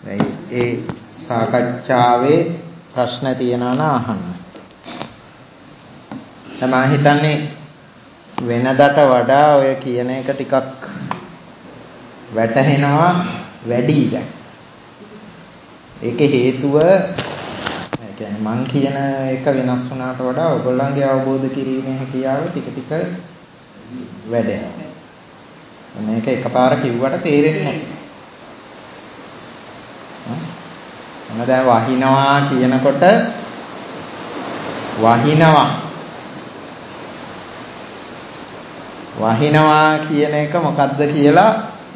ඒ සාකච්ඡාවේ ප්‍රශ්න තියෙනවා නම් අහන්න. මම හිතන්නේ වෙනදට වඩා ඔය කියන එක ටිකක් වැටහෙනවා වැඩි දැන්. ඒකේ හේතුව කියන්නේ මං කියන එක වෙනස් වුණාට වඩා ඔයගොල්ලන්ගේ අවබෝධ කිරීමේ හැකියාව ටික ටික වැඩෙනවා. මේක එකපාර කිව්වට තේරෙන්නේ නැහැ. මම දැන් වහිනවා කියනකොට වහිනවා කියන එක මොකද්ද කියලා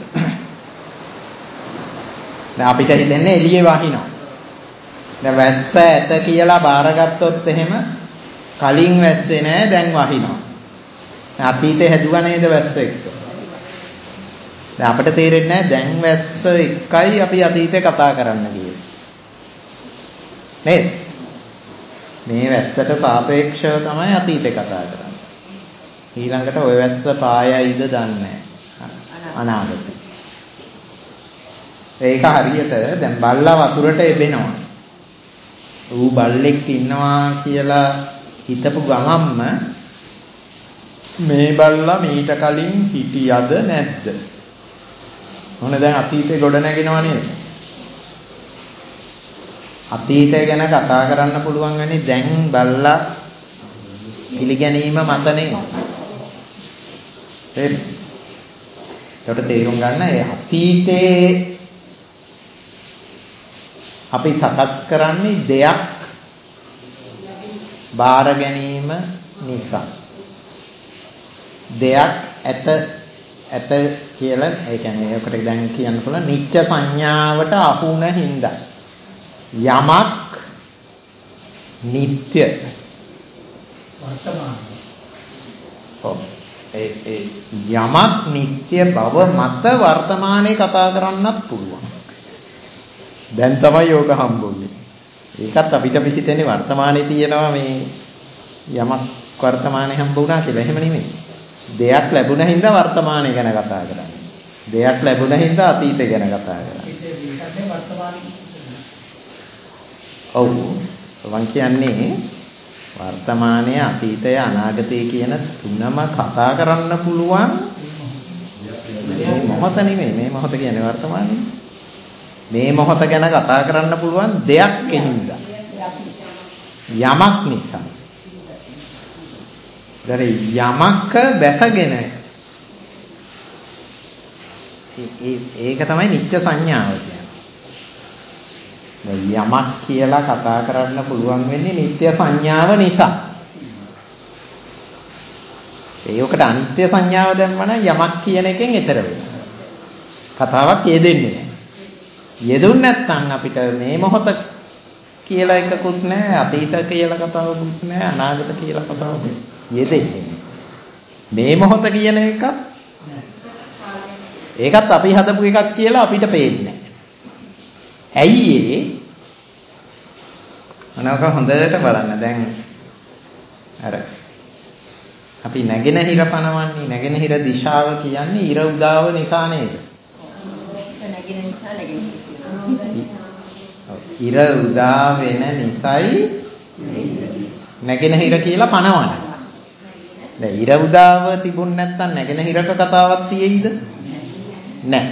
දැන් අපිට හිතෙන්නේ එළියේ වහිනවා. දැන් වැස්ස ඇත කියලා බාරගත්තොත් එහෙම කලින් වැස්සේ නෑ දැන් වහිනවා. දැන් අතීතේ හැදුවා නේද වැස්ස එක්ක? දැන් අපිට තේරෙන්නේ නෑ දැන් වැස්ස එක්කයි අපි අතීතේ කතා කරන්න කියලා. නේද? මේ වැස්සට සාපේක්ෂව තමයි අතීතේ කතා කරන්නේ. ඊළඟට ওই වැස්ස පායයිද දන්නේ අනාගතේ. ඒක හරියට දැන් බල්ලා වතුරට එබෙනවා. ඌ බල්ලෙක් ඉන්නවා කියලා හිතපු ගමම්ම මේ බල්ලා මීට කලින් හිටියද නැද්ද? මොන දැන් අතීතේ ගොඩ නැගෙනවා නේද? අතීතය ගැන කතා කරන්න පුළුවන් වෙන්නේ දැන් බල්ලා පිළිගැනීම මත නේ. ඒකට තේරුම් ගන්න ඒ අතීතේ අපි සකස් කරන්නේ දෙයක් බාර ගැනීම නිසා. දෙයක් ඇත කියලා ඒ කියන්නේ ඒකට දැන් කියන්න පුළුවන් නිච්ච සංඥාවට අහු වුණ හින්දා යමක් නිත්‍ය වර්තමාන යමක් නිත්‍ය බව මත වර්තමානයේ කතා කරන්නත් පුළුවන්. දැන් තමයි යෝග හම්බුනේ. ඒකත් අපිට පිටිතේනේ වර්තමානයේ තියෙනවා මේ යමක් වර්තමානයේ හම්බ වුණා කියලා. එහෙම නෙමෙයි. දෙයක් ලැබුණ හින්දා වර්තමානය ගැන කතා කරන්නේ. දෙයක් ලැබුණ හින්දා අතීතය ගැන කතා කරන්නේ. ඔව්. මම කියන්නේ වර්තමානය, අතීතය, අනාගතය කියන තුනම කතා කරන්න පුළුවන්. මේ මොහොත නෙමෙයි. මේ මොහොත කියන්නේ වර්තමානයේ. මේ මොහොත ගැන කතා කරන්න පුළුවන් දෙයක් හින්දා. යමක් නිසා. යමක බැසගෙන ඒක තමයි නිත්‍ය සංඥාව කියන්නේ. යමක් කියලා කතා කරන්න පුළුවන් වෙන්නේ නිත්‍ය සංඥාව නිසා. ඒකට අනිත්‍ය සංඥාව දැම්මම යමක් කියන එකෙන් එතර වෙනවා. කතාවක් යෙදෙන්නේ නැහැ. යෙදුන් නැත්නම් අපිට මේ මොහොත කියලා එකකුත් නැහැ, අතීත කියලා කතාවකුත් නැහැ, අනාගත කියලා කතාවකුත් යෙදෙන්නේ. මේ මොහොත කියන ඒකත් අපි හදපු එකක් කියලා අපිට පේන්නේ. ඇයි ඒ? අනවක හොඳට බලන්න. දැන් අර අපි නැගෙනහිර පනවන්නේ නැගෙනහිර දිශාව කියන්නේ ඉර උදාව නිසා නේද? ඉර උදා වෙන නිසයි නැගෙනහිර කියලා පනවන්නේ. දැන් ඉර උදාව තිබුණ නැත්නම් නැගෙනහිරක කතාවක් තියෙයිද? නැහැ.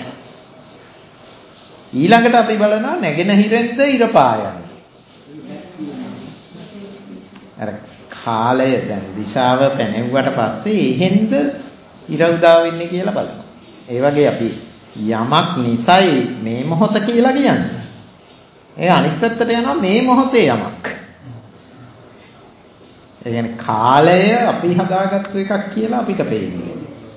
ඊළඟට අපි බලනවා නැගෙනහිරෙන්ද ඉර පායන්නේ. අර කාලය දැන් දිශාව පැනෙව්වට පස්සේ එහෙන්ද ඉර උදා වෙන්නේ කියලා බලනවා. ඒ වගේ අපි යමක් නිසයි මේ මොහොත කියලා කියන්නේ. ඒ අනිත් පැත්තට යනවා මේ මොහොතේ යමක්. ඒ කියන්නේ කාලය අපි හදාගත්තු එකක් කියලා අපිට පේන්නේ.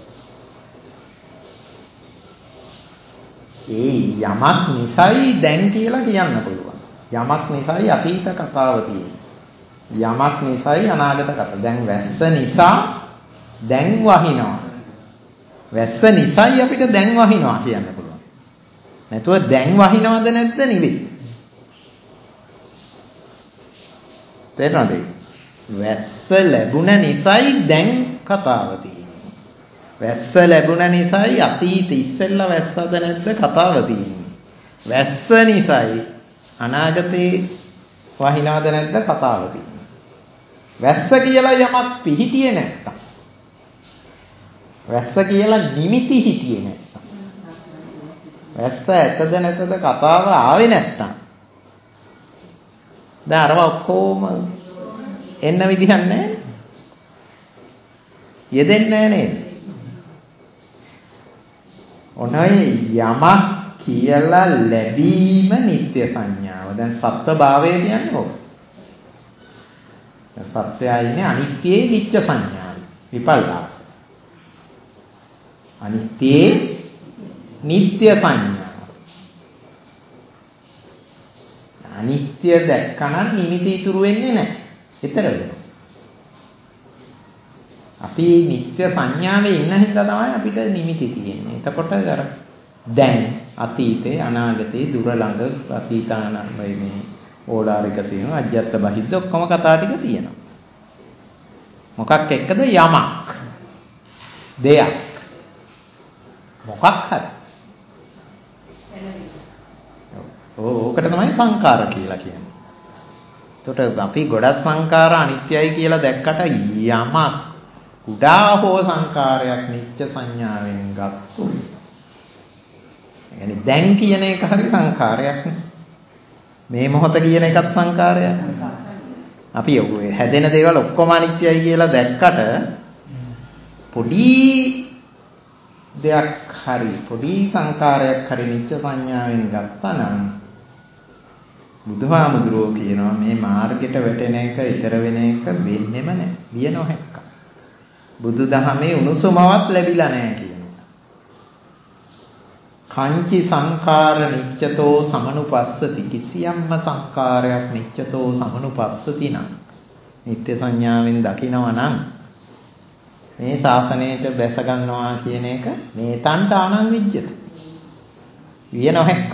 ඒ යමක් නිසයි දැන් කියලා කියන්න පුළුවන්. යමක් නිසයි අතීත කතාව තියෙන්නේ. යමක් නිසයි අනාගත කතාව. දැන් වැස්ස නිසා දැන් වහිනවා. වැස්ස නිසයි අපිට දැන් වහිනවා කියන්න පුළුවන්. නැතුව දැන් වහිනවද නැද්ද නෙවෙයි. තේරෙනවද? වැස්ස ලැබුණ නිසයි දැන් කතාව තියෙන්නේ. වැස්ස ලැබුණ නිසයි අතීත ඉස්සෙල්ලා වැස්සද නැද්ද කතාව තියෙන්නේ. වැස්ස නිසායි අනාගතේ වහිනවද නැද්ද කතාව තියෙන්නේ. වැස්ස කියලා යමක් පිහිටියේ නැත්තම්, වැස්ස කියලා නිමිති හිටියේ නැත්තම්, වැස්ස ඇතද නැතද කතාව ආවේ නැත්තම්, දැන් අරව ඔක්කොම එන්න විදිහක් නැහැ. යෙදෙන්නේ නැහැ නේද? ඔනයි යමක් කියලා ලැබීම නිත්‍ය සංඥාව. දැන් සත්ව භාවය කියන්නේ මොකක්ද? සත්‍යය ඉන්නේ අනිත්‍යයේ නිත්‍ය සංඥාවයි. විපල්ලාස. අනිත්‍යයේ නිත්‍ය සංඥාව. අනිත්‍ය දැක්කනම් නිමිති ඉතුරු වෙන්නේ නැහැ. ඊතර වෙනවා. අපි නිත්‍ය සංඥාවේ ඉන්න හින්දා තමයි අපිට නිමිති තියෙන්නේ. එතකොට අර දැන් අතීතේ අනාගතේ දුර ළඟ අතීතාන මේ ඕලාරික සීන අජ්ජත් බහිද්ද ඔක්කොම කතා ටික තියෙනවා. මොකක් එක්කද? යමක් දෙයක් මොකක් හරි. ඕකට තමයි සංකාර කියලා කියන්නේ. එතකොට අපි ගොඩක් සංකාර අනිත්‍යයි කියලා දැක්කට යමක් කුඩා හෝ සංකාරයක් නිත්‍ය සංඥාවෙන් ගත්තු. يعني දැන් කියන එක හරි සංකාරයක් නේ. මේ මොහොත කියන එකත් සංකාරයක්. අපි හැදෙන දේවල් ඔක්කොම අනිත්‍යයි කියලා දැක්කට පොඩි දෙයක් හරි පොඩි සංකාරයක් හරි නිත්‍ය සංඥාවෙන් ගත්තා නම් බුදුහාමුදුරුවෝ කියනවා මේ මාර්ගයට වැටෙන එක ඊතර වෙන එක වෙන්නෙම නැහැ. විය නොහැක්ක. බුදුදහමේ උණුසුමවත් ලැබිලා නැහැ කියනවා. කංචි සංඛාර නිච්චතෝ සමනුපස්සති. කිසියම්ම සංඛාරයක් නිච්චතෝ සමනුපස්සති නම් නිත්‍ය සංඥාවෙන් දකිනවා නම් මේ ශාසනයට බැස ගන්නවා කියන එක නේතන්ට ආනං විජ්ජති. විය නොහැක්ක.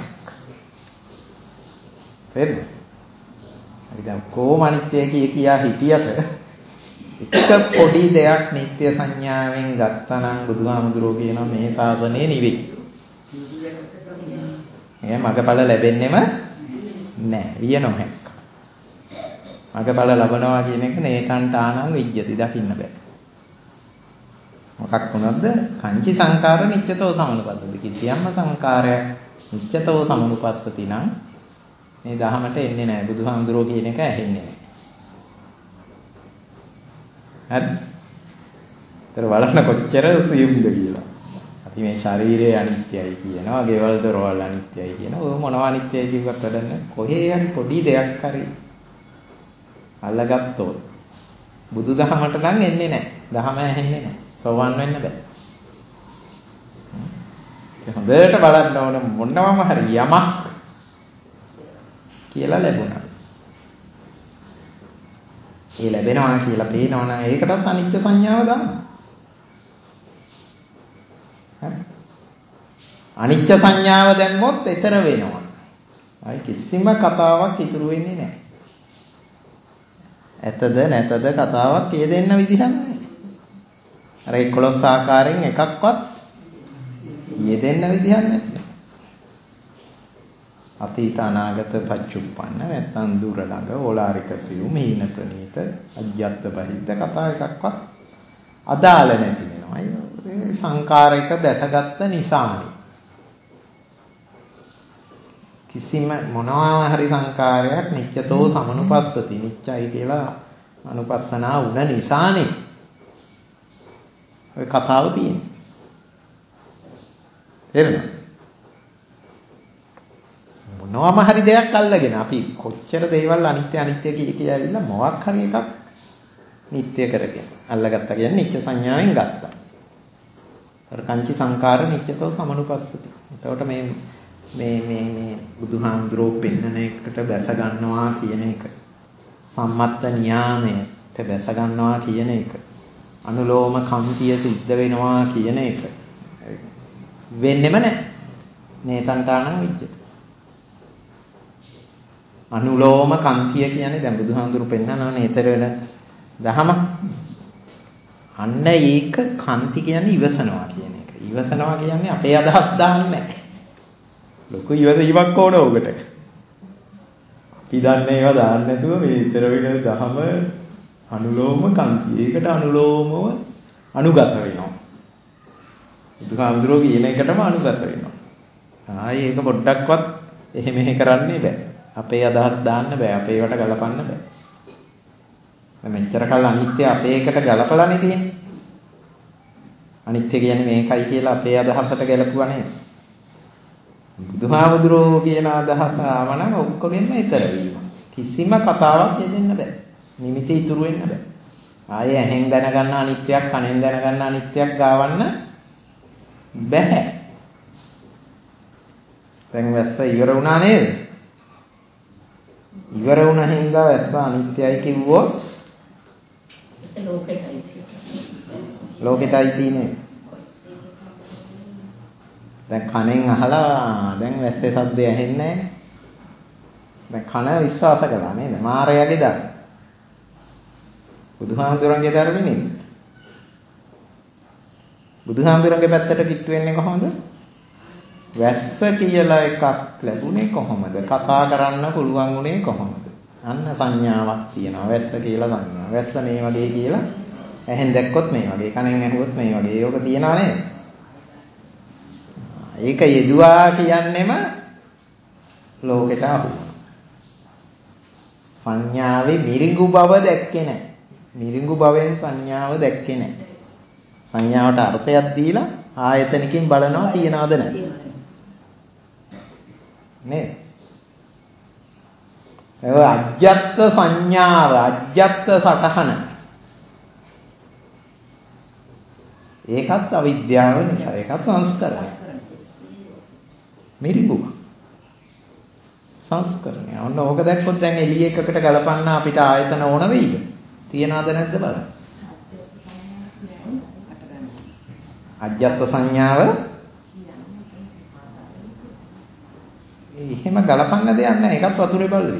තේරුණා? අපි දැන් කොහොම අනිත්‍ය කියා හිටියට එක පොඩි දෙයක් නිත්‍ය සංඥාවෙන් ගත්තා නම් බුදුහාමුදුරුවෝ කියනවා මේ ශාසනය නිවෙයි. ඒ මගඵල ලැබෙන්නෙම නැහැ. විය නොහැක්ක. මගඵල ලබනවා කියන එක නේතන්ට ආනං විජ්ජති. දකින්න බෑ. මොකක් වුණොත්ද? කංචි සංකාර නිච්චතෝ සමනුපස්සති. කිසියම්ම සංකාරයක් නිච්චතෝ සමනුපස්සති නම් මේ දහමට එන්නේ නැහැ. බුදුහාමුදුරුවෝ කියන එක ඇහෙන්නේ නැහැ. හරි. ඒතර බලන්න කොච්චර සියුම්ද කියලා. අපි මේ ශරීරය අනිත්‍යයි කියනවා, ගෙවල් දොරවල් අනිත්‍යයි කියනවා. ඔය මොනවා අනිත්‍යයි කියවත් වැඩන්නේ. කොහේ හරි පොඩි දෙයක් හරි අල්ලගත්තොත් බුදුදහමට නම් එන්නේ නැහැ. දහම ඇහෙන්නේ නැහැ. සෝවන් වෙන්න බෑ. හොඳට බලන්න ඕන මොනවම හරි යමක් කියලා ලැබුණා. ඒ ලැබෙනවා කියලා පේනවනම් ඒකටත් අනිත්‍ය සංඥාව දානවා. හරි. අනිත්‍ය සංඥාව දැම්මොත් ඊතර වෙනවා. අයි කිසිම කතාවක් ඉතුරු වෙන්නේ නැහැ. ඇතද නැතද කතාවක් යෙදෙන්න විදිහක් නැහැ. අර 11 ආකාරයෙන් එකක්වත් යෙදෙන්න විදිහක් නැහැ. අතීත අනාගත පච්චුප්පන්න නැත්නම් දුර ළඟ ඕලාරික සියුම් හීන ප්‍රනීත අජ්ජත් බහිද්ද කතා එකක්වත් අදාළ නැති වෙනවා. ඒ සංකාරයක බැසගත්ත නිසානේ. කිසිම මොනවා හරි සංකාරයක් නිච්චතෝ සමනුපස්සති. නිච්චයි කියලා අනුපස්සනා වුණ නිසානේ ඔය කතාව තියෙන්නේ. තේරෙනවද? මොනවාම හරි දෙයක් අල්ලගෙන අපි කොච්චර දේවල් අනිත්‍ය අනිත්‍ය කියලාවිලා මොකක් හරි එකක් නිත්‍ය කරගෙන අල්ලගත්තා කියන්නේ නිච්ච සංඥාවෙන් ගත්තා. ඒතර කංචි සංකාර නිච්චතෝ සමනුපස්සති. එතකොට මේ බුදුහාමුදුරුවෝ පෙන්නන එකට බැස ගන්නවා කියන එක සම්මත්ත නියාමයට බැස ගන්නවා කියන එක අනුලෝම කම්පිය සිද්ධ වෙනවා කියන එක වෙන්නෙම නැහැ. නේතන්තානං විජ්ජති. අනුලෝම කන්තිය කියන්නේ දැන් බුදුහාමුදුරු පෙන්නනවනේ ඊතර වෙන දහම. අන්න ඒක කන්ති කියන්නේ ඉවසනවා කියන එක. ඉවසනවා කියන්නේ අපේ අදහස් දාන්නේ නැහැ. ලොකු ඉවසීමක් ඕන උකට. අපි දන්නේ ඒවා දාන්න නැතුව මේ ඊතර වෙන දහම අනුලෝම කාන්ති. ඒකට අනුලෝමව අනුගත වෙනවා. බුදුහාමුදුරුවෝ කියන එකටම අනුගත වෙනවා. ආයේ ඒක පොඩ්ඩක්වත් එහෙම කරන්නේ බෑ. අපේ අදහස් දාන්න බෑ. අපේ ඒවට ගලපන්න බෑ. මෙච්චර කල් අනිත්‍ය අපේ එකට ගලපලානේ තියෙන්නේ. අනිත්‍ය කියන්නේ මේකයි කියලා අපේ අදහසට ගැලපුවා නේද? බුදුහාමුදුරුවෝ කියන අදහස ආවනම් ඔක්කොගෙම ඊතර වීම. කිසිම කතාවක් යෙදෙන්න බෑ. නිමිති ඉතුරු වෙන්න බෑ. ආයේ ඇහෙන් දැනගන්න අනිත්‍යයක්, කනෙන් දැනගන්න අනිත්‍යයක් ගාවන්න බෑ. දැන් වැස්ස ඉවර වුණා නේද? ඉවර වුණ හින්දා වැස්ස අනිත්‍යයි කිව්වොත් ලෝකෙටයි තියෙන්නේ. දැන් කනෙන් අහලා දැන් වැස්සේ සද්දය ඇහෙන්නේ නැහැ. දැන් කන විශ්වාස කළා නේද? මාරයාගේ දර. බුදුහාමුදුරන්ගේ දරුවේ නේද? බුදුහාමුදුරන්ගේ පැත්තට කිට්ටු වෙන්නේ කොහොමද? වැස්ස කියලා එකක් ලැබුණේ කොහොමද? කතා කරන්න පුළුවන් උනේ කොහොමද? අන්න සංඥාවක් තියෙනවා. වැස්ස කියලා සංඥා. වැස්ස මේ වගේ කියලා ඇහෙන් දැක්කොත් මේ වගේ, කනෙන් ඇහුවොත් මේ වගේ. ඒක තියනවා නේද? ඒක යෙදුවා කියන්නේම ලෝකෙට අහු. සංඥාවේ මිරිඟු බව දැක්කේ නැහැ. මිරිඟු බවෙන් සංඥාව දැක්කේ නැහැ. සංඥාවට අර්ථයක් දීලා ආයතනකින් බලනවා තියනවද නැද්ද? නේද? ඒ අජ්ජත් සංඥාව, අජ්ජත් සටහන. ඒකත් අවිද්‍යාව නිසා, ඒකත් සංස්කරණය. මිරිඟු සංස්කරණය. ඔන්න ඕක දැක්කොත් දැන් එළිය එකකට ගලපන්න අපිට ආයතන ඕන වෙයිද? තියනවද නැද්ද බලන්න. අජ්ජත් සංඥාව එහෙම ගලපන්න දෙයක් නැහැ. ඒකත් වතුරේ බල්ලේ.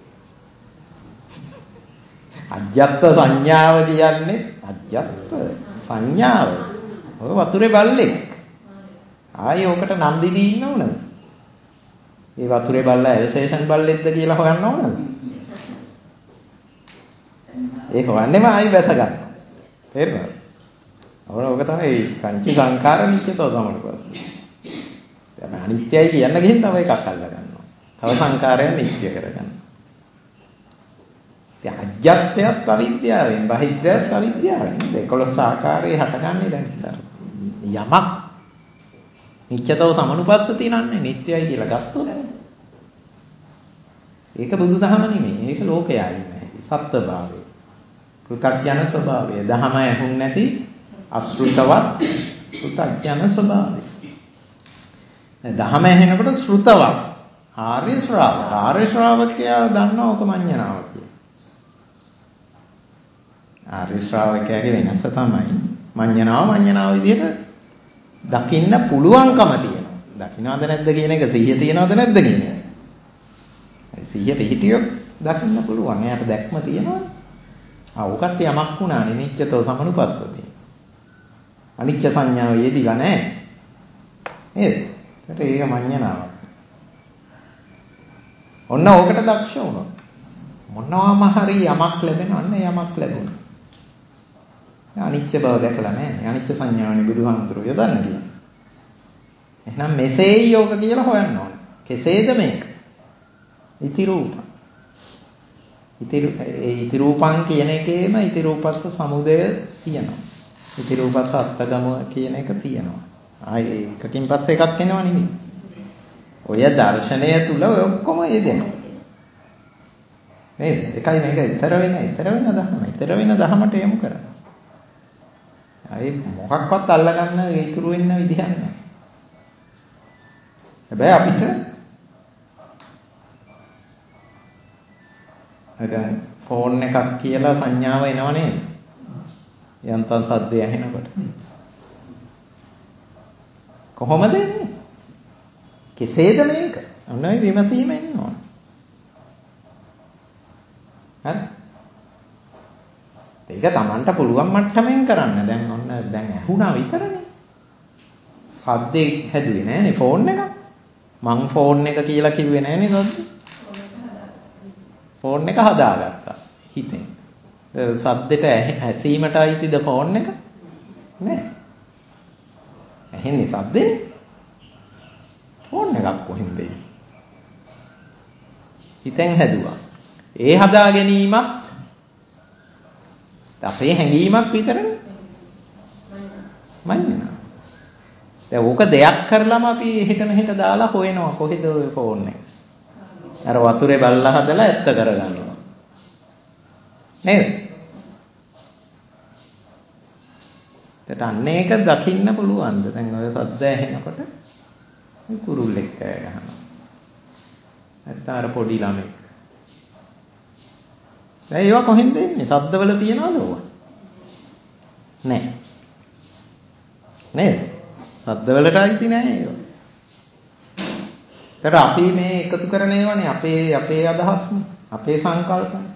අජ්ජත් සංඥාව කියන්නේ අජ්ජත් සංඥාව. ඔය වතුරේ බල්ලෙක්. ආයේ ඕකට නම් දීදී ඉන්න ඕනද? මේ වතුරේ බල්ලා එල්සේෂන් බල්ලෙක්ද කියලා හොයන්න ඕනද? ඒ හොයන්නේම ආයි වැස ගන්න. තේරුණාද? ඕක තමයි කංචි සංඛාර නිච්චතෝ සමනුපස්සී. දැන් අනිත්‍යයි කියන්න ගිහින් තව එකක් අල්ල ගන්නවා. තව සංඛාරයක් නිත්‍ය කරගන්නවා. ඉතින් අජ්ජත්‍යත් අවිද්‍යාවෙන්, බහිද්දයත් අවිද්‍යාවෙන්. 11 ආකාරයේ හටගන්නේ දැන් යමක් නිච්චතෝ සමනුපස්සති නන්නේ නිත්‍යයි කියලා ගත්තොත් ඒක බුදුදහම නෙමෙයි. ඒක ලෝකයයි නැහැ. සත්ත්වභාවය. පෘථග්ජන ස්වභාවය. දහම ඇහුන් නැති අශෘතවත් පෘථග්ජන ස්වභාවය. දහම ඇහෙනකොට ශ්‍රුතවත් ආර්ය ශ්‍රාවක. ආර්ය ශ්‍රාවකයා දන්නා ඕක මඤ්ඤණාව කියලා. ආර්ය ශ්‍රාවකයාගේ වෙනස තමයි මඤ්ඤණාව විදිහට දකින්න පුළුවන්කම තියෙනවා. දකින්නවද නැද්ද කියන එක සිහිය තියනවද නැද්ද කියන එක. සිහිය පිහිටියොත් දකින්න පුළුවන්. එයාට දැක්ම තියෙනවා. ඔකත් යමක් වුණානේ නිච්චතෝ සමනුපස්සති. අනිච්ච සංඥාව යෙදිලා නැහැ. නේද? ඒක මඤ්ඤණාවක්. ඔන්න ඕකට දක්ෂ වුණොත් මොනවාම හරි යමක් ලැබෙනවා. අන්න යමක් ලැබුණා. අනිච්ච බව දැකලා නැහැ. අනිච්ච සංඥාවනේ බුදුහාමුදුරුවෝ යොදන්නේ කියන්නේ. එහෙනම් මෙසේයි යෝග කියලා හොයන්න ඕන. කෙසේද මේක? ඉති රූපං. ඉති රූපං කියන එකේම ඉති රූපස්ස සමුදය තියෙනවා. ඉති රූපස්ස අත්තගම කියන එක තියෙනවා. ආයේ එකකින් පස්සේ එකක් එනවා නෙමෙයි. ඔය දර්ශනය තුල ඔය ඔක්කොම යෙදෙනවා. නේද? එකයි මේක ඊතර වෙන දහම. ඊතර වෙන දහමට යමු කරනවා. ආයේ මොකක්වත් අල්ලගන්න ඉතුරු වෙන්න විදිහක් නැහැ. හැබැයි අපිට දැන් ෆෝන් එකක් කියලා සංඥාව එනව නේද? යන්තම් සද්දය ඇහෙනකොට. කොහොමද එන්නේ? කෙසේද මේක? ඔන්න ඔය විමසීම එන්න ඕන. හරි? ඒක Tamanට පුළුවන් මට්ටමින් කරන්න. දැන් ඔන්න දැන් ඇහුණා විතරනේ. සද්දේ හැදුවේ නෑනේ ෆෝන් එක. මං ෆෝන් එක කියලා කිව්වේ නෑ නේද? ෆෝන් එක හදාගත්තා හිතෙන්. සද්දෙට ඇසීමට අයිතිද ෆෝන් එක? නෑ. ඇහෙන්නේ සද්දේ. ෆෝන් එකක් කොහෙන්ද එන්නේ? හිතෙන් හැදුවා. ඒ හදා ගැනීමත් අපේ හැඟීමක් විතරනේ. මන්නේ. දැන් ඕක දෙයක් කරලම අපි එහෙට මෙහෙට දාලා හොයනවා කොහෙද ඔය ෆෝන් එක. අර වතුරේ බල්ලා හදලා ඇත්ත කරගන්නවා. නේද? ඒත් අන්න ඒක දකින්න පුළුවන්ද? දැන් ඔය සද්ද ඇහෙනකොට කුරුල්ලෙක් කෑ ගහනවා. නැත්නම් අර පොඩි ළමෙක්. දැන් ඒවා කොහෙන්ද එන්නේ? සද්දවල තියනවද ඕවා? නැහැ. නේද? සද්දවලට අයිති නැහැ ඒවා. ඒතර අපි මේ එකතු කරන ඒවානේ අපේ අදහස්නේ, අපේ සංකල්පනේ.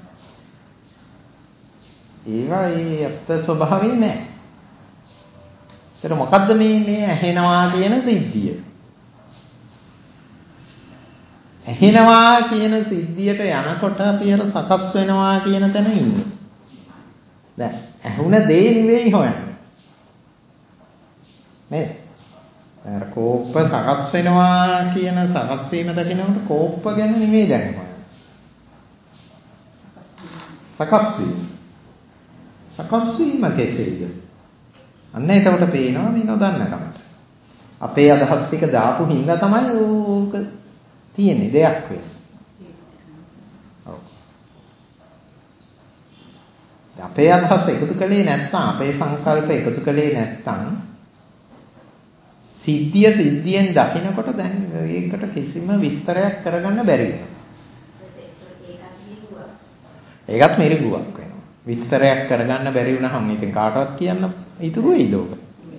ඒවා ඒ අත්ත ස්වභාවය නැහැ. ඒතර මොකද්ද මේ ඇහෙනවා කියන සිද්ධිය? ඇහෙනවා කියන සිද්ධියට යනකොට අපි අර සකස් වෙනවා කියන තැන ඉන්නේ. දැන් ඇහුණ දේ නෙවෙයි හොයන්නේ. නේද? අර කෝප්ප සකස් වෙනවා කියන සකස් වීම දකින්නකොට කෝප්ප ගැන නෙවෙයි දැන් හොයන්නේ. සකස් වීම කෙසේද? අන්න එතකොට පේනවා මේ නොදන්නකමට. අපේ අදහස් ටික දාපු හින්දා තමයි ඕක තියෙන්නේ දෙයක් වෙන්නේ. ඔව්. අපේ අදහස් එකතු කළේ නැත්නම් අපේ සංකල්ප එකතු කළේ නැත්නම් සිද්ධියෙන් දකින්නකොට දැන් ඒකට කිසිම විස්තරයක් කරගන්න බැරි වෙනවා. ඒකත් මිරිඟුවක් වෙනවා. විස්තරයක් කරගන්න බැරි වුණාම ඉතින් කාටවත් කියන්න ඉතුරු වෙයිද ඔබ?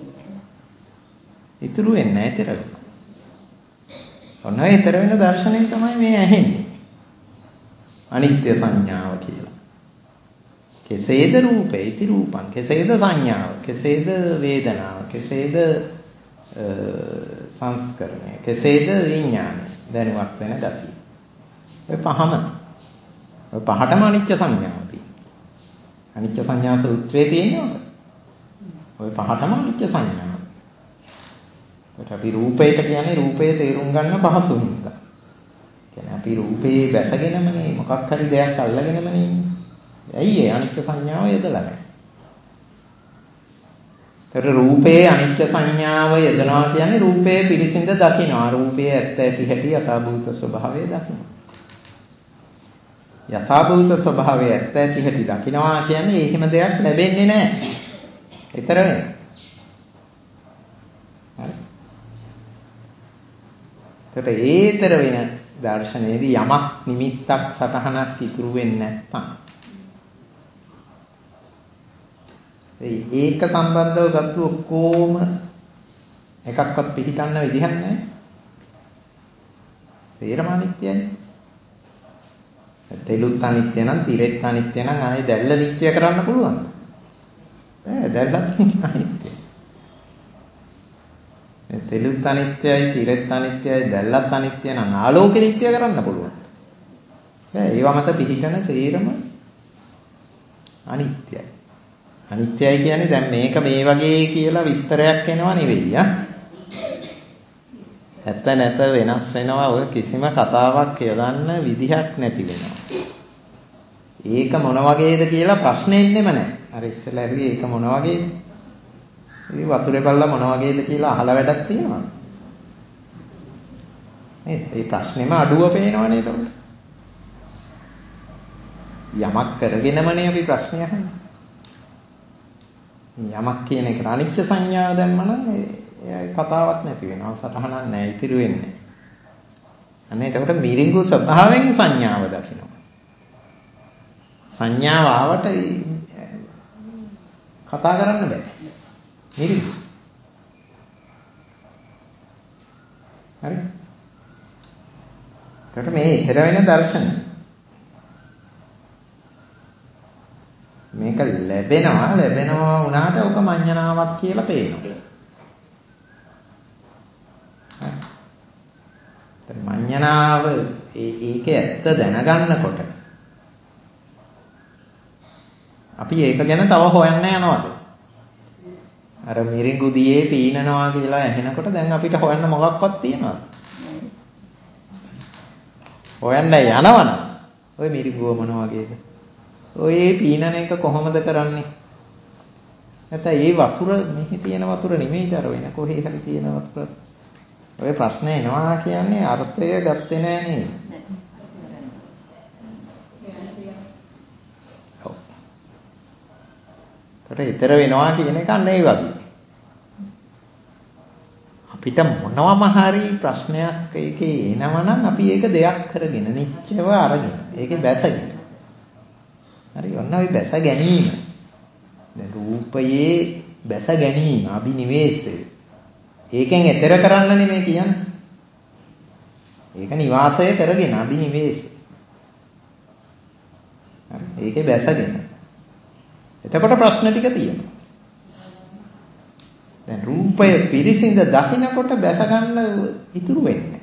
ඉතුරු වෙන්නේ නැහැ ඊතරල. ඔන්න ඔය ඊතර වෙන දර්ශනය තමයි මේ ඇහෙන්නේ. අනිත්‍ය සංඥාව කියලා. කෙසේද රූපේ ඉති රූපං, කෙසේද සංඥාව, කෙසේද වේදනාව, කෙසේද සංස්කරණය, කෙසේද විඥානය දැනුවත් වෙන ගතිය. ඔය පහම ඔය පහටම අනිත්‍ය සංඥාව තියෙනවා. අනිත්‍ය සංඥා සූත්‍රයේ තියෙනවා. ඔය පහටම අනිත්‍ය සංඥාව. ඒකට අපි රූපයට කියන්නේ රූපය තේරුම් ගන්න පහසු නිසා. කියන්නේ අපි රූපේ බැසගෙනමනේ මොකක් හරි දෙයක් අල්ලගෙනමනේ ඉන්නේ. ඇයි ඒ අනිත්‍ය සංඥාව යදලා නැහැ. ඒතර රූපේ අනිත්‍ය සංඥාව යදනවා කියන්නේ රූපේ පිරිසිඳ දකිනවා. රූපයේ ඇත්ත ඇති හැටි යථාභූත ස්වභාවය දකිනවා. යථාභූත ස්වභාවය ඇත්ත ඇති හැටි දකිනවා කියන්නේ එහෙම දෙයක් ලැබෙන්නේ නැහැ. ඊතර වෙන්නේ. හරි. ඒතර ඒතර වෙන දර්ශනයේදී යමක් නිමිත්තක් සටහනක් ඉතුරු වෙන්නේ නැත්නම් ඒක සම්බන්ධව ගත්තු ඔක්කොම එකක්වත් පිළිගන්න විදිහක් නැහැ. සේරම අනිත්‍යයි. තෙලුත් අනිත්‍ය නම්, තිරෙත් අනිත්‍ය නම් ආයේ දැල්ල නිත්‍ය කරන්න පුළුවන්. දැල්ලත් අනිත්‍යයි. තෙලුත් අනිත්‍යයි, තිරෙත් අනිත්‍යයි, දැල්ලත් අනිත්‍ය නම් ආලෝකෙ නිත්‍ය කරන්න පුළුවන්. ඒවා මත පිළිටන සේරම අනිත්‍යයි. අනිත්‍යයි කියන්නේ දැන් මේක මේ වගේ කියලා විස්තරයක් එනවා නෙවෙයි ඇත්ත නැත වෙනස් වෙනවා ඔය කිසිම කතාවක් යොදන්න විදිහක් නැති වෙනවා. ඒක මොන වගේද කියලා ප්‍රශ්නේ එන්නෙම නැහැ. අර ඉස්සෙල්ලා ඇහුවේ ඒක මොන වගේද? ඉතින් වතුරේ බලලා මොන වගේද කියලා අහලා වැඩක් තියෙනවා. නේද? මේ ප්‍රශ්නේම අඩුව පේනවනේ එතකොට. යමක් කරගෙනමනේ අපි ප්‍රශ්නේ අහන්නේ. යමක් කියන එකට අනිත්‍ය සංඥාව දැම්මනම් ඒ කතාවක් නැති වෙනවා. සටහනක් නැහැ, ඉතිරි වෙන්නේ. අන්න එතකොට මිරිඟු ස්වභාවයෙන් සංඥාව දකිනවා. සංඥාව ආවට කතා කරන්න බෑ. මිරිඟු. හරි. එතකොට මේ ඊතර වෙන දර්ශනය. මේක ලැබෙනවා වුණාට ඔක මඤ්ඤණාවක් කියලා පේනවා. මඤ්ඤණාව ඒකේ ඇත්ත දැනගන්නකොට අපි ඒක ගැන තව හොයන්න යනවාද? අර මිරිඟු දියේ පීනනවා කියලා ඇහෙනකොට දැන් අපිට හොයන්න මොකක්වත් තියනවද? හොයන්න යනවනම් ඔය මිරිඟුව මොන වගේද? ඔය පීනන එක කොහොමද කරන්නේ? නැත්නම් ඒ වතුර මෙහි තියෙන වතුර නෙමෙයිද අර වෙන කොහේ හරි තියෙන වතුර? ඔය ප්‍රශ්න එනවා කියන්නේ අර්ථය ගත්තේ නෑ නේද? ඔව්. ඊතර වෙනවා කියන එක අන්න ඒ වගේ. අපිට මොනවම හරි ප්‍රශ්නයක් ඒකේ එනවනම් අපි ඒක දෙයක් කරගෙන නිච්චව අරගෙන ඒකේ බැසගෙන. හරි ඔන්න ඔය බැස ගැනීම. දැන් රූපයේ බැස ගැනීම අභිනිවේෂය. ඒකෙන් එතර කරන්න නෙමෙයි කියන්නේ. ඒක නිවාසය කරගෙන අභිනිවේෂය. හරි ඒකේ බැසගෙන. එතකොට ප්‍රශ්න ටික තියෙනවා. දැන් රූපය පිරිසිඳ දකින්නකොට බැස ගන්න ඉතුරු වෙන්නේ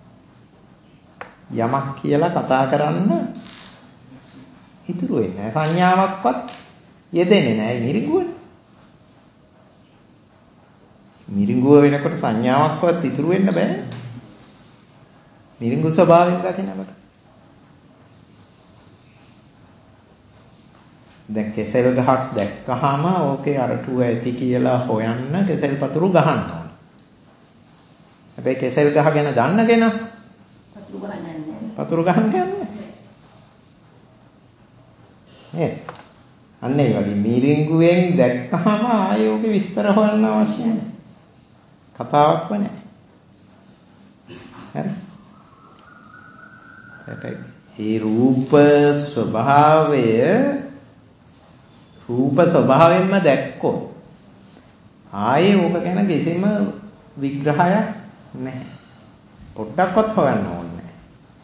යමක් කියලා කතා කරන්න ඉතුරු වෙන්නේ නැහැ. සංඥාවක්වත් යෙදෙන්නේ නැහැ මිරිඟුවනේ. මිරිඟුව වෙනකොට සංඥාවක්වත් ඉතුරු වෙන්න බෑ. මිරිඟු ස්වභාවයෙන් දකිනකොට. දැන් කෙසෙල් ගහක් දැක්කහම ඕකේ අරටුව ඇති කියලා හොයන්න කෙසෙල් පතුරු ගහන්න ඕන. හැබැයි කෙසෙල් ගහ ගැන දන්න කෙනා පතුරු ගහන්න යන්නේ නැහැ. අන්න ඒ වගේ මිරිඟුවෙන් දැක්කහම ආයේ ඕකේ විස්තර හොයන්න අවශ්‍ය නැහැ. කතාවක්ම නැහැ. හරි. ඒ රූප ස්වභාවය රූප ස්වභාවයෙන්ම දැක්කොත් ආයේ ඕක ගැන කිසිම විග්‍රහයක් නැහැ. පොඩ්ඩක්වත් හොයන්න ඕනේ නැහැ.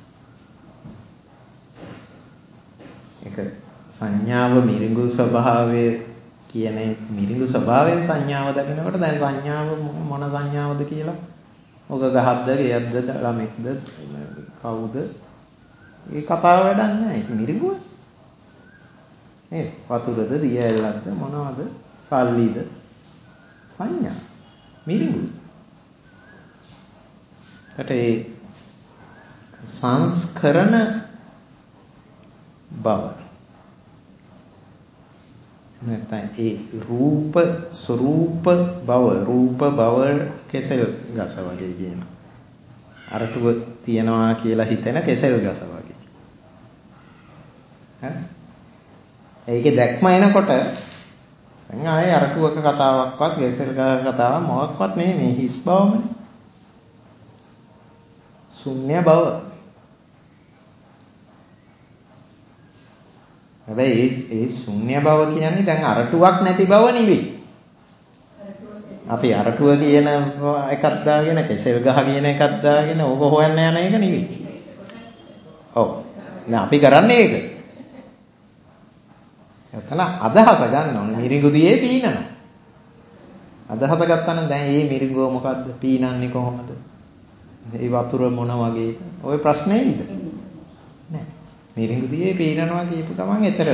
ඒක සංඥාව මිරිඟු ස්වභාවය කියන මිරිඟු ස්වභාවයෙන් සංඥාව දකිනකොට දැන් සංඥාව මොන සංඥාවද කියලා ඔක ගහක්ද ගෙයක්ද ළමෙක්ද කවුද ඒ කතාව වැඩක් නැහැ. ඒක මිරිඟුව. ඒ වතුරද දිය ඇල්ලක්ද මොනවද සල්ලිද සංඥා මිරිඟු. ඒ සංස්කරණ බව නැත්නම් ඒ රූප ස්වરૂප බව රූප බව කෙසෙල් ගස වගේ කියන අරටුව තියනවා කියලා හිතෙන කෙසෙල් ගස වගේ. හරි ඒකේ දැක්ම එනකොට දැන් ආයේ අරටුවක කතාවක්වත් කෙසෙල් ගහ කතාවක් මොකක්වත් නෙමෙයි මේ හිස් බවමනේ. ශුන්‍ය බව. හැබැයි ඒ ශුන්‍ය බව කියන්නේ දැන් අරටුවක් නැති බව නෙවෙයි. අපි අරටුව කියන එකක් දාගෙන කෙසෙල් ගහ කියන එකක් දාගෙන ඕක හොයන්න යන එක නෙවෙයි. ඔව්. දැන් අපි කරන්නේ ඒක. එතන අදහස ගන්න ඕනේ මිරිඟු දියේ පීනනවා. අදහස ගත්තා නම් දැන් මේ මිරිඟුව මොකද්ද? පීනන්නේ කොහොමද? ඒ වතුර මොන වගේද? ওই ප්‍රශ්නේ නේද? නෑ. මිරිඟු දියේ පීනනවා කියපු ගමන් එතර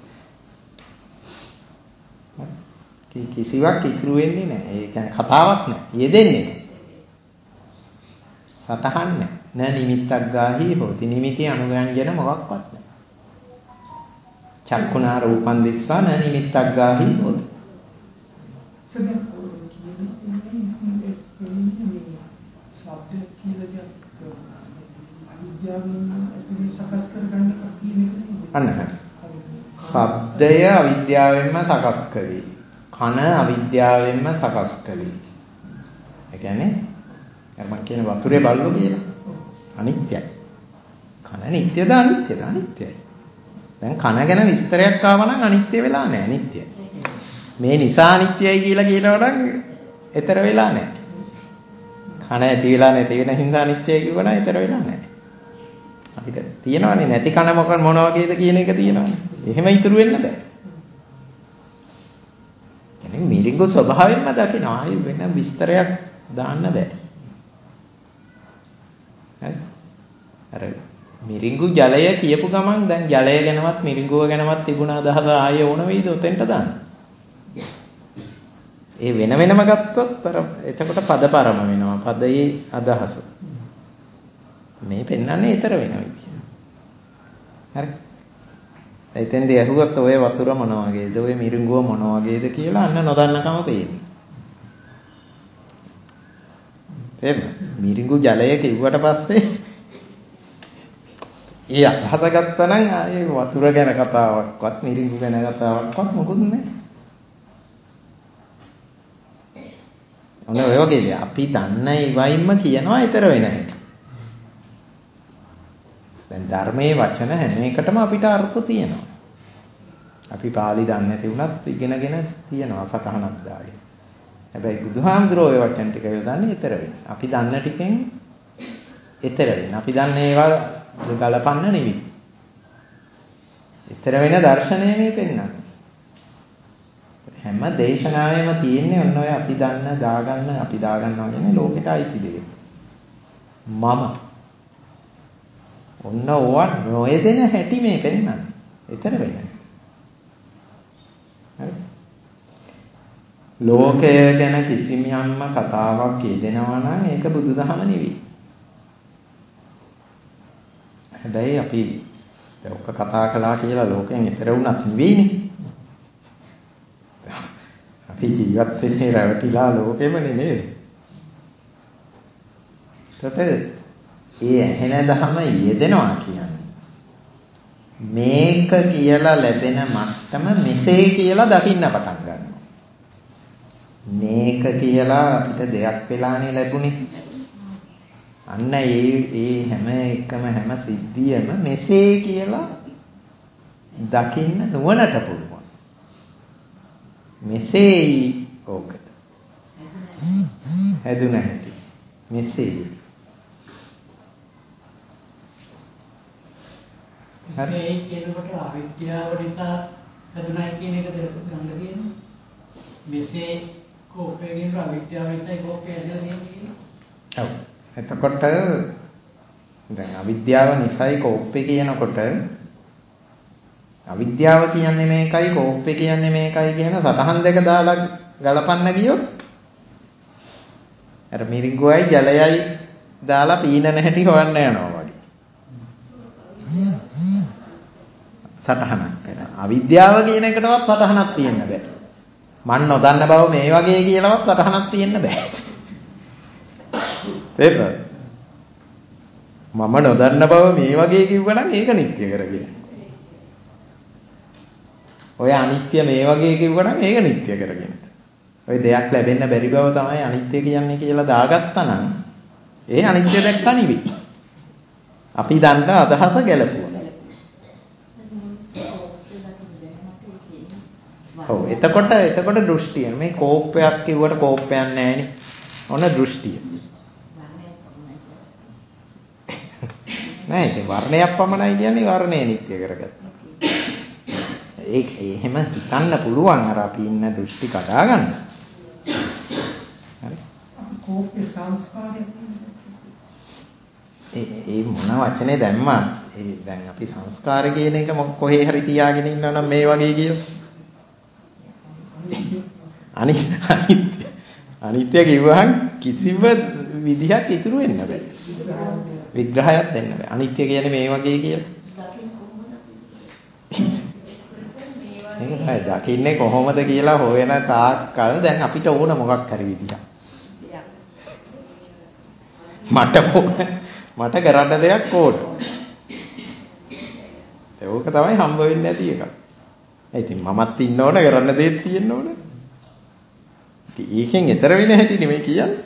වෙනවා. කිසිවක් ඉතුරු වෙන්නේ නැහැ. ඒ කියන්නේ කතාවක් නැහැ. යෙදෙන්නේ නැහැ. සටහන් නැහැ. න නිමිත්තක් ගාහි හොති. නිමිති අනුග්‍රහණය මොකක්වත් නැහැ. චක්කුණා රූපං දිස්සා න නිමිත්තක් ගාහි හොති. අන්න ශබ්දය අවිද්‍යාවෙන්ම සකස් කළේ. කන අවිද්‍යාවෙන්ම සකස් කළේ. ඒ කියන්නේ මම කියන වතුරේ බල්ලෝ කියලා. අනිත්‍යයි. කන නිට්ටයද අනිත්‍යද? අනිත්‍යයි. දැන් කන ගැන විස්තරයක් ආව නම් අනිත්‍ය වෙලා නැහැ. අනිත්‍යයි. මේ නිසා අනිත්‍යයි කියලා කියනවනම් ඊතර වෙලා නැහැ. කන ඇති වෙලා නැති වෙන හින්දා අනිත්‍යයි කියවනම් ඊතර වෙලා නැහැ. අපිට තියෙනවනේ නැති කන මොන වගේද කියන එක තියෙනවනේ. එහෙම ඉතුරු වෙන්න බෑ. කියන්නේ මිරිඟු ස්වභාවයෙන්ම දකින්න ආයෙ වෙන විස්තරයක් දාන්න බෑ. හරි. අර මිරිඟු ජලය කියපු ගමන් දැන් ජලය ගැනවත් මිරිඟුව ගැනවත් තිබුණ අදහස ආයෙ ඕන වෙයිද උතෙන්ට දාන්න? ඒ වෙන වෙනම ගත්තොත් අර එතකොට පදපරම වෙනවා. පදයේ අදහස. මේ පෙන්වන්නේ ඊතර වෙන විදිහ. හරි. එතෙන්දී ඇහුවොත් ඔය වතුර මොන වගේද? ඔය මිරිඟුව මොන වගේද කියලා අන්න නොදන්නකම පේන්නේ. තේරුණා? මිරිඟු ජලය කිව්වට පස්සේ ඒ අදහස ගත්තා නම් ආයේ වතුර ගැන කතාවක්වත් මිරිඟු ගැන කතාවක්වත් මොකුත් නැහැ. ඔන්න ඔය වගේ අපි දන්න ඒවයින්ම කියනවා ඊතර වෙන එක. දැන් ධර්මයේ වචන හැම එකටම අපිට අර්ථ තියෙනවා. අපි පාලි දන්නේ නැති වුණත් ඉගෙනගෙන තියෙනවා සකහනක් දාගෙන. හැබැයි බුදුහාමුදුරුවෝ ඔය වචන ටික යොදන්නේ ඊතර වෙන. අපි දන්න ටිකෙන් ඊතර වෙන. අපි දන්නේ ඒවා ගලපන්න නෙවෙයි. ඊතර වෙන දර්ශනය මේ පෙන්වන්නේ. හැම දේශනාවෙම තියෙන්නේ ඔන්න ඔය අපි දන්න දාගන්න අපි දාගන්නවා කියන්නේ ලෝකෙට අයිති දේ. මම ඔන්න ඕවා නොයදෙන හැටි මේ පෙන්වන්නේ. ඊතර වෙන්නේ. හරි. ලෝකය ගැන කිසිම යම්ම කතාවක් කියදෙනවා නම් ඒක බුදුදහම නෙවෙයි. හැබැයි අපි ඔක කතා කළා කියලා ලෝකයෙන් ඈතර වුණත් නෙවෙයිනේ. අපි ජීවත් වෙන්නේ රැවටිලා ලෝකෙමනේ නේද? ඒ ඇහෙන දහම යෙදෙනවා කියන්නේ මේක කියලා ලැබෙන මට්ටම මෙසේ කියලා දකින්න පටන් ගන්නවා. මේක කියලා අපිට දෙයක් වෙලානේ ලැබුණේ. අන්න ඒ හැම එකම හැම සිද්ධියම මෙසේ කියලා දකින්න නුවණට පුළුවන්. මෙසේයි ඕක. හැදුන හැටි. මෙසේ. හරි. ඒ කියනකොට අවිද්‍යාව නිසා හැදුනයි කියන එක දෙක ගන්න තියෙනවා. මෙසේ කෝපයෙන් අවිද්‍යාව නිසා කෝපය හැදලා තියෙන්නේ. ඔව්. එතකොට දැන් අවිද්‍යාව නිසායි කෝපය කියනකොට අවිද්‍යාව කියන්නේ මේකයි කෝපය කියන්නේ මේකයි කියන සටහන් දෙක දාලා ගලපන්න ගියොත් අර මිරිඟුවයි ජලයයි දාලා පීනන හැටි හොයන්න යනවා වගේ. සටහනක් වෙනවා. අවිද්‍යාව කියන එකටවත් සටහනක් තියෙන්න බෑ. මන් නොදන්න බව මේ වගේ කියලාවත් සටහනක් තියෙන්න බෑ. තේරුණාද? මම නොදන්න බව මේ වගේ කිව්වනම් ඒක නිත්‍ය කරගෙන. ඔය අනිත්‍ය මේ වගේ කිව්වනම් ඒක නිත්‍ය කරගෙන. ඔය දෙයක් ලැබෙන්න බැරි බව තමයි අනිත්‍ය කියන්නේ කියලා දාගත්තා නම් ඒ අනිත්‍ය දැක්කා නෙවෙයි. අපි දන්න අදහස ගැලපුවා. ඔව් එතකොට දෘෂ්ටිය. මේ කෝපයක් කිව්වට කෝපයක් නැහැනේ. ඔන්න දෘෂ්ටිය. නෑ ඒ වර්ණයක් පමණයි කියන්නේ වර්ණය නිත්‍ය කරගත්තා. ඒක එහෙම හිතන්න පුළුවන් අර අපි ඉන්න දෘෂ්ටි කඩා ගන්න. හරි. කෝපේ සංස්කාරය ඒ මොන වචනේ දැම්මත් ඒ දැන් අපි සංස්කාර කියන එක කොහේ හරි තියාගෙන ඉන්නවා නම් මේ වගේ කියලා. අනිත්‍ය කිව්වහම කිසිම විදිහක් ඉතුරු වෙන්න බෑ. විග්‍රහයක් දෙන්න බෑ. අනිත්‍ය කියන්නේ මේ වගේ කියලා. ඒක දකින්නේ කොහොමද කියලා හොයන තාක්කල් දැන් අපිට ඕන මොකක් හරි විදියක්. මට කරන්න දෙයක් ඕන. ඒක තමයි හම්බ වෙන්නේ නැති එක. ඉතින් මමත් ඉන්න ඕන කරන්න දෙයක් තියෙන්න ඕන. ඒකෙන් ඈතර වෙන හැටි නෙමෙයි කියන්නේ.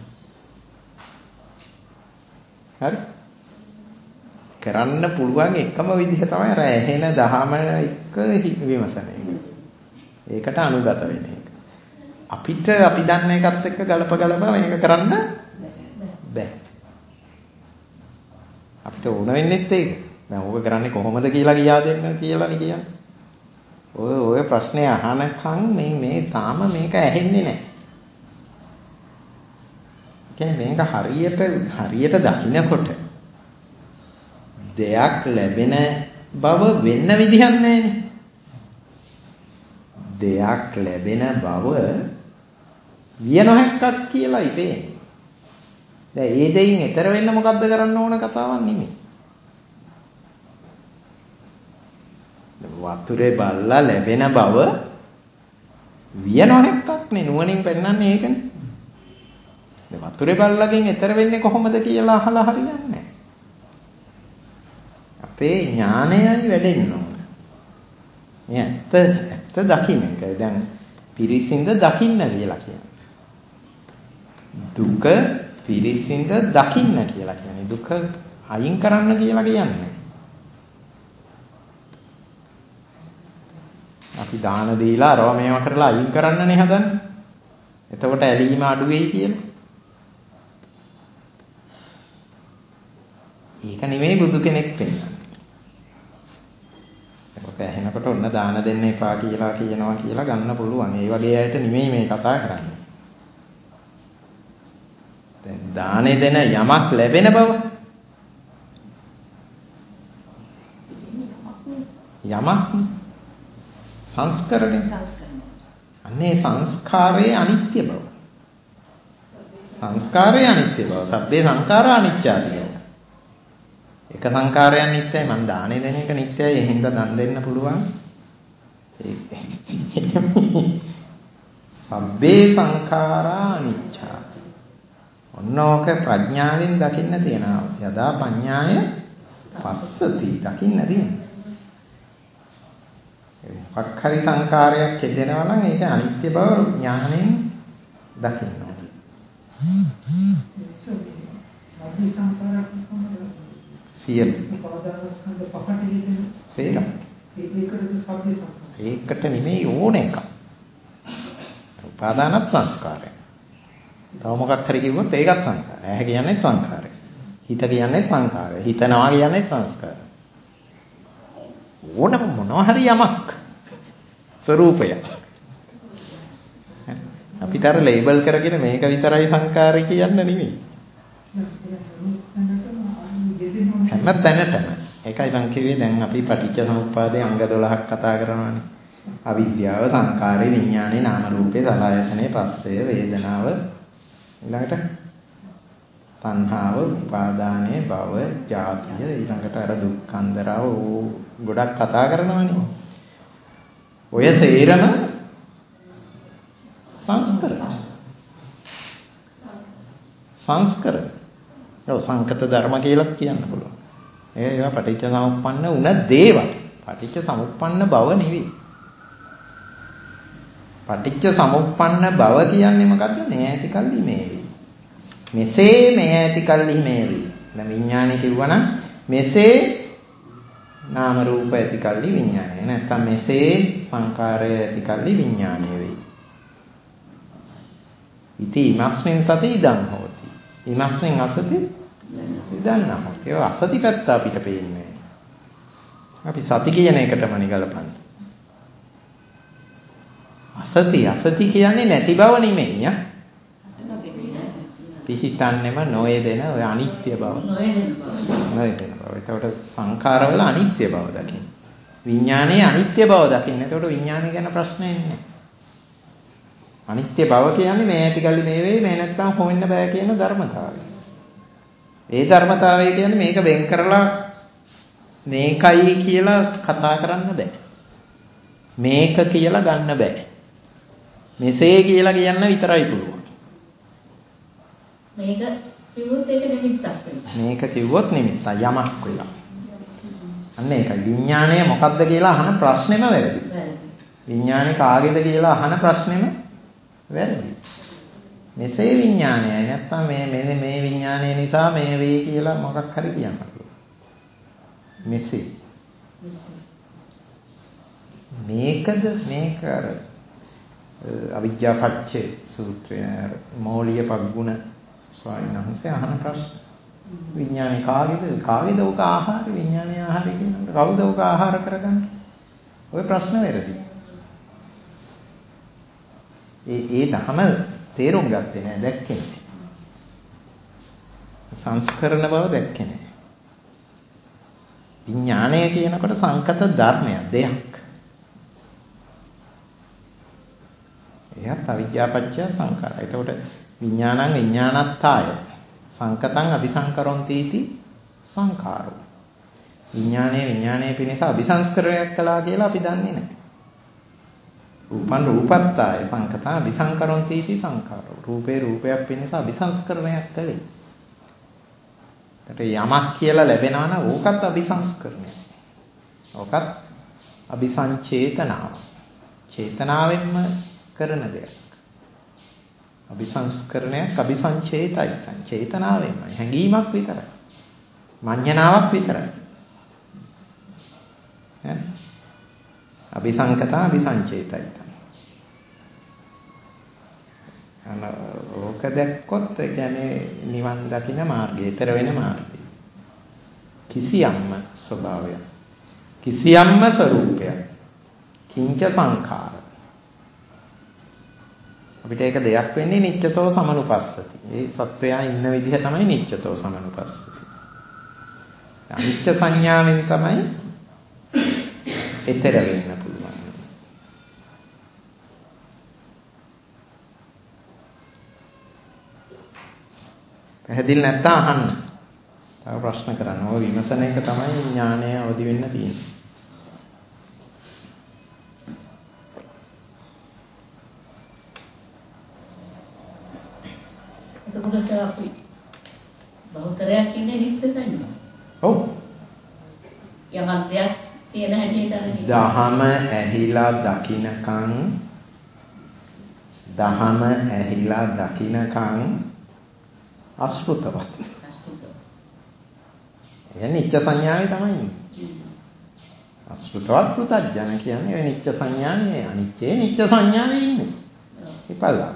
හරි. කරන්න පුළුවන් එකම විදිහ තමයි අර ඇහෙන දහම එක විමසන එක. ඒකට අනුගත වෙන එක. අපිට අපි දන්න එකත් එක්ක ගලප මේක කරන්න බෑ. අපිට ඕන වෙන්නේත් ඒක. දැන් ඕක කරන්නේ කොහොමද කියලා කියා දෙන්න කියලානේ කියන්නේ. ඔය ප්‍රශ්නේ අහනකම් මේ තාම මේක ඇහෙන්නේ නැහැ. කියන්නේ මේක හරියට දකින්නකොට දෙයක් ලැබෙන බව වෙන්න විදිහක් නැහැනේ. දෙයක් ලැබෙන බව විය නොහැක්කක් කියලායි පේන්නේ. දැන් ඒ දෙයින් ඈතර වෙන්න මොකද්ද කරන්න ඕන කතාවක් නෙමෙයි. වතුරේ බල්ලා ලැබෙන බව විය නොහැක්කක් නේ, නුවණින් පෙන්නන්නේ ඒකනේ. දැන් වතුරේ බල්ලාගෙන් ඈතර වෙන්නේ කොහොමද කියලා අහලා හරියන්නේ නැහැ. අපේ ඥානයයි වැඩෙන්න ඕන. මේ ඇත්ත දකින්න එක. දැන් පිරිසිඳ දකින්න කියලා කියන්නේ. දුක පිරිසිඳ දකින්න කියලා කියන්නේ. දුක අයින් කරන්න කියලා කියන්නේ. අපි දාන දීලා අරව මේවා කරලා අයින් කරන්නනේ හදන්නේ. එතකොට ඇලීම අඩු වෙයි කියලා. ඒක නෙමෙයි බුදු කෙනෙක් පෙන්නන්නේ. ඒක ඇහෙනකොට ඔන්න දාන දෙන්න එපා කියලා කියනවා කියලා ගන්න පුළුවන්. ඒ වගේ අයට නෙමෙයි මේ කතා කරන්නේ. දැන් දානේ දෙන යමක් ලැබෙන බව. යමක් සංස්කරණය. අන්නේ සංස්කාරයේ අනිත්‍ය බව. සංස්කාරයේ අනිත්‍ය බව. සබ්බේ සංඛාරා අනිච්චාදී. එක සංඛාරයක් නිට්ටයයි. මම දානේ දෙන එක නිට්ටයයි. එහෙනම් දන් දෙන්න පුළුවන්. සබ්බේ සංඛාරා අනිච්චාති. ඔන්නෝක ප්‍රඥාවෙන් දකින්න තියෙනවා. යදා පඤ්ඤාය පස්සති දකින්න තියෙනවා. මොකක් හරි සංඛාරයක් හදෙනවා නම් ඒක අනිත්‍ය බව ඥාණයෙන් දකින්න ඕනේ. සබ්බේ සංඛාරා සියලු සේරම ඒකට නෙමෙයි ඕන එක. උපාදානත් සංස්කාරය. තව මොකක් හරි කිව්වොත් ඒකත් සංස්කාරය. ඇහැ කියන්නේ සංස්කාරය. හිත කියන්නේ සංස්කාරය. හිතනවා කියන්නේ සංස්කාරය. ඕනම මොනවා හරි යමක් ස්වરૂපය. අපිට අර ලේබල් කරගෙන මේක විතරයි සංස්කාරය කියන්න නෙමෙයි. හැම තැනටම ඒකයි මම කිව්වේ දැන් අපි පටිච්ච සමුප්පාදයේ අංග 12ක් කතා කරනවානේ. අවිද්‍යාව, සංකාරය, විඥානේ, නාම රූපේ, සලආයතනේ, පස්සය, වේදනාව, ඊළඟට තණ්හාව, උපාදානය, භව, ජාතිය, ඊළඟට අර දුක්ඛන්දරව ගොඩක් කතා කරනවානේ. ඔය සේරම සංස්කරණ. ඔව් සංකත ධර්ම කියලා කියන්න පුළුවන්. ඒවා පටිච්ච සමුප්පන්න උන දේවල්. පටිච්ච සමුප්පන්න බව නෙවෙයි. පටිච්ච සමුප්පන්න බව කියන්නේ මොකද්ද? මේ ඇති කල්ලි මේ වේ. මෙසේ මේ ඇති කල්ලි මේ වේ. දැන් විඥානය කිව්වනම් මෙසේ නාම රූප ඇති කල්ලි විඥානය. නැත්තම් මෙසේ සංකාරය ඇති කල්ලි විඥානය වෙයි. ඉති ඉමස්මින් සති ඉදං හෝති. ඉමස්මින් අසති ඉදං නහෝති. ඒ අසති පැත්ත අපිට පේන්නේ. අපි සති කියන එකටම නිගලපන්නේ. අසති කියන්නේ නැති බව නෙමෙයි ඈ. පිහිටන්නෙම නොයදෙන ඔය අනිත්‍ය බව. නොයදෙන බව. ඒකට සංඛාරවල අනිත්‍ය බව දකින්න. විඥානයේ අනිත්‍ය බව දකින්න. ඒකට විඥානය ගැන ප්‍රශ්නයක් නැහැ. අනිත්‍ය බව කියන්නේ මේ ඇතිකල්ලි මේ වෙයි මේ නැත්තම් හොයන්න බෑ කියන ධර්මතාවය. ඒ ධර්මතාවය කියන්නේ මේක වෙන් කරලා මේකයි කියලා කතා කරන්න බෑ. මේක කියලා ගන්න බෑ. මෙසේ කියලා කියන්න විතරයි පුළුවන්. මේක කිව්වොත් ඒක නිමිත්තක් වෙනවා. මේක කිව්වොත් නිමිත්තක් යමක් වෙලා. අන්න ඒකයි විඥාණය මොකක්ද කියලා අහන ප්‍රශ්නේම වැරදි. විඥාණය කාගේද කියලා අහන ප්‍රශ්නේම වැරදි. මෙසේ විඥාණයයි නැත්තම් මේ විඥාණය නිසා මේ වේ කියලා මොකක් හරි කියන්න පුළුවන්. මෙසේ. මේකද මේක අර අවිජ්ජාපච්චේ සූත්‍රයේ මෝලිය පග්ගුණ ස්වාමීන් වහන්සේ අහන ප්‍රශ්න. විඥානේ කාගේද ඔක ආහාර විඥානේ ආහාරය කියනකොට කවුද ඔක ආහාර කරගන්නේ? ඔය ප්‍රශ්න වැරදි. ඒ ධම තේරුම් ගත්තේ නෑ දැක්කේ නෑ. සංස්කරණ බව දැක්කේ නෑ. විඥාණය කියනකොට සංකත ධර්මයක් දෙයක්. එයත් අවිද්‍යාපච්චය සංඛාර. එතකොට විඥානං විඥානත්තාය සංකතං අபிසංකරොන්ති इति සංඛාරෝ. විඥානයේ පිණිස අபிසංස්කරණයක් කළා කියලා අපි දන්නේ නැහැ. රූපං රූපත්තාය සංකතං අபிසංකරොන්ති इति සංඛාරෝ. රූපයක් පිණිස අபிසංස්කරණයක් කළේ. ඒකට යමක් කියලා ලැබෙනවා නම් ඕකත් අபிසංස්කරණයක්. ඕකත් අபிසංචේතනාව. චේතනාවෙන්ම කරන දෙයක්. අபிසංස්කරණයක් අபிසංචේතයිතං. චේතනාවෙන්මයි. හැඟීමක් විතරයි. මඤ්ඤණාවක් විතරයි. අபிසංකතා අபிසංචේතයිතං. ඕක දැක්කොත් ඒ කියන්නේ නිවන් දකින මාර්ගය, ඊතර වෙන මාර්ගය. කිසියම්ම ස්වභාවය. කිසියම්ම ස්වરૂපය. කිංච සංඛාර. අපිට ඒක දෙයක් වෙන්නේ නිච්චතෝ සමනුපස්සති. ඒ සත්වයා ඉන්න විදිහ තමයි නිච්චතෝ සමනුපස්සති. අනිච්ච සංඥාවෙන් තමයි ඊතර වෙන්න පුළුවන්. පැහැදිලි නැත්නම් අහන්න. තව ප්‍රශ්න කරන්න. ඔය විමසන එක තමයි ඥානය අවදි වෙන්න තියෙන්නේ. එතකොට අපි බහුතරයක් ඉන්නේ නිත්‍ය සංඥා. ඔව්. යමක් දෙයක් තියෙන හැටියට අරගෙන. දහම ඇහිලා දකින්නකන් අසෘතවත්. එන්නේ නිච්ච සංඥාවේ තමයි ඉන්නේ. අසෘතවත් පුතඥ කියන්නේ ඒ නිච්ච සංඥාවේ අනිත්‍ය නිච්ච සංඥාවේ ඉන්නේ. විපල්ලාස.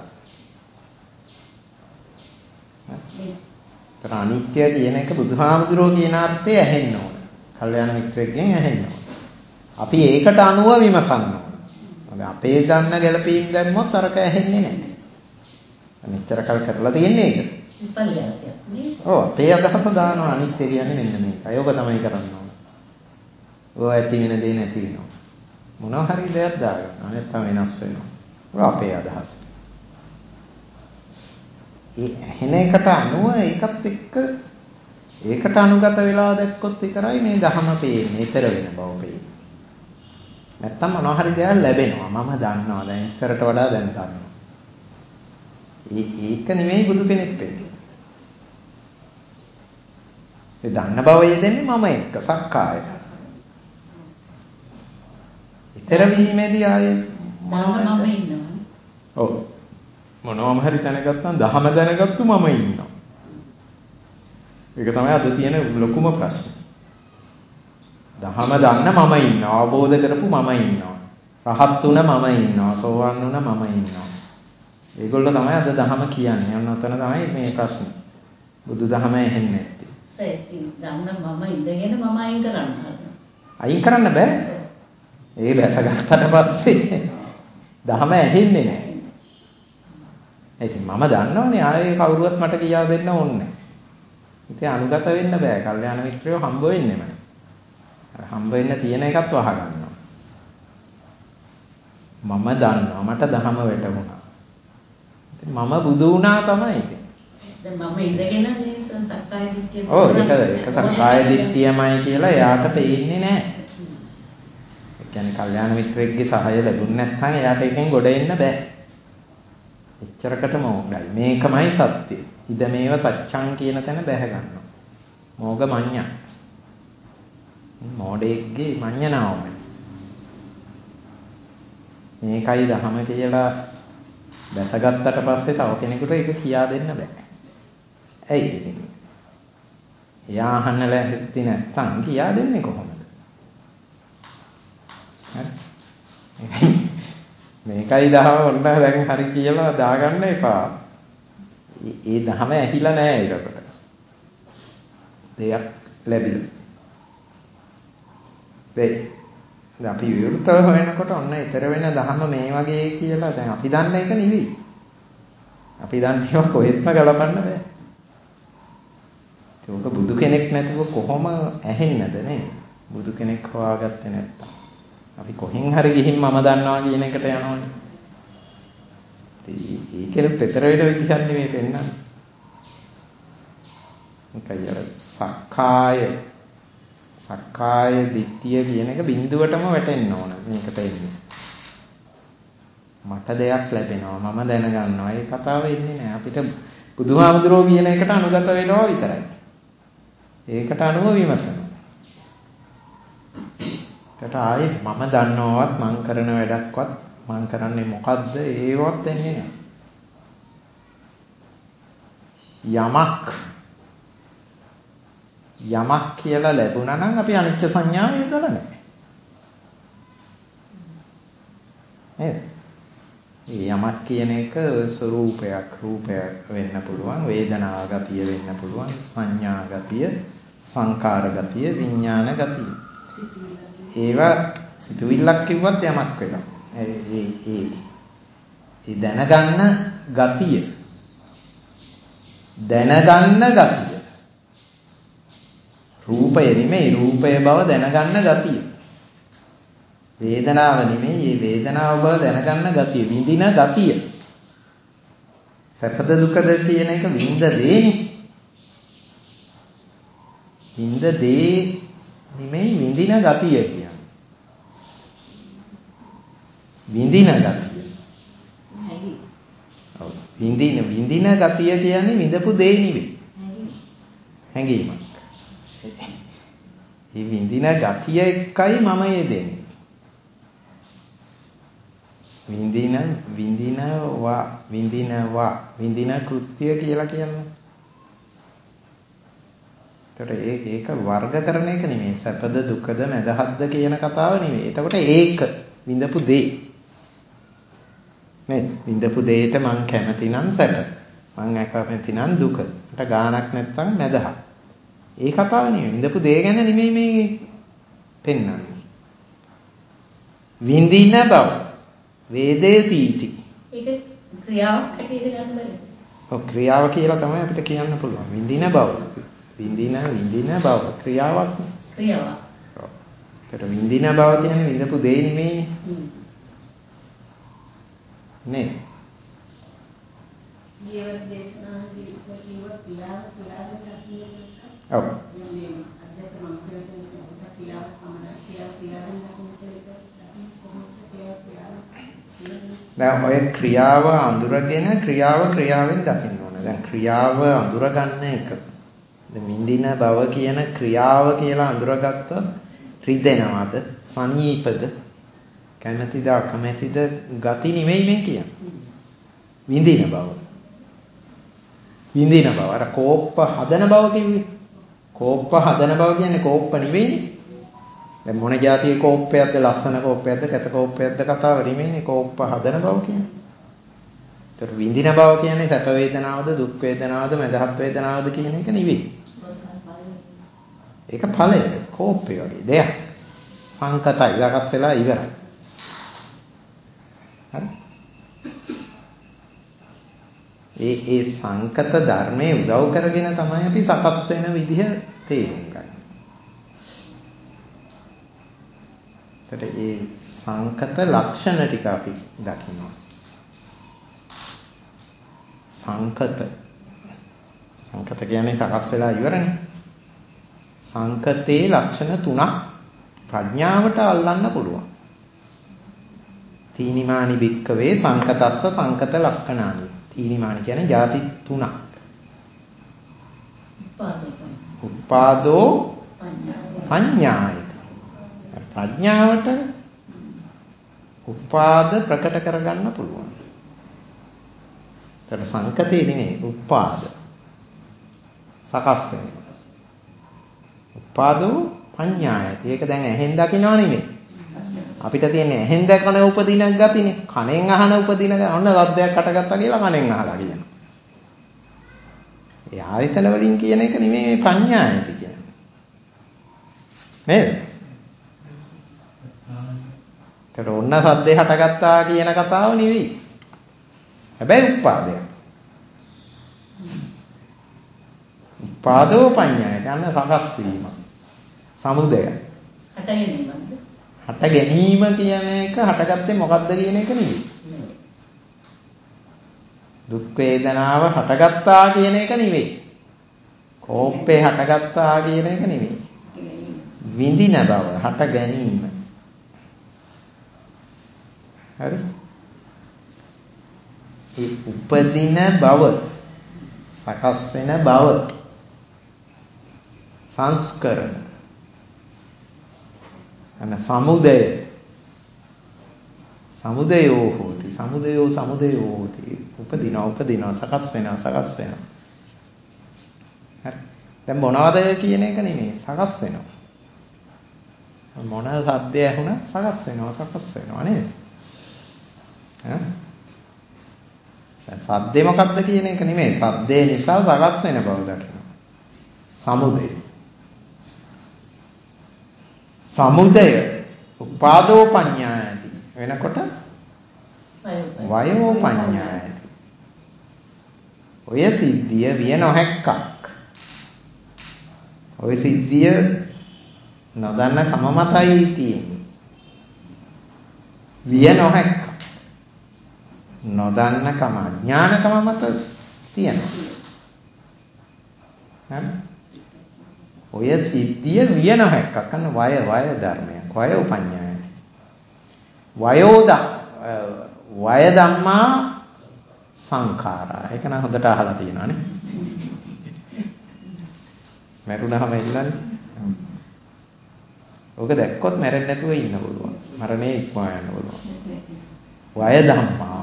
ඒතර අනිත්‍ය කියන එක බුදුහාමුදුරුවෝ කියන අර්ථය ඇහෙන්න ඕන. කල්යාණ මිත්‍රයෙක්ගෙන් ඇහෙන්න ඕන. අපි ඒකට අනුව විමසන්න ඕන. දැන් අපේ ගන්න ගැළපීම් දැම්මොත් අරක ඇහෙන්නේ නැහැ. අනිත්‍යර කල් කරලා තියෙන්නේ ඒක. විපල්ලාසයක් නේ. ඔව් අපේ අදහස දානවා අනිත්‍ය කියන්නේ මෙන්න මේකයි. ඕක තමයි කරන්න ඕන. ඔය ඇති වෙන දේ නැති වෙනවා. මොනවා හරි දෙයක් දාගන්න. නැත්නම් වෙනස් වෙනවා. ඔය අපේ අදහස. ඒ ඇහෙන එකට අනුව ඒකත් එක්ක ඒකට අනුගත වෙලා දැක්කොත් විතරයි මේ ධහම පේන්නේ. ඊතර වෙන බව පේන්නේ. නැත්තම් මොනවා හරි දෙයක් ලැබෙනවා. මම දන්නවා. දැන් ඉස්සරට වඩා දැන් දන්නවා. ඒක නෙමෙයි බුදු කෙනෙක් වෙන්නේ. ඒ දන්න බව යෙදෙන්නේ මම එක්ක සක්කාය. ඊතර වීමේදී ආයේ මම ඉන්නවා. ඔව්. මොනවම හරි දැනගත්නම් දහම දැනගත්තු මම ඉන්නවා. ඒක තමයි අද තියෙන ලොකුම ප්‍රශ්නේ. දහම දන්න මම ඉන්නවා. අවබෝධ කරපු මම ඉන්නවා. රහත් තුන මම ඉන්නවා. සෝවන් වුණ මම ඉන්නවා. ඒගොල්ලෝ තමයි අද දහම කියන්නේ. අන්න ඔතන තමයි මේ ප්‍රශ්නේ. බුදු දහම ඇහෙන්නේ නැත්තේ. සත්‍ය ගන්න මම ඉඳගෙන මම අයින් කරන්න හදනවා. අයින් කරන්න බෑ. ඒ බැසගත්තට පස්සේ දහම ඇහෙන්නේ නැහැ. ඉතින් මම දන්නවනේ ආයේ කවුරුවත් මට කියා දෙන්න ඕනේ නැහැ. ඉතින් අනුගත වෙන්න බෑ. කල්යාණ මිත්‍රයෝ හම්බ වෙන්නෙම නැහැ. අර හම්බ වෙන්න තියෙන එකත් වහ ගන්නවා. මම දන්නවා මට දහම වැටුණා. ඉතින් මම බුදු වුණා තමයි ඉතින්. දැන් මම ඉඳගෙන මේ සක්කාය දිට්ඨිය ඔව් ඒක සක්කාය දිට්ඨියමයි කියලා එයාට පේන්නේ නැහැ. ඒ කියන්නේ කල්යාණ මිත්‍රයෙක්ගේ සහාය ලැබුණ නැත්නම් එයාට එකෙන් ගොඩ එන්න බෑ. එච්චරකටම ඕගයි. මේකමයි සත්‍ය. ඉදමේව සත්‍යං කියන තැන බැහැ ගන්නවා. මෝග මඤ්ඤා. මොඩේක්ගේ මඤ්ඤණාවමයි. මේකයි ධහම කියලා දැසගත්තට පස්සේ තව කෙනෙකුට ඒක කියා දෙන්න බෑ. ඇයි ඉතින්? එයා අහන්න ලැහැත්ති නැත්නම් කියා දෙන්නේ කොහොමද? හරි. මේකයි දහම ඔන්න දැන් හරි කියලා දාගන්න එපා. ඒ දහම ඇහිලා නැහැ ඒකට. දෙයක් ලැබිලා. දැන් අපි විවෘතව හොයනකොට ඔන්න ඊතර වෙන දහම මේ වගේ කියලා දැන් අපි දන්න එක නෙවෙයි. අපි දන්නේ ඒවා කොහෙත්ම ගලපන්න බෑ. ඒක බුදු කෙනෙක් නැතුව කොහොම ඇහෙන්නද නේ? බුදු කෙනෙක් හොයාගත්තේ නැත්තම්. අපි කොහෙන් හරි ගිහින් මම දන්නවා කියන එකට යනවනේ. ඒකෙත් පෙතර වෙන විදිහක් නෙමෙයි පෙන්නන්නේ. මොකද සක්කාය දිට්ඨිය කියන එක බිඳුවටම වැටෙන්න ඕන මේකට එන්නේ. මට දෙයක් ලැබෙනවා මම දැනගන්නවා. ඒ කතාව එන්නේ නැහැ. අපිට බුදුහාමුදුරෝ කියන එකට අනුගත වෙනවා විතරයි. ඒකට අනුව විමසනවා. ඒකට ආයේ මම දන්නවවත් මං කරන වැඩක්වත් මං කරන්නේ මොකද්ද ඒවත් එන්නේ නැහැ. යමක් කියලා ලැබුණා නම් අපි අනිච්ච සංඥාව යොදලා නැහැ. නේද? යමක් කියන එක ස්වરૂපයක් රූපයක් වෙන්න පුළුවන්, වේදනා ගතිය වෙන්න පුළුවන්, සංඥා ගතිය, සංකාර ගතිය, විඥාන ගතිය. ඒවා සිතුවිල්ලක් කිව්වත් යමක් වෙනවා. ඒ දැනගන්න ගතිය. රූපය නෙමෙයි රූපය බව දැනගන්න ගතිය. වේදනාව නෙමෙයි මේ වේදනාව බව දැනගන්න ගතිය. විඳින ගතිය. සැපද දුකද කියන එක විඳ දෙන්නේ. විඳ දේ නෙමෙයි විඳින ගතිය කියන්නේ. විඳින ගතිය. ඔව් විඳින ගතිය කියන්නේ විඳපු දේ නෙවෙයි. හැඟීමක්. මේ විඳින ගතිය එකයි මම යෙදෙන්නේ. විඳින කෘත්‍ය කියලා කියන්නේ. ඒක වර්ග කරන එක නෙමෙයි. සැපද දුකද මැදහත්ද කියන කතාව නෙමෙයි. එතකොට ඒක විඳපු දේ. නේ විඳපු දෙයට මං කැමති නම් සැප. මං අකමැති නම් දුක. මට ගාණක් නැත්තම් මැදහත්. ඒ කතාව නෙමෙයි. විඳපු දේ ගැන නෙමෙයි මේ පෙන්වන්නේ. විඳින බව. වේදේතිති. ඒක ක්‍රියාවක් හැටියට ගන්න බෑ. ඔව් ක්‍රියාව කියලා තමයි අපිට කියන්න පුළුවන්. විඳින බව. විඳින බව ක්‍රියාවක් නේ. ක්‍රියාවක්. ඔව්. ඒකට විඳින බව කියන්නේ විඳපු දේ නෙමෙයිනේ. නේ. ජීවත් දේශනාදී ඉස්සෙල්ලා ක්‍රියාව ඔව්. දැන් ඔය ක්‍රියාව අඳුරගෙන ක්‍රියාවෙන් දකින්න ඕන. දැන් ක්‍රියාව අඳුරගන්න එක. දැන් විඳින බව කියන ක්‍රියාව කියලා අඳුරගත්තොත් රිදෙනවද? සනීපද? කැමැතිද අකමැතිද? ගති නෙමෙයි මේ කියන්නේ. විඳින බව. අර කෝප්ප හදන බව කිව්වේ. කෝප්ප හදන බව කියන්නේ කෝප්ප නෙවෙයිනේ. දැන් මොන જાතියේ කෝප්පයක්ද ලස්සන කෝප්පයක්ද කැත කෝප්පයක්ද කතාව නෙමෙයිනේ කෝප්ප හදන බව කියන්නේ. ඒතර විඳින බව කියන්නේ සැප වේදනාවද දුක් වේදනාවද මදහත් වේදනාවද කියන එක නෙවෙයි. ඒක ඵලය කෝප්පේ වගේ දෙයක්. සංකතයි සකස් වෙලා ඉවරයි. හරි. ඒ සංකත ධර්මයේ උදව් කරගෙන තමයි අපි සකස් වෙන විදිහ තේරුම් ගන්න. ඒ සංකත ලක්ෂණ ටික අපි දකිනවා. සංකත කියන්නේ සකස් වෙලා ඉවරනේ. සංකතේ ලක්ෂණ 3ක් ප්‍රඥාවට අල්ලන්න පුළුවන්. තීනිමානි භික්කවේ සංකතස්ස සංකත ලක්ෂණානි. තීනිමානි කියන්නේ ಜಾති 3ක්. උපාදෝ පඤ්ඤායති. ප්‍රඥාවට උපාද ප්‍රකට කරගන්න පුළුවන්. ඒතර සංකතේ නෙමෙයි උපාද. සකස් වෙනවා. උපාදෝ පඤ්ඤායති. ඒක දැන් ඇහෙන් දකින්නව නෙමෙයි. අපිට තියෙන්නේ ඇහෙන් දැකන උපදින ගතිනේ. කනෙන් අහන උපදින ඔන්න සද්දයක් අටගත්තා කියලා කනෙන් අහලා කියනවා. ඒ ආයතන වලින් කියන එක නෙමෙයි මේ පඤ්ඤායති කියන්නේ. නේද? ඒතර ඔන්න සද්දේ හටගත්තා කියන කතාව නෙවෙයි. හැබැයි උපාදයක්. උපාදෝ පඤ්ඤායති. අන්න සකස් වීම. සමුදය. හට ගැනීමද? හට ගැනීම කියන එක හටගත්තේ මොකද්ද කියන එක නෙවෙයි. දුක් වේදනාව හටගත්තා කියන එක නෙවෙයි. කෝපේ හටගත්තා කියන එක නෙවෙයි. විඳින බව හට ගැනීම. හරි? ඒ උපදින බව, සකස් වෙන බව, සංස්කරණ අන සමුදය සමුදයෝ හෝති සමුදයෝ හෝති උපදිනවා සකස් වෙනවා හරි දැන් මොනවද කියන එක නෙමෙයි සකස් වෙනවා මොන සද්දය ඇහුණා සකස් වෙනවා නේද සද්දේ මොකක්ද කියන එක නෙමෙයි සද්දේ නිසා සකස් වෙන බව දකිනවා සමුදය උපාදෝ පඤ්ඤායති වෙනකොට වයෝ පඤ්ඤායති ඔය සිද්ධිය විය නොහැක්කක් ඔය සිද්ධිය නොදන්න කම මතයි තියෙන්නේ විය නොහැක්ක නොදන්න කම ඥානකම මත තියෙනවා හරි ඔය සිද්ධිය විය නොහැක්කක් අන්න වය ධර්මයක් වය උපඤ්ඤායයි වය ධම්මා සංඛාරා ඒක නම් හොඳට අහලා තියෙනවානේ මරුණාම ඉන්නන්නේ ඔක දැක්කොත් මැරෙන්නේ නැතුව ඉන්න පුළුවන් මරණේ ඉක්මවා යන්න පුළුවන් වය ධම්මා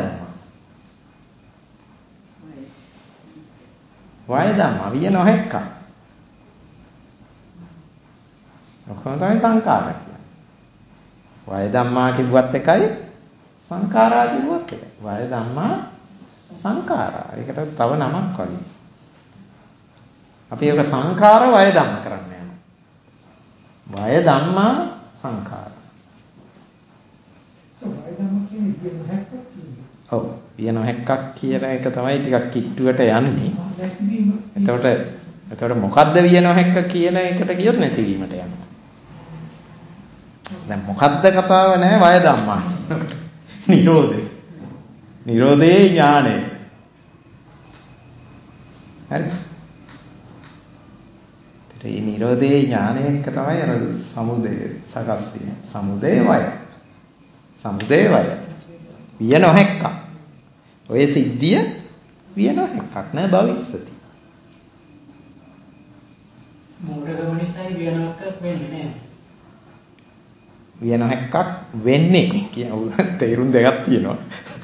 විය නොහැක්කක් ඔක්කොම තමයි සංඛාර කියන්නේ. වය ධම්මා කිව්වත් එකයි සංඛාරා කිව්වත් එකයි. වය ධම්මා සංඛාරා. ඒකට තව නමක් වගේ. අපි ඒක සංඛාර වය ධම්ම කරන්න යනවා. වය ධම්මා සංඛාර. වය ධම්ම කියන්නේ විය නොහැක්කක් කියන්නේ. ඔව් විය නොහැක්කක් කියන එක තමයි ටිකක් කිට්ටුවට යන්නේ. එතකොට මොකද්ද විය නොහැක්ක කියන එකට කියොත් නැතිවීමට යනවා. දැන් මොකද්ද කතාව නැහැ වය ධම්මා. නිරෝධේ ඥානෙ. හරි. ඒ නිරෝධේ ඥානෙ එක තමයි අර සමුදය සකස් වෙන්නේ. සමුදය වය. විය නොහැක්ක. ඔය සිද්ධිය විය නොහැක්කක් නෑ භවිස්සති. මෝඩකම නිසායි විය නොහැක්කක් වෙන්නේ නෑ. විය නොහැක්කක් වෙන්නේ කියන තේරුම් දෙකක් තියෙනවා.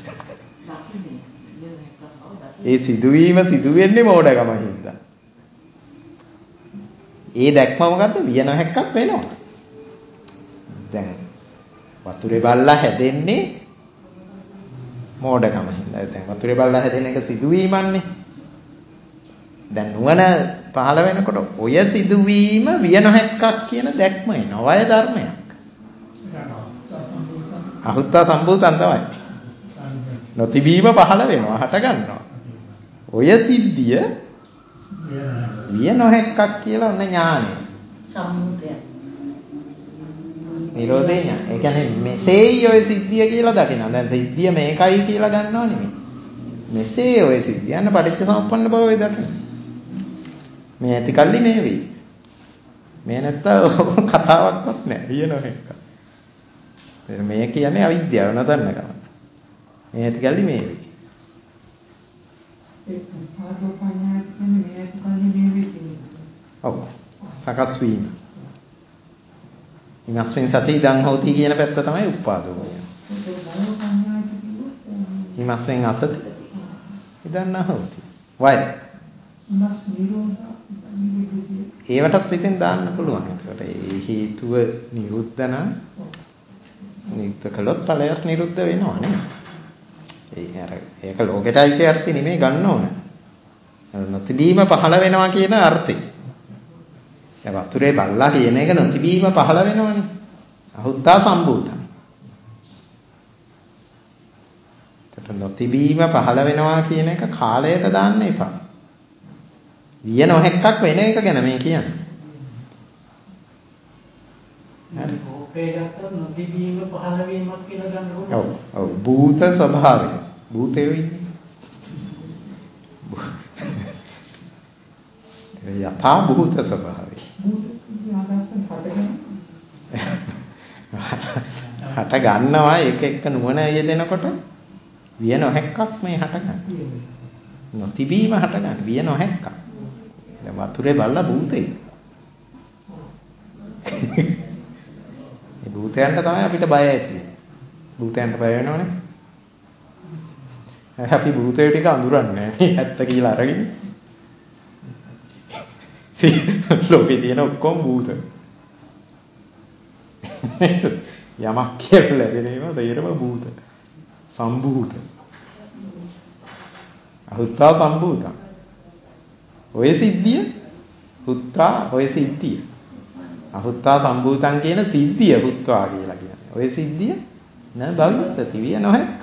ඒ සිදුවීම සිදු වෙන්නේ මෝඩකම හින්දා. ඒ දැක්ම මොකද්ද? විය නොහැක්කක් වෙනවා. දැන් වතුරේ බල්ලා හැදෙන්නේ මෝඩකම හින්දා. දැන් වතුරේ බල්ලා හැදෙන එක සිදුවීමන්නේ. දැන් නුවණ පහළ වෙනකොට ඔය සිදුවීම විය නොහැක්කක් කියන දැක්ම එනවා. වය ධර්මයක්. අහුත්තා සම්භූතන් තමයි. නොතිබීම පහළ වෙනවා, හට ගන්නවා. ඔය සිද්ධිය විය නොහැක්කක් කියලා ඔන්න ඥානය. සම්මුතිය. නිරෝධේ ඥාන. ඒ කියන්නේ මෙසේයි ඔය සිද්ධිය කියලා දකිනවා. දැන් සිද්ධිය මේකයි කියලා ගන්නව නෙමෙයි. මෙසේ ඔය සිද්ධිය යන පටිච්චසමුප්පන්න බව වේ දකින්න. මේ ඇති කල්ලි මේ වෙයි. මේ නැත්තම් කතාවක්වත් නැහැ. විය නොහැක්ක. මේ කියන්නේ අවිද්‍යාව නදන්නකම. මේ ඇති කල්ලි මේ වෙයි. ඒ උපාදෝ පඤ්ඤාය කියන්නේ මේ ඇති කල්ලි මේ වෙයි කියන්නේ. ඔව්. සකස් වීම. ඉමස්මින් සති ඉදං හෝති කියන පැත්ත තමයි උපාදෝ. ඉමස්මින් අසති ඉදං නහෝති. වය. ඒවටත් ඉතින් දාන්න පුළුවන්. ඒකට ඒ හේතුව නිරුද්ධ නම් නිරුද්ධ කළොත් ඵලයක් නිරුද්ධ වෙනවා නේ. ඒක ලෝකෙටයි අර්ථي නෙමෙයි ගන්න ඕන. නොතිබීම පහළ වෙනවා කියන අර්ථය. දැන් වතුරේ බල්ලා කියන එක නොතිබීම පහළ වෙනවනේ. අහුත්තා සම්භූතං. ඒකට නොතිබීම පහළ වෙනවා කියන එක කාලයට දාන්න එපා. විය නොහැක්කක් වෙන එක ගැන මේ කියන්නේ. හරි. කෝපේ ගත්තොත් නොතිබීම පහළ වීමක් කියලා ගන්න ඕනේ. ඔව්. ඔව්. භූත ස්වභාවය. භූතයෝ ඉන්නේ. යථා භූත ස්වභාවය. හට ගන්නවා එක එක නුවණ යෙදෙනකොට විය නොහැක්කක් මේ හට ගන්න. නොතිබීම හට ගන්න විය නොහැක්කක්. දැන් වතුරේ බලලා භූතේ. මේ භූතයන්ට තමයි අපිට බය ඇති වෙන්නේ. භූතයන්ට බය වෙනවනේ. අපි භූතය ටික අඳුරන්නේ නැහැ. ඇත්ත කියලා අරගෙන. ලෝකේ තියෙන ඔක්කොම භූත. යමක් කියලා ලැබෙන ඒවා දෙයරම භූත. සම්භූත. අහුත්තා සම්භූතං. ඔය සිද්ධිය හුත්තා ඔය සිද්ධිය. අහුත්තා සම්භූතං කියන සිද්ධිය හුත්වා කියලා කියන්නේ. ඔය සිද්ධිය න භවිස්සති විය නොහැක්ක.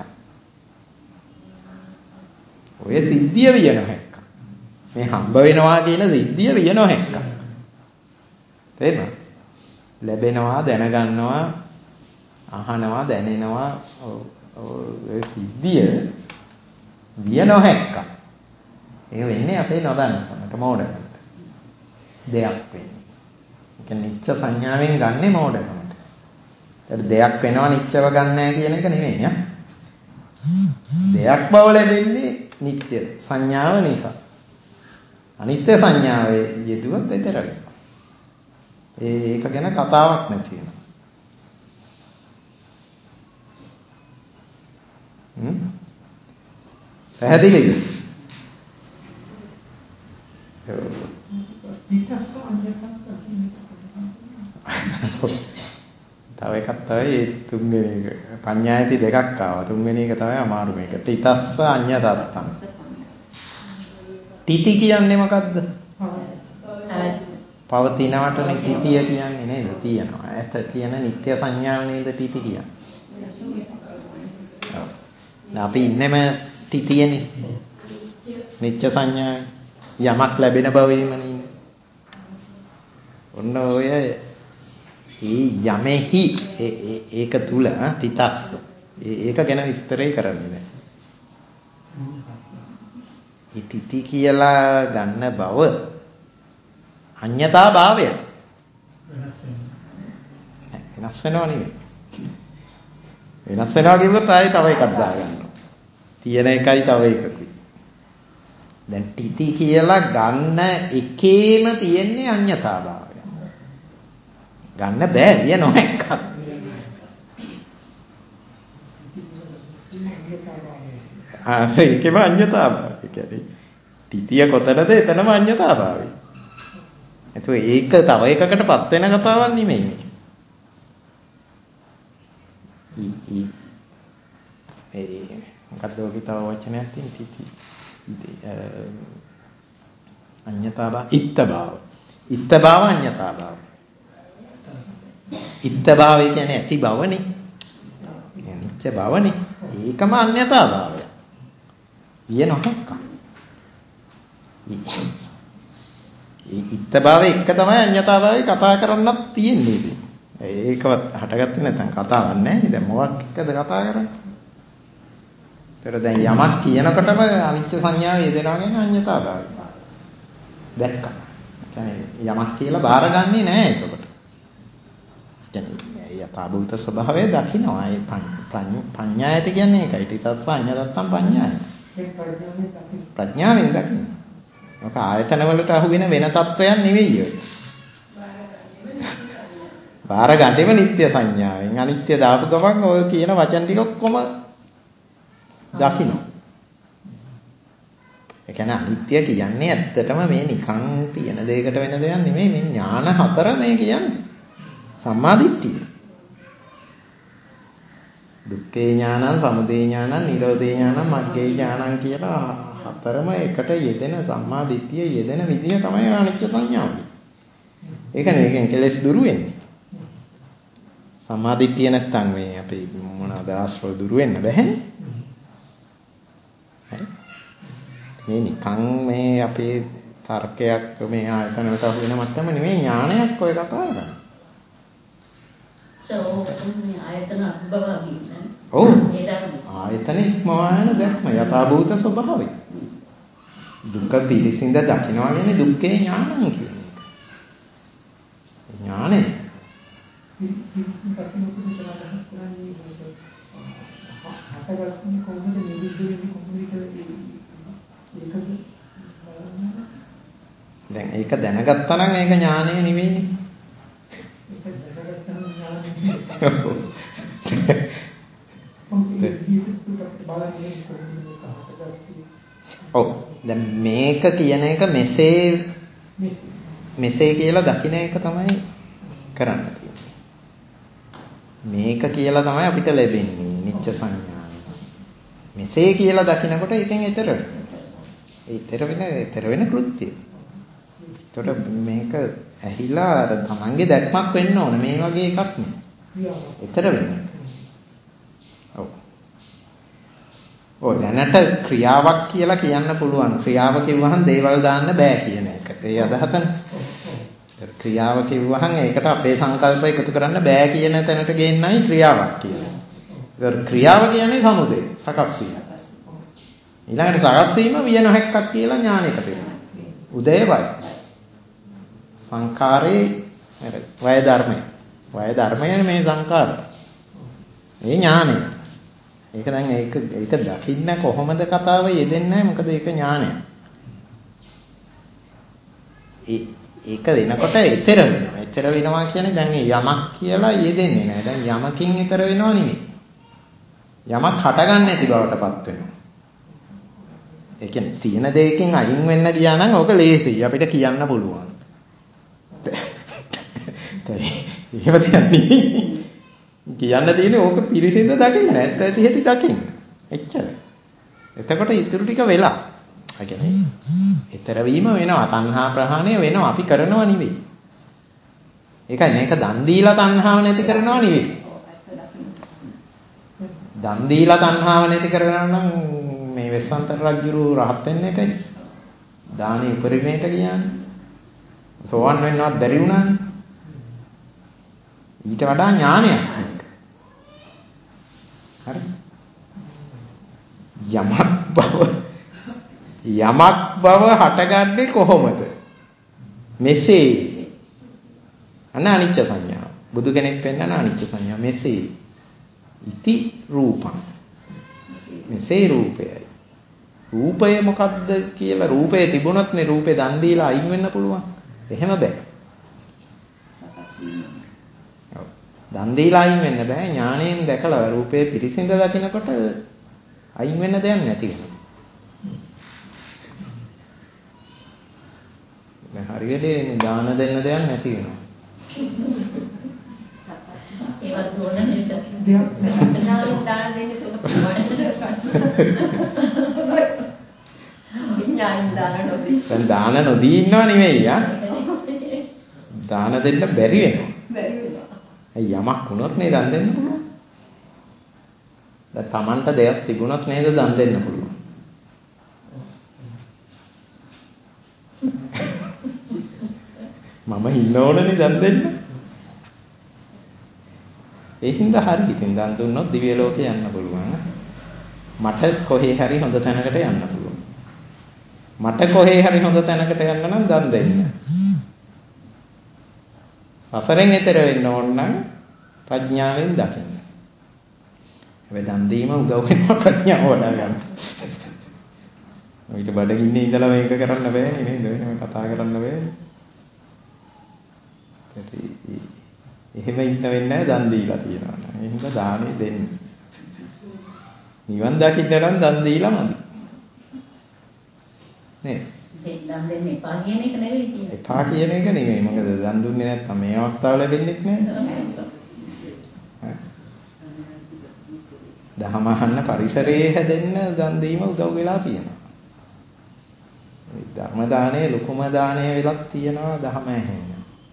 ඔය සිද්ධිය විය නොහැක්ක. මේ හම්බ වෙනවා කියන සිද්ධිය විය නොහැක්ක. තේරෙනවද? ලැබෙනවා දැනගන්නවා අහනවා දැනෙනවා ඔය සිද්ධිය විය නොහැක්ක. ඒක වෙන්නේ අපේ නොදන්නකමට මෝඩකමට. දෙයක් වෙන්නේ. ඒක නිච්ච සංඥාවෙන් ගන්නෙ මෝඩකමට. ඒත් දෙයක් වෙනවා නිච්චව ගන්නෑ කියන එක නෙමෙයි ඈ. දෙයක් බව ලැබෙන්නේ නිත්‍ය සංඥාව නිසා. අනිත්‍ය සංඥාවේ යෙදුවොත් එතර වෙනවා. ඒක ගැන කතාවක් නැති වෙනවා. පැහැදිලිද? තව එකක් තමයි තුන්වෙනි එක. පඤ්ඤායති දෙකක් ආවා. තුන්වෙනි එක තමයි අමාරු මේක. ඨිතස්ස අඤ්ඤතත්තං. ඨිති කියන්නේ මොකද්ද? පවතිනවටනේ ඨිතිය කියන්නේ නේද? තියෙනවා. ඇත කියන නිත්‍ය සංඥාව නේද ඨිති කියන්නේ. අපි ඉන්නෙම ඨිතියනේ. නිත්‍ය සංඥා යමක් ලැබෙන බවෙමනේ. ඔන්න ඔය යමෙහි ඒක තුල ඨිතස්ස. ඒක ගැන විස්තරය කරන්නේ දැන්. ඨිති කියලා ගන්න බව අඤ්ඤතා භාවය. වෙනස් වෙනව නෙවෙයි. වෙනස් වෙනවා කිව්වොත් ආයෙ තව එකක් දාගන්නවා. තියෙන එකයි තව එකකුයි. දැන් ඨිති කියලා ගන්න එකේම තියෙන්නේ අඤ්ඤතා භාවය. ගන්න බෑ විය නොහැක්ක. ඒකේම අඤ්ඤතා භාවය. ඒ කියන්නේ ඨිතිය කොතනද එතනම අඤ්ඤතා භාවය. එතකොට ඒක තව එකකටපත් වෙන කතාවක් නෙමෙයි මේ. මොකද්ද ඔගේ තව වචනයක් තියෙන ඨිති. අඤ්ඤතා භාව, ඉත්ත භාව. ඉත්ත භාව අඤ්ඤතා භාව. ඉත්ත භාවය කියන්නේ ඇති බවනේ. නිච්ච බවනේ. ඒකම අඤ්ඤතා භාවය. විය නොහැක්ක. ඉත්ත භාවය එක තමයි අඤ්ඤතා භාවය කතා කරන්නත් තියෙන්නේ. ඒකවත් හටගත්තේ නැත්නම් කතාවක් නැහැ. දැන් මොකක් එක්කද කතා කරන්නේ? ඒතර දැන් යමක් කියනකොටම අනිත්‍ය සංඥාව යෙදෙනවා කියන්නේ අඤ්ඤතා භාවය. දැක්කා. කියන්නේ යමක් කියලා බාරගන්නේ නැහැ ඒකට. කියන්නේ යථාභූත ස්වභාවය දකින්නවා. ඒ පඤ්ඤායති කියන්නේ ඒකයි. ඨිතස්ස අඤ්ඤතත්තම් පඤ්ඤායති. ප්‍රඥාවෙන් දකින්න. ඔක ආයතන වලට අහු වෙන තත්වයන් නෙවෙයි ඔය. බාරගන්නෙම නිත්‍ය සංඥාවෙන්. අනිත්‍ය දාපු ගමන් ඔය කියන වචන ටික ඔක්කොම දකින්න. ඒ කියන්නේ අනිත්‍ය කියන්නේ ඇත්තටම මේ නිකන් තියෙන දෙයකට වෙන දෙයක් නෙමෙයි. මේ ඥාන හතර මේ කියන්නේ. සම්මා දිට්ඨිය. දුක්ඛේ ඥානං, සමුදය ඥානං, නිරෝධේ ඥානං, මග්ගේ ඥානං කියලා හතරම එකට යෙදෙන සම්මා දිට්ඨිය යෙදෙන විදිය තමයි අනිත්‍ය සංඥාව. ඒකනේ මේකෙන් කෙලෙස් දුරු වෙන්නේ. සම්මා දිට්ඨිය නැත්තම් මේ අපේ මොනවාද ආශ්‍රව දුරු වෙන්න බැහැනේ. හරි. මේ නිකන් මේ අපේ තර්කයක් මේ ආයතන වලට අහු වෙන මට්ටම නෙමෙයි ඥානයක් ඔය කතා කරන්නේ. සෝකතුනේ ආයතන අභව කියන්නේ. ඔව්. ඒ ධර්ම. ආයතන ඉක්මවායන දැක්ම යථාභූත ස්වභාවය. දුක පිළිසිඳ දකින්නවා කියන්නේ දුක්ඛේ ඥානං කියන එක. ඥානෙ. පිළිසිඳ දකින්නකොට අදහස් කරන්නේ හටගන්නේ කොහොමද නිරුද්ධ වෙන්නේ කොහොමද ඒකද දැන් ඒක දැනගත්තා නම් ඒක ඥානය නෙවෙයිනේ. ඒක දැනගත්තා නම් ඥානය. ඔව්. දැන් මේක කියන එක මෙසේ කියලා දකින්න එක තමයි කරන්න තියෙන්නේ. මේක කියලා තමයි අපිට ලැබෙන්නේ නිච්ච සංඥාව. මෙසේ කියලා දකිනකොට ඒකෙන් ඈතර වෙනවා. ඈතර වෙන කෘත්‍යය. ඒතකොට මේක ඇහිලා අර තමන්ගේ දැක්මක් වෙන්න ඕන මේ වගේ එකක් නෙවෙයි. ඈතර වෙන්නේ. ඔව්. දැනට ක්‍රියාවක් කියලා කියන්න පුළුවන්. ක්‍රියාව කිව්වහම දේවල් දාන්න බෑ කියන එක. ඒ අදහසනේ. ක්‍රියාව කිව්වහම ඒකට අපේ සංකල්ප එකතු කරන්න බෑ කියන තැනට ගේන්නයි ක්‍රියාවක් කියන්නේ. ඒතර ක්‍රියාව කියන්නේ සමුදය, සකස් වීම. ඊළඟට සකස් වීම විය නොහැක්කක් කියලා ඥානයකට එනවා. උදේ වය. සංකාරේ වය ධර්මය. වය ධර්මයනේ මේ සංකාර. මේ ඥානය. ඒක දැන් ඒක දකින්න කොහොමද කතාව යෙදෙන්නේ නැහැ මොකද ඒක ඥානය. ඒක වෙනකොට ඊතර වෙනවා. ඊතර වෙනවා කියන්නේ දැන් යමක් කියලා යෙදෙන්නේ නැහැ. දැන් යමකින් ඊතර වෙනව නෙමෙයි. යමක් හටගන්නේ නැති බවටපත් වෙනවා. ඒ කියන්නේ තියෙන දෙයකින් අයින් වෙන්න ගියා නම් ඕක ලේසියි. අපිට කියන්න පුළුවන්. එහෙම තියන්නේ. කියන්න තියෙන්නේ ඕක පිරිසිඳ දකින්න. ඇත්ත ඇති හැටි දකින්න. එච්චරයි. එතකොට ඉතුරු ටික වෙලා. ඒ කියන්නේ ඊතර වීම වෙනවා. තණ්හා ප්‍රහාණය වෙනවා. අපි කරනවා නෙවෙයි. ඒකයි මේක දන් දීලා තණ්හාව නැති කරනවා නෙවෙයි. දන් දීලා තණ්හාව නැති කරනවා නම් මේ වෙස්සන්තර රජුරු රහත් වෙන්න එකයි. දානේ උපරිමයට ගියානේ. සෝවන් වෙන්නවත් බැරි වුණානේ. ඊට වඩා ඥානයක්. හරි. යමක් බව හටගන්නේ කොහොමද? මෙසේ. අනිච්ච සංඥා. බුදු කෙනෙක් පෙන්නන අනිච්ච සංඥා මෙසේ. ඉති රූපං. මෙසේ රූපයයි. රූපය මොකද්ද කියලා රූපය තිබුණොත් නේ රූපේ දන් දීලා අයින් වෙන්න පුළුවන්. එහෙම බෑ. දන් දීලා අයින් වෙන්න බෑ. ඥාණයෙන් දැකලා රූපේ පිරිසිඳ දකිනකොට අයින් වෙන්න දෙයක් නැති වෙනවා. දැන් හරියට දාන දෙන්න දෙයක් නැති වෙනවා. ඒවත් ඕන නිසා දාන දෙන්න තුන විඥානින් දාන නොදී. දැන් දාන නොදී ඉන්නව නෙමෙයි ආ. දාන දෙන්න බැරි වෙනවා. යමක් වුණොත් නේ දන් දෙන්න පුළුවන්. දැන් Tamanට දෙයක් තිබුණොත් නේද දන් දෙන්න පුළුවන්. මම ඉන්න ඕනනේ දන් දෙන්න. ඒ හින්දා හරි ඉතින් දන් දුන්නොත් දිව්‍ය ලෝකේ යන්න පුළුවන්. මට කොහේ හරි හොඳ තැනකට යන්න පුළුවන්. මට කොහේ හරි හොඳ තැනකට යන්න නම් දන් දෙන්න. සසරෙන් එතර වෙන්න ඕන නම් ප්‍රඥාවෙන් දකින්න. හැබැයි දන් දීම උදව් වෙනවා ප්‍රඥාව වඩා ගන්න. ඊට බඩගින්නේ ඉඳලා මේක කරන්න බෑනේ නේද? මේ කතා කරන්න බෑනේ. එහෙම ඉන්න වෙන්නේ නැහැ දන් දීලා තියනවා. ඒ හින්දා දානෙ දෙන්න. නිවන් දකින්න නම් දන් දීලා මදි. නේ? දන් දෙන්න එපා කියන එක නෙවෙයි කියන්නේ. එපා කියන එක නෙමෙයි. මොකද දන් දුන්නේ නැත්නම් මේ අවස්ථාව ලැබෙන්නේ නැහැ. දහම අහන්න පරිසරයේ හැදෙන්න දන් දීම උදව් වෙලා තියෙනවා. ධර්ම දාණය ලොකුම දාණය වෙලක් තියෙනවා දහම ඇහෙන්න.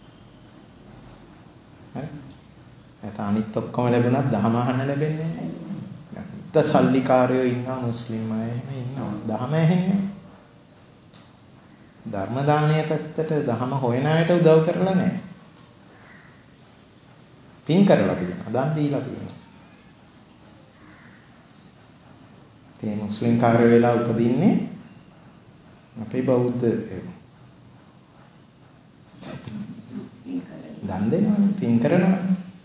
හරි? නැත්නම් අනිත් ඔක්කොම ලැබුණත් දහම අහන්න ලැබෙන්නේ නැහැ. සල්ලිකාරයෝ ඉන්නවා මුස්ලිම් අය එහෙම ඉන්නවා. දහම ඇහෙන්නේ. ධර්ම දාණය පැත්තට දහම හොයන අයට උදව් කරලා නැහැ. පින් කරලා තියෙනවා. දන් දීලා තියෙනවා. මේ මුස්ලිම් කාර්ය වෙලා උපදින්නේ අපේ බෞද්ධ දන් දෙනවා, පින් කරනවා.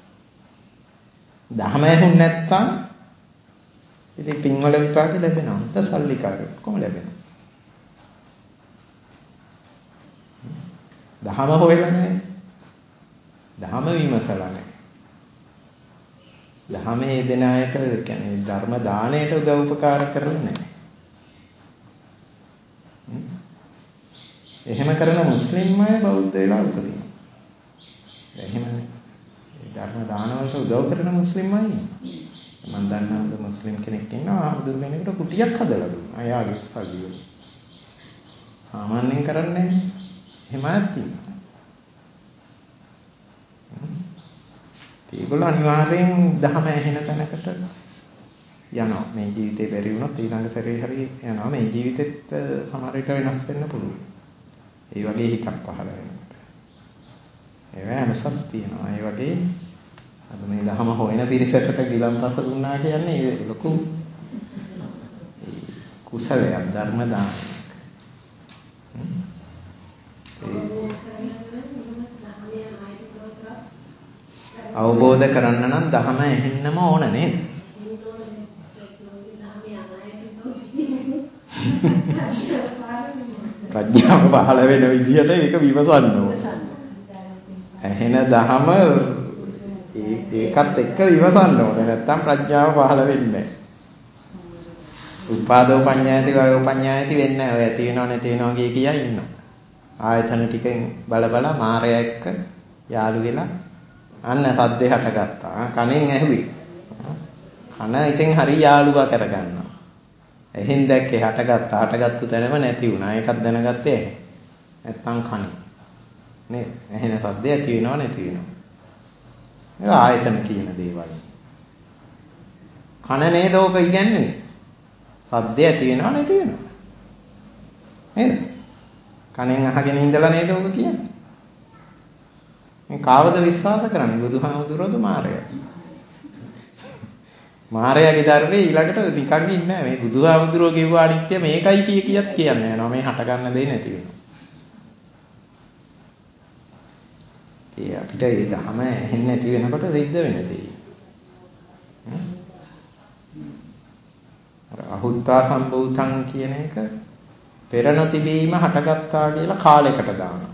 දහම ඇහුන් නැත්තම් ඉතින් පින් වල විපාක ලැබෙනවා. උන්ට සල්ලිකාරය කොහොම ලැබෙනවා? දහම හොයලා නැහැ. දහම විමසලා නැහැ. දහමේ දෙන අයට කියන්නේ ධර්ම දාණයට උදව් උපකාර කරලා නැහැ. එහෙම කරන මුස්ලිම් අය බෞද්ධ වෙලා උපදිනවා. එහෙමනේ. ධර්ම දාන වලට උදව් කරන මුස්ලිම් අය මම දන්නා මුස්ලිම් කෙනෙක් ඉන්නවා ආමුදුර කෙනෙකුට කුටියක් හදලා දුන්නා. එයාගේ පල්ලිය. සාමාන්‍යයෙන් කරන්නේ නැහැ. එහෙමත් තියෙනවා. ඒගොල්ලෝ අනිවාර්යෙන් දහම ඇහෙන තැනකට යනවා. මේ ජීවිතේ බැරි වුණොත් ඊළඟ සැරේ හරි යනවා. මේ ජීවිතෙත් සමහර විට වෙනස් වෙන්න පුළුවන්. ඒ වගේ හිතක් පහළ වෙනවා. ඒවා අනුසස් තියෙනවා. ඒ වගේ අද මේ දහම හොයන පිරිසකට ගිලම්පස දුන්නා කියන්නේ ලොකු කුසලයක් ධර්ම දානයක්. අවබෝධ කරන්න නම් ධහම ඇහෙන්නම ඕන නේද? ප්‍රඥාව පහළ වෙන විදිහට ඒක විමසන්න ඕන. ඇහෙන ධහම ඒකත් එක්ක විමසන්න ඕන. නැත්තම් ප්‍රඥාව පහළ වෙන්නේ නැහැ. උපාදෝ පඤ්ඤායති වයෝ පඤ්ඤායති වෙන්නේ නැහැ. ඔය ඇති වෙනව නැති වෙනව කියා ඉන්නවා. ආයතන ටිකෙන් බල මායя එක්ක යාළු වෙලා අන්න සද්දේ හටගත්තා. කණෙන් ඇහුවේ. කන ඉතින් හරි යාළුවා කරගන්නවා. එහෙන් දැක්කේ හටගත්තා. හටගත්තු තැනම නැති වුණා. ඒකත් දැනගත්තේ නැත්තම් කනේ. නේද? ඇහෙන සද්දේ ඇති වෙනව නැති වෙනව. ඒක ආයතන කියන දේවල්. කන නේද ඕක ඉගන්නේ? සද්දේ ඇති වෙනව නැති වෙනව. නේද? කනෙන් අහගෙන ඉඳලා නේද ඕක කියන්නේ? මේ කාවද විශ්වාස කරන්නේ බුදුහාමුදුරුවෝද මාරයා? මාරයාගේ ධර්මයේ ඊළඟට නිකන් ඉන්නේ නැහැ. මේ බුදුහාමුදුරුවෝ කිව්ව අනිත්‍ය මේකයි කියත් කියන්නේ යනවා. මේ හට ගන්න දෙයක් නැති වෙනවා. ඒ අපිට ඒ ධම ඇහෙන්නේ නැති වෙනකොට සිද්ධ වෙන දේ. අර අහුත්වා සම්භූතං කියන එක පෙර නොතිබීම හටගත්තා කියලා කාලයකට දානවා.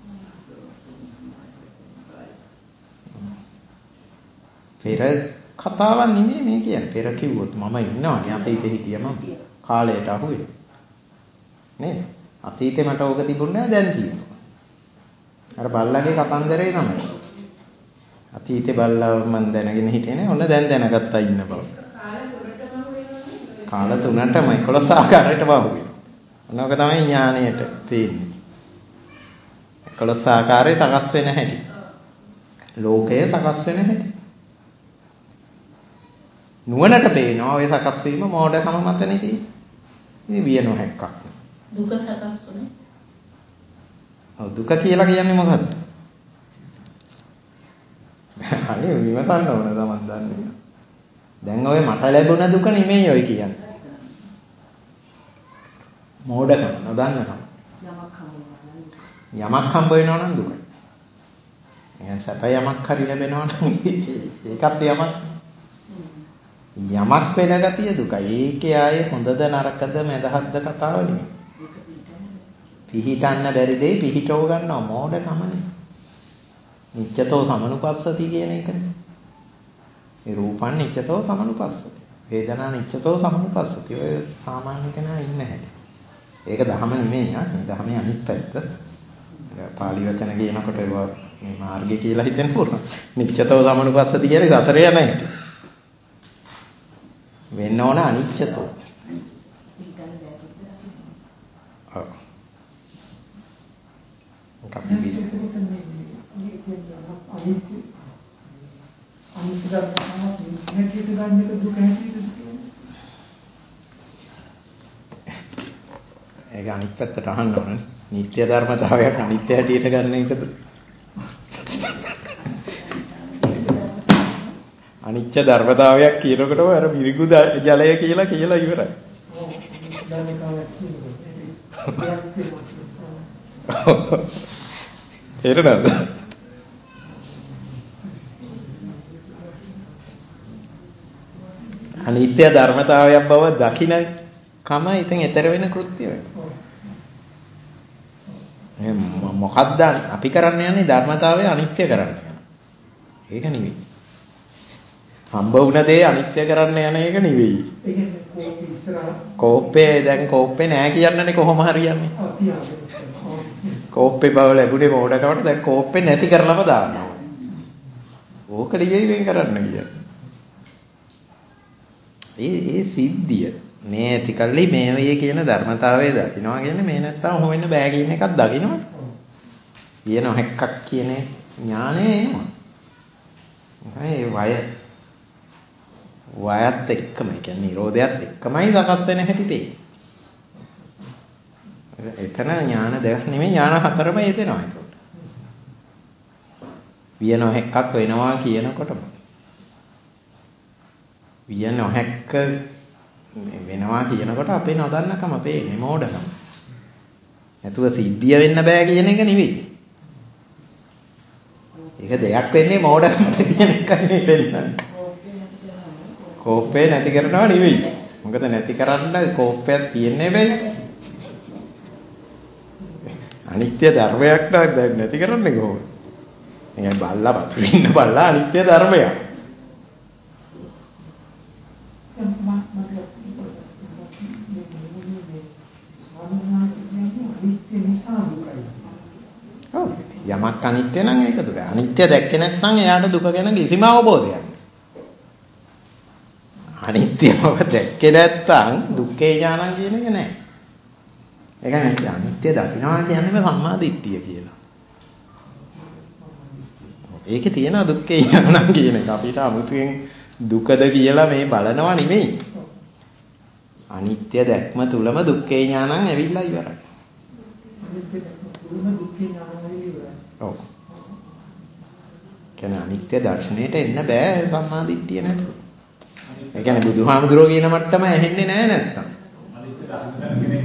පෙර කතාවක් නෙමෙයි මේ කියන්නේ. පෙර කිව්වොත් මම ඉන්නවනේ අතීතේ හිටියම කාලයට අහුවේ. නේද? අතීතේ මට ඕක තිබුණේ නැහැ දැන් තියෙනවා. අර බල්ලාගේ කතන්දරේ තමයි. අතීතේ බල්ලා මම දැනගෙන හිටියේ නැහැ. ඔන්න දැන් දැනගත්තා ඉන්න බව. කාල 3ටම 11 ආකාරයටම අහුවෙනවා. ඔන්නෝක තමයි ඥාණයට පේන්නේ. 11 ආකාරයේ සකස් වෙන හැටි. ලෝකය සකස් වෙන හැටි. නුවණට පේනවා ඔය සකස් වීම මෝඩකම මත නෙදී. ඉතින් විය නොහැක්කක්. දුක සකස් වුනේ. ඔව් දුක කියලා කියන්නේ මොකද්ද? අනේ විමසන්න ඕන තමයි දන්නේ. දැන් ඔය මට ලැබුණ දුක නෙමෙයි ඔය කියන්නේ. මෝඩකම නොදන්නකම. යමක් හම්බ වෙනවා නම් දුකයි. එහෙනම් සැප යමක් හරි ලැබෙනවා නම් ඒකත් යමක් වෙන ගතිය දුකයි. ඒකේ ආයේ හොඳද නරකද මැදහත්ද කතාව නෙමෙයි. පිහිටන්න බැරි දෙයි පිහිටව ගන්නවා මෝඩකමනේ. නිච්චතෝ සමනුපස්සති කියන එකනේ. ඒ රූපං නිච්චතෝ සමනුපස්සති. වේදනා නිච්චතෝ සමනුපස්සති. ඔය සාමාන්‍ය කෙනා ඉන්නේ නැහැ. ඒක ධහම නෙමෙයි ආ. මේ ධහමේ අනිත් පැත්ත. පාලි වචන කියනකොට ඒවා මේ මාර්ගය කියලා හිතෙන්න පුළුවන්. නිච්චතෝ සමනුපස්සති කියන්නේ සසර යන එක. වෙන්න ඕන අනිච්චතෝ. ඔව්. ඒක අනිත් පැත්තට අහන්න ඕනේ. නිත්‍ය ධර්මතාවයක් අනිත්‍ය හැටියට ගන්න එකද? අනිත්‍ය ධර්මතාවයක් කියනකොටම අර මිරිඟු ජලය කියලා ඉවරයි. තේරෙනවද? අනිත්‍ය ධර්මතාවයක් බව දකින කම ඉතින් ඊතර වෙන කෘත්‍ය වෙනවා. මොකද්ද අපි කරන්න යන්නේ ධර්මතාවය අනිත්‍ය කරන්න යනවා. ඒක නෙවෙයි. හම්බ වුණ දේ අනිත්‍ය කරන්න යන එක නෙවෙයි. කෝප්පේ දැන් කෝප්පේ නෑ කියන්නනේ කොහොම හරියන්නේ. කෝප්පේ බව ලැබුණේ මොඩකවට දැන් කෝප්පේ නැති කරලම දානවා. ඕක නෙවෙයි වෙන් කරන්න කියන්නේ. ඒ සිද්ධිය මේ ඇතිකල්ලි මේ වේ කියන ධර්මතාවය දකින්නවා කියන්නේ මේ නැත්තම් හොවෙන්න බෑ කියන එකක් දකින්නවා. විය නොහැක්කක් කියන ඥානය එනවා. ඒ වයත් එක්කම කියන්නේ නිරෝධයත් එක්කමයි සකස් වෙන හැටි පෙයි. එතන ඥාන දෙකක් නෙමෙයි ඥාන හතරම යෙදෙනවා ඒකට. විය නොහැක්කක් වෙනවා කියනකොටම විය නොහැක්ක වෙනවා කියනකොට අපේ නොදන්නකම පේන්නේ මෝඩකම. නැතුව සිද්ධිය වෙන්න බෑ කියන එක නෙවෙයි. ඒක දෙයක් වෙන්නේ මෝඩකමට කියන එකයි වෙන්නේ. කෝපේ නැති කරනවා නෙවෙයි. මොකද නැති කරන්න කෝපයක් තියෙන්නේ බෑ. අනිත්‍ය ධර්මයක් නම් දැන් නැති කරන්නේ කොහොමද? නිකන් බල්ලා වතුර ඉන්න බල්ලා අනිත්‍ය ධර්මයක්. යමක් අනිත්‍ය නම් ඒක දුක. අනිත්‍ය දැක්කේ නැත්නම් එයාට දුක ගැන කිසිම අවබෝධයක් නැහැ. අනිත්‍යව දැක්කේ නැත්නම් දුක්ඛේ ඥානං කියන එක නැහැ. ඒක නෙවෙයි අනිත්‍ය දකින්නවා කියන්නේම සම්මා දිට්ඨිය කියලා. ඒකේ තියෙනවා දුක්ඛේ ඥානං කියන එක. අපිට 아무තුවෙන් දුකද කියලා මේ බලනවා නෙමෙයි. අනිත්‍ය දැක්ම තුලම දුක්ඛේ ඥානං ඇවිල්ලා ඉවරයි. අනිත්‍ය දැක්ම තුලම දුක්ඛේ ඥානං ඇවිල්ලා ඉවරයි. ඔව්. කියන්නේ අනිත්‍ය දර්ශනයට එන්න බෑ සම්මා දිට්ඨිය නැතුව. ඒ කියන්නේ බුදුහාමුදුරුවෝ කියන මට්ටම ඇහෙන්නේ නෑ නැත්තම්. අනිත්‍ය දර්ශන කෙනෙක්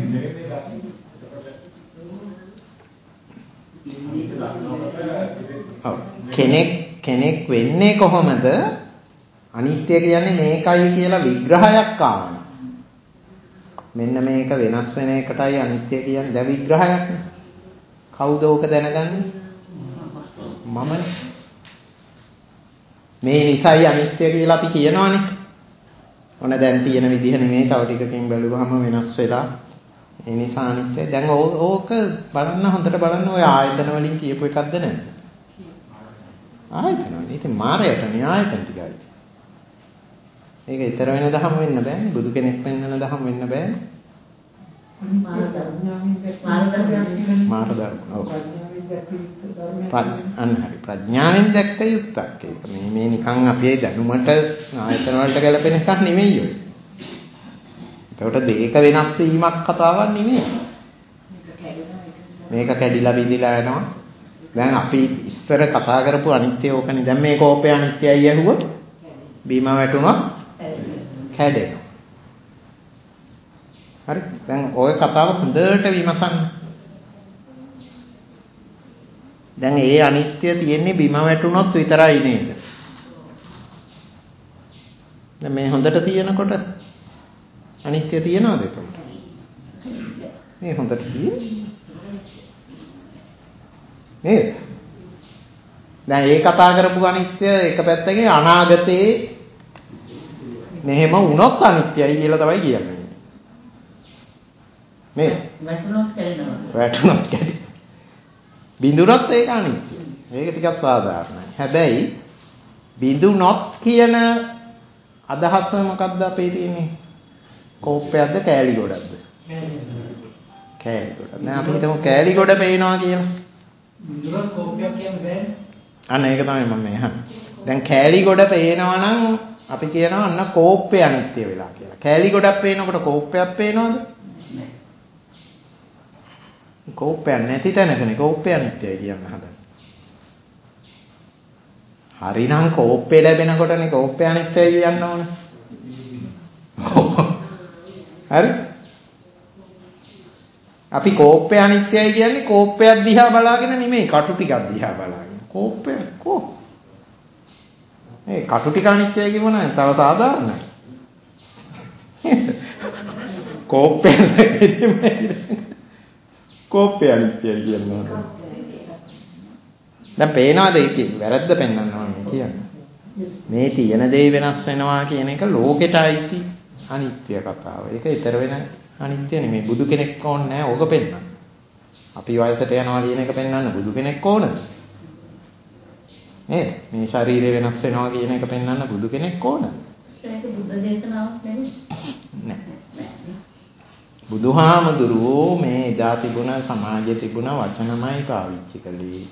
කෙනෙක් වෙන්නේ කොහොමද? අනිත්‍ය කියන්නේ මේකයි කියලා විග්‍රහයක් ආවම. මෙන්න මේක වෙනස් වෙන එකටයි අනිත්‍ය කියන්නේ දැන් විග්‍රහයක් නේ. කවුද ඕක දැනගන්නේ? මමනේ. මේ නිසයි අනිත්‍ය කියලා අපි කියනවනේ. ඔන්න දැන් තියෙන විදිහ නෙමෙයි තව ටිකකින් බැලුවහම වෙනස් වෙලා. ඒ නිසා අනිත්‍ය. දැන් ඕක බලන්න හොඳට බලන්න ඔය ආයතන වලින් කියපු එකක්ද නැද්ද? ආයතන. ඉතින් මායයටනේ ආයතන ටිකයි. ඒක ඊතර වෙන දහම වෙන්න බෑනේ. බුදු කෙනෙක් වෙන්න දහම වෙන්න බෑනේ. මාර ධර්ම. ඔව්. ප්‍රඥාවෙන් දැක්ක යුක්තක්. ඒක මේ නිකන් අපේ දැනුමට ආයතන වලට ගැලපෙන එකක් නෙමෙයි ඔය. ඒකට දෙයක වෙනස් වීමක් කතාවක් නෙමෙයි. මේක කැඩිලා බිඳිලා යනවා. දැන් අපි ඉස්සර කතා කරපු අනිත්‍ය ඕකනේ. දැන් මේ කෝපය අනිත්‍යයි ඇහුවොත් බීම වැටුණොත් කැඩෙනවා. හරි. දැන් ওই කතාව හොඳට විමසන්න. දැන් ඒ අනිත්‍ය තියෙන්නේ බිම වැටුණොත් විතරයි නේද? දැන් මේ හොඳට තියෙනකොට අනිත්‍ය තියනවද එතකොට? මේ හොඳට තියෙන්නේ. නේද? දැන් ඒ කතා කරපු අනිත්‍ය එක පැත්තකින් අනාගතේ මෙහෙම වුණොත් අනිත්‍යයි කියලා තමයි කියන්නේ. නේද? වැටුණොත් කැඩෙනවා. වැටුණොත් කැඩෙනවා. බිඳුනොත් ඒක අනිත්‍යයි. මේක ටිකක් සාධාරණයි. හැබැයි බිඳුනොත් කියන අදහස මොකක්ද අපේ තියෙන්නේ? කෝපයක්ද කෑලි ගොඩක්ද? කෑලි ගොඩක්. දැන් අපි හිතමු කෑලි ගොඩ පේනවා කියලා. බිඳුනොත් කෝපයක් කියන්නේ බෑනේ. අන්න ඒක තමයි මම අහන්නේ. දැන් කෑලි ගොඩ පේනවා නම් අපි කියනවා අන්න කෝපය අනිත්‍ය වෙලා කියලා. කෑලි ගොඩක් පේනකොට කෝපයක් පේනවද? කෝපයක් නැති තැනකනේ කෝපය අනිත්‍යයි කියන්න හදන්නේ. හරිනම් කෝප්පේ ලැබෙනකොටනේ කෝප්පේ අනිත්‍යයි කියන්න ඕනේ. හරි? අපි කෝප්පේ අනිත්‍යයි කියන්නේ කෝප්පයක් දිහා බලාගෙන නෙමෙයි කටු ටිකක් දිහා බලාගෙන. කෝප්පේ කෝ. ඒ කටු ටික අනිත්‍යයි කියවනම් තව සාධාරණයි. කෝප්පේ කෝප්පේ අනිත්‍යයි කියනවා. දැන් පේනවාද ඒකේ වැරද්ද පෙන්වන්න ඕනේ කියන්නේ. මේ තියෙන දේ වෙනස් වෙනවා කියන එක ලෝකෙට අයිති අනිත්‍ය කතාව. ඒක ඊතර වෙන අනිත්‍ය නෙමෙයි. බුදු කෙනෙක් ඕනේ නැහැ ඕක පෙන්වන්න. අපි වයසට යනවා කියන එක පෙන්වන්න බුදු කෙනෙක් ඕනද? නේද? මේ ශරීරය වෙනස් වෙනවා කියන එක පෙන්වන්න බුදු කෙනෙක් ඕනද? ඒක බුද්ධ දේශනාවක් නෙමෙයි. නෑ. බුදුහාමුදුරුවෝ මේ එදා තිබුණ සමාජයේ තිබුණ වචනමයි පාවිච්චි කළේ.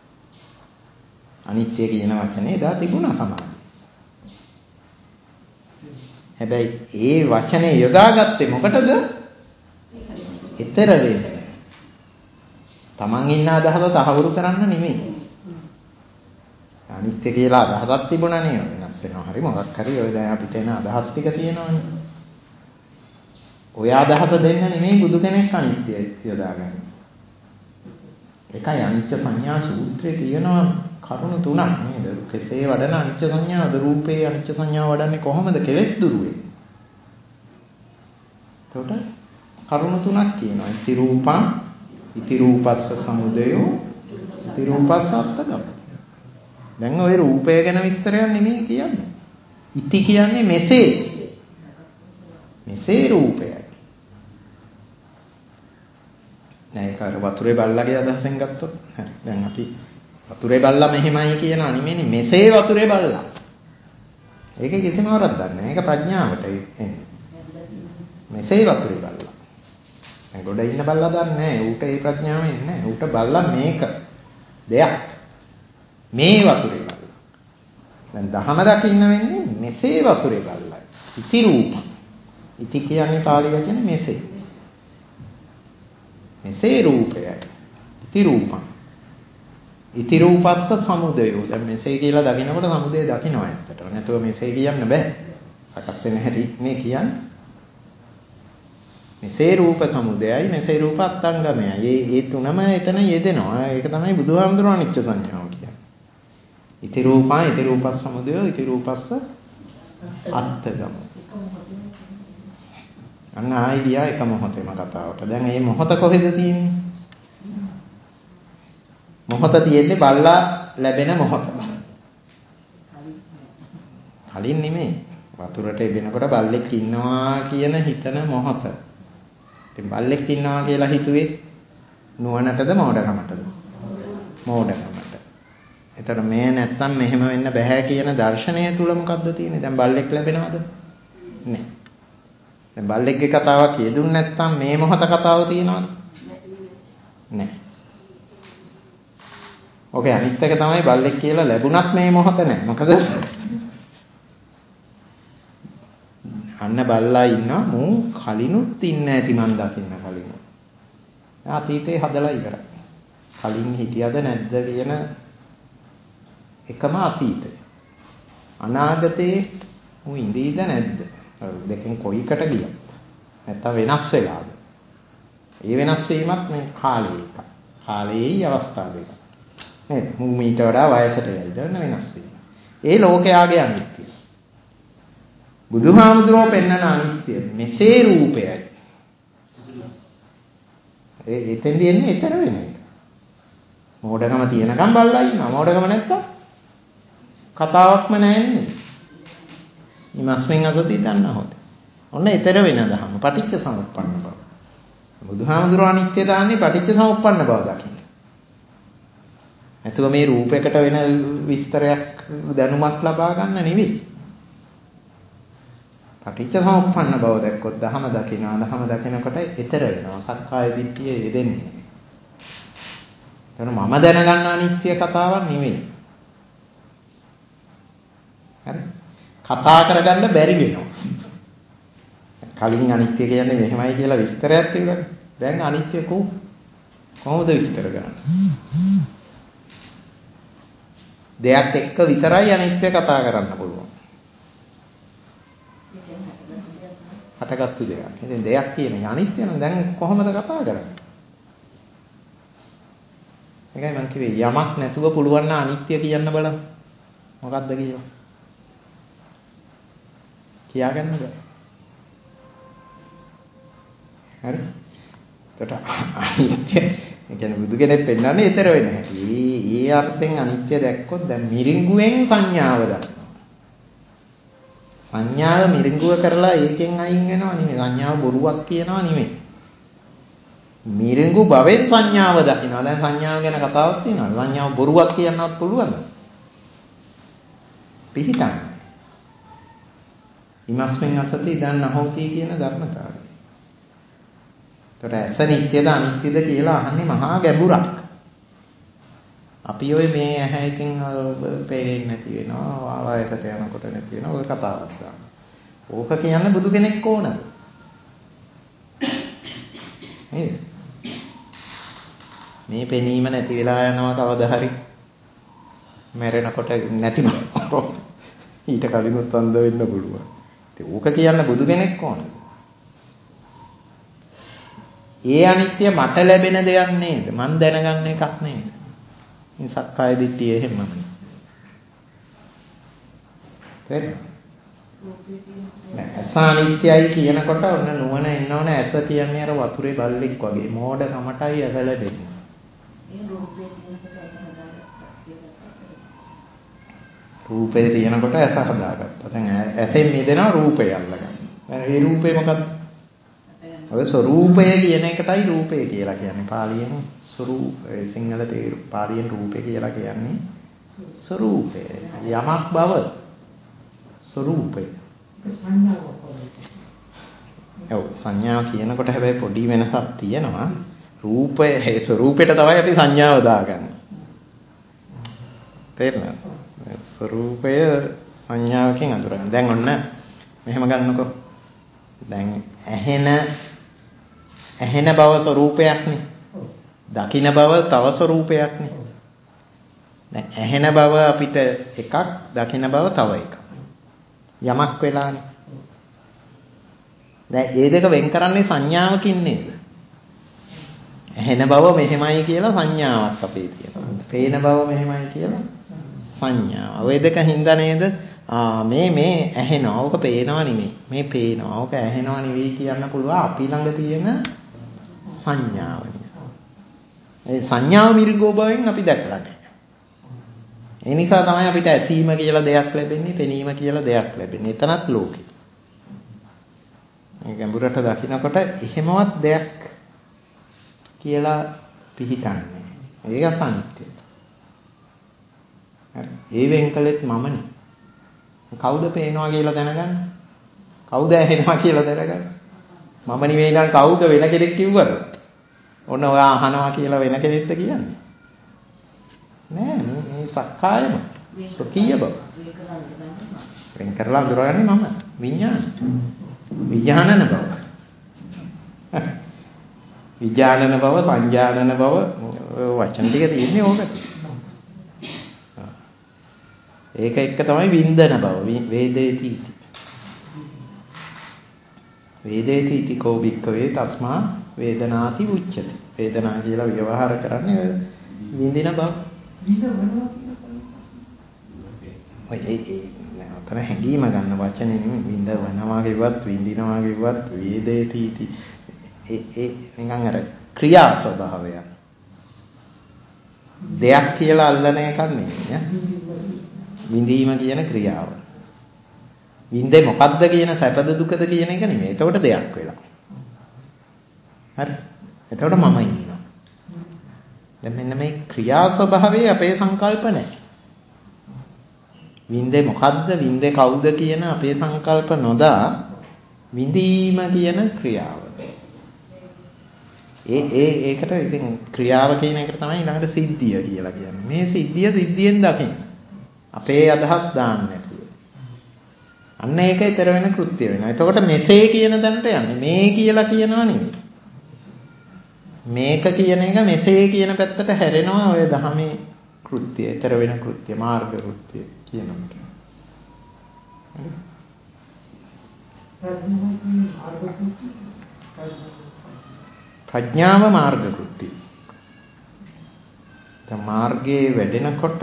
අනිත්‍ය කියන වචනේ එදා තිබුණා සමාජයේ. හැබැයි ඒ වචනේ යොදාගත්තේ මොකටද? ඊතර වෙන්න. Taman ඉන්න අදහස තහවුරු කරන්න නෙමෙයි. අනිත්‍ය කියලා අදහසක් තිබුණානේ වෙනස් වෙනවා. හරි මොකක් හරි ඔය දැන් අපිට එන අදහස් ටික තියෙනවානේ. ඔය අදහස දෙන්න නෙමෙයි බුදු කෙනෙක් අනිත්‍ය යොදාගන්නේ. ඒකයි අනිත්‍ය සංඥා සූත්‍රයේ තියෙනවා කරුණු තුනක් නේද? කෙසේ වඩන අනිත්‍ය සංඥාද? රූපේ අනිත්‍ය සංඥාව වඩන්නේ කොහොමද? කෙලෙස් දුරු වෙන්නේ. එතකොට කරුණු තුනක් කියනවා. ඉති රූපං, ඉති රූපස්ස සමුදයෝ, ඉති රූපස්ස අත්තගම. දැන් ඔය රූපය ගැන විස්තරයක් නෙමෙයි කියන්නේ. ඉති කියන්නේ මෙසේ. මෙසේ රූපයයි. දැන් ඒක අර වතුරේ බල්ලගේ අදහසෙන් ගත්තොත් හරි. දැන් අපි වතුරේ බල්ලා මෙහෙමයි කියන අනිමේනේ මෙසේ වතුරේ බල්ලා. ඒකේ කිසිම වරද්දක් නැහැ. ඒක ප්‍රඥාවට එන්නේ. මෙසේ වතුරේ බල්ලා. දැන් ගොඩ ඉන්න බල්ලා දන්නේ නැහැ. ඌට ඒ ප්‍රඥාව එන්නේ නැහැ. ඌට බල්ලා මේක දෙයක්. මේ වතුරේ බල්ලා. දැන් දහම දකින්න වෙන්නේ මෙසේ වතුරේ බල්ලයි. ඉති රූප. ඉති කියන්නේ පාලි වචනේ මෙසේ. මෙසේ රූපයයි. ඉති රූපං. ඉති රූපස්ස සමුදයෝ. දැන් මෙසේ කියලා දකිනකොට සමුදය දකින්නවා ඇත්තට. නැතුව මෙසේ කියන්න බෑ. සකස් වෙන හැටි මේ කියන්නේ. මෙසේ රූප සමුදයයි මෙසේ රූප අත්ංගමයයි. ඒ තුනම එතන යෙදෙනවා. ඒක තමයි බුදුහාමුදුරුවෝ අනිච්ච සංඥාව කියන්නේ. ඉති රූපං ඉති රූපස්ස සමුදයෝ ඉති රූපස්ස අත්ංගම. අන්න ආයි ගියා එක මොහොතේම කතාවට. දැන් මේ මොහොත කොහෙද තියෙන්නේ? මොහොත තියෙන්නේ බල්ලා ලැබෙන මොහොත. කලින් නෙමෙයි. වතුරට එබෙනකොට බල්ලෙක් ඉන්නවා කියන හිතන මොහොත. ඉතින් බල්ලෙක් ඉන්නවා කියලා හිතුවේ නුවණටද මෝඩකමටද? මෝඩකමට. එතකොට මේ නැත්තම් මෙහෙම වෙන්න බෑ කියන දර්ශනය තුල මොකද්ද තියෙන්නේ? දැන් බල්ලෙක් ලැබෙනවද? නෑ. දැන් බල්ලෙක්ගේ කතාවක් යෙදුන්නේ නැත්තම් මේ මොහොත කතාව තියෙනවද? නෑ. ඔකේ අනිත් එක තමයි බල්ලෙක් කියලා ලැබුණත් මේ මොහොත නෑ. මොකද? අන්න බල්ලා ඉන්නවා මූ කලිනුත් ඉන්න ඇති මන් දකින්න කලින්. අතීතේ හදලා ඉවරයි. කලින් හිටියද නැද්ද කියන එකම අතීතය. අනාගතේ මූ ඉඳීද නැද්ද? දෙකෙන් කොයිකට ගියත් නැත්තම් වෙනස් වෙලාද? ඒ වෙනස් වීමත් මේ කාලේ එක. කාලයේයි අවස්ථා දෙක. නේද? මූ මීට වඩා වයසට යයිද වෙනස් වීම. ඒ ලෝකයාගේ අනිත්‍යය. බුදුහාමුදුරුවෝ පෙන්වන අනිත්‍ය මෙසේ රූපයයි. එතෙන්දී එන්නේ ඊතර වෙන එක. මෝඩකම තියෙනකම් බල්ලා ඉන්නවා. මෝඩකම නැත්තම් කතාවක්ම නැහැ නේද? ඉමස්මින් අසති තණ්හොත. ඔන්න ඊතර වෙන දහම පටිච්ච සමුප්පන්න බව. බුදුහාමුදුරුවෝ අනිත්‍ය දාන්නේ පටිච්ච සමුප්පන්න බව දකින්න. නැතුව මේ රූපයකට වෙන විස්තරයක් දැනුමක් ලබා ගන්න නෙවෙයි. පටිච්ච සමුප්පන්න බව දැක්කොත් දහම දකිනවා. දහම දකිනකොට ඊතර වෙනවා. සක්කාය දිට්ඨිය යෙදෙන්නේ. එතන මම දැනගන්න අනිත්‍ය කතාවක් නෙවෙයි. හරි? කතා කරගන්න බැරි වෙනවා. කලින් අනිත්‍ය කියන්නේ මෙහෙමයි කියලා විස්තරයක් තිබුණානේ. දැන් අනිත්‍ය කොහොමද විස්තර කරන්නේ? දෙයක් එක්ක විතරයි අනිත්‍ය කතා කරන්න පුළුවන්. හටගත්තු දෙයක්. ඉතින් දෙයක් කියන එක අනිත්‍ය නම් දැන් කොහොමද කතා කරන්නේ? ඒකයි මම කිව්වේ යමක් නැතුව පුළුවන් නම් අනිත්‍ය කියන්න බලන්න. මොකක්ද කියලා? කියාගන්න බෑ. හරි? එතකොට අනිත්‍ය ඒ කියන්නේ බුදු කෙනෙක් පෙන්නන්නේ ඊතර වෙන්නේ නැහැ. ඒ අර්ථයෙන් අනිත්‍ය දැක්කොත් දැන් මිරිඟුවෙන් සංඥාව දක්වනවා. සංඥාව මිරිඟුව කරලා ඒකෙන් අයින් වෙනවා නෙමෙයි. සංඥාව බොරුවක් කියනවා නෙමෙයි. මිරිඟු භවෙන් සංඥාව දකිනවා. දැන් සංඥාව ගැන කතාවක් තියෙනවා. සංඥාව බොරුවක් කියන්නවත් පුළුවන්ද? පිළිගන්න. ඉමස්මින් අසති ඉදන් නහෝති කියන ධර්මතාවය. ඒතර ඇස නිට්ටයද අනිත්‍යද කියලා අහන්නේ මහා ගැඹුරක්. අපි ඔය මේ ඇහැ එකෙන් පේන්නේ නැති වෙනවා, වයසට යනකොට නැති වෙනවා ඔය කතාවක් ගන්න. ඕක කියන්නේ බුදු කෙනෙක් ඕනද? නේද? මේ පෙනීම නැති වෙලා යනවා කවදා හරි. මැරෙනකොට නැති වෙනවා. ඊට කලිනුත් අන්ධ වෙන්න පුළුවන්. ඉතින් ඕක කියන්න බුදු කෙනෙක් ඕනද? ඒ අනිත්‍ය මට ලැබෙන දෙයක් නේද? මන් දැනගන්න එකක් නේද? මේ සක්කාය දිට්ඨිය එහෙමමයි. තේරෙනවද? ඇස අනිත්‍යයි කියනකොට ඔන්න නුවණ එන්න ඕන. ඇස කියන්නේ අර වතුරේ බල්ලෙක් වගේ මෝඩ කමටයි ඇස ලැබෙන්නේ. ඒ රූපේ තියෙනකොට ඇස හදාගත්තා. රූපේ තියෙනකොට ඇස හදාගත්තා. දැන් ඇසෙන් මිදෙනවා රූපය අල්ලගන්න. ඒ රූපේ මොකක්ද? ඔය ස්වરૂපය කියන එකටයි රූපය කියලා කියන්නේ. පාලියෙන් ස්වરૂපය සිංහල තේරු පාලියෙන් රූපය කියලා කියන්නේ ස්වરૂපය. යමක් බව ස්වરૂපය. ඔව් සංඥාව කියනකොට හැබැයි පොඩි වෙනසක් තියෙනවා. රූපය ඒ ස්වરૂපයට තමයි අපි සංඥාව දාගන්නේ. තේරෙනවද? ස්වરૂපය සංඥාවකින් අඳුරගන්න. දැන් ඔන්න මෙහෙම ගන්නකො. දැන් ඇහෙන බව ස්වરૂපයක්නේ. දකින්න බව තව ස්වરૂපයක්නේ. දැන් ඇහෙන බව අපිට එකක්, දකින්න බව තව එකක්. යමක් වෙලානේ. දැන් මේ දෙක වෙන් කරන්නේ සංඥාවකින් නේද? ඇහෙන බව මෙහෙමයි කියලා සංඥාවක් අපේ තියෙනවා. පේන බව මෙහෙමයි කියලා සංඥාව. ඔය දෙක හින්දා නේද? මේ ඇහෙනවා. ඕක පේනවා නෙමෙයි. මේ පේනවා. ඕක ඇහෙනවා නෙවෙයි කියන්න පුළුවන් අපි ළඟ තියෙන සංඥාව නිසා. ඒ සංඥාව මිරිඟුව බවෙන් අපි දැකලා නැහැ. ඒ නිසා තමයි අපිට ඇසීම කියලා දෙයක් ලැබෙන්නේ, පෙනීම කියලා දෙයක් ලැබෙන්නේ. එතනත් ලෝකෙ. මේ ගැඹුරට දකින්නකොට එහෙමවත් දෙයක් කියලා පිහිටන්නේ. ඒකත් අනිත්‍යයි. හරි. ඒ වෙන්කලෙත් මමනේ. කවුද පේනවා කියලා දැනගන්න? කවුද ඇහෙනවා කියලා දැනගන්න? මම නෙවෙයි නම් කවුද වෙන කෙනෙක් කිව්වද? ඔන්න ඔයා අහනවා කියලා වෙන කෙනෙක්ද කියන්නේ? නෑ මේ සක්කායම. සොකීය බව. වෙන් කරලා අඳුරගන්නේ මම. විඥාන. විඥානන බව. විඥානන බව, සංජානන බව වචන ටික තියෙන්නේ ඕකට. ඒක එක්ක තමයි වින්දන බව. වේදේති इति. වේදේති इति කෝ භික්ඛවේ තස්මා වේදනාති උච්චති. වේදනා කියලා ව්‍යවහාර කරන්නේ විඳින බව. අතන හැඟීම ගන්න වචනේ නෙමෙයි. විඳවනවා කිව්වත් විඳිනවා කිව්වත් වේදේති इति. ඒ නිකන් අර ක්‍රියා ස්වභාවය. දෙයක් කියලා අල්ලන එකක් නෙමෙයි. විඳීම කියන ක්‍රියාව. විඳේ මොකද්ද කියන සැපද දුකද කියන එක නෙමෙයි. එතකොට දෙයක් වෙලා. හරි. එතකොට මම ඉන්නවා. දැන් මෙන්න මේ ක්‍රියා ස්වභාවයේ අපේ සංකල්ප නැහැ. විඳේ මොකද්ද විඳේ කවුද කියන අපේ සංකල්ප නොදා විඳීම කියන ක්‍රියාව. ඒකට ඉතින් ක්‍රියාව කියන එකට තමයි ඊළඟට සිද්ධිය කියලා කියන්නේ. මේ සිද්ධිය සිද්ධියෙන් දකින්න. අපේ අදහස් දාන්න නැතුව. අන්න ඒක ඊතර වෙන කෘත්‍ය වෙනවා. එතකොට මෙසේ කියන තැනට යන්නේ. මේ කියලා කියනවා නෙමෙයි. මේක කියන එක මෙසේ කියන පැත්තට හැරෙනවා ඔය දහමේ කෘත්‍ය, ඊතර වෙන කෘත්‍ය, මාර්ග කෘත්‍ය කියනකොට. ප්‍රඥාව මාර්ග කෘත්‍ය. දැන් මාර්ගයේ වැඩෙනකොට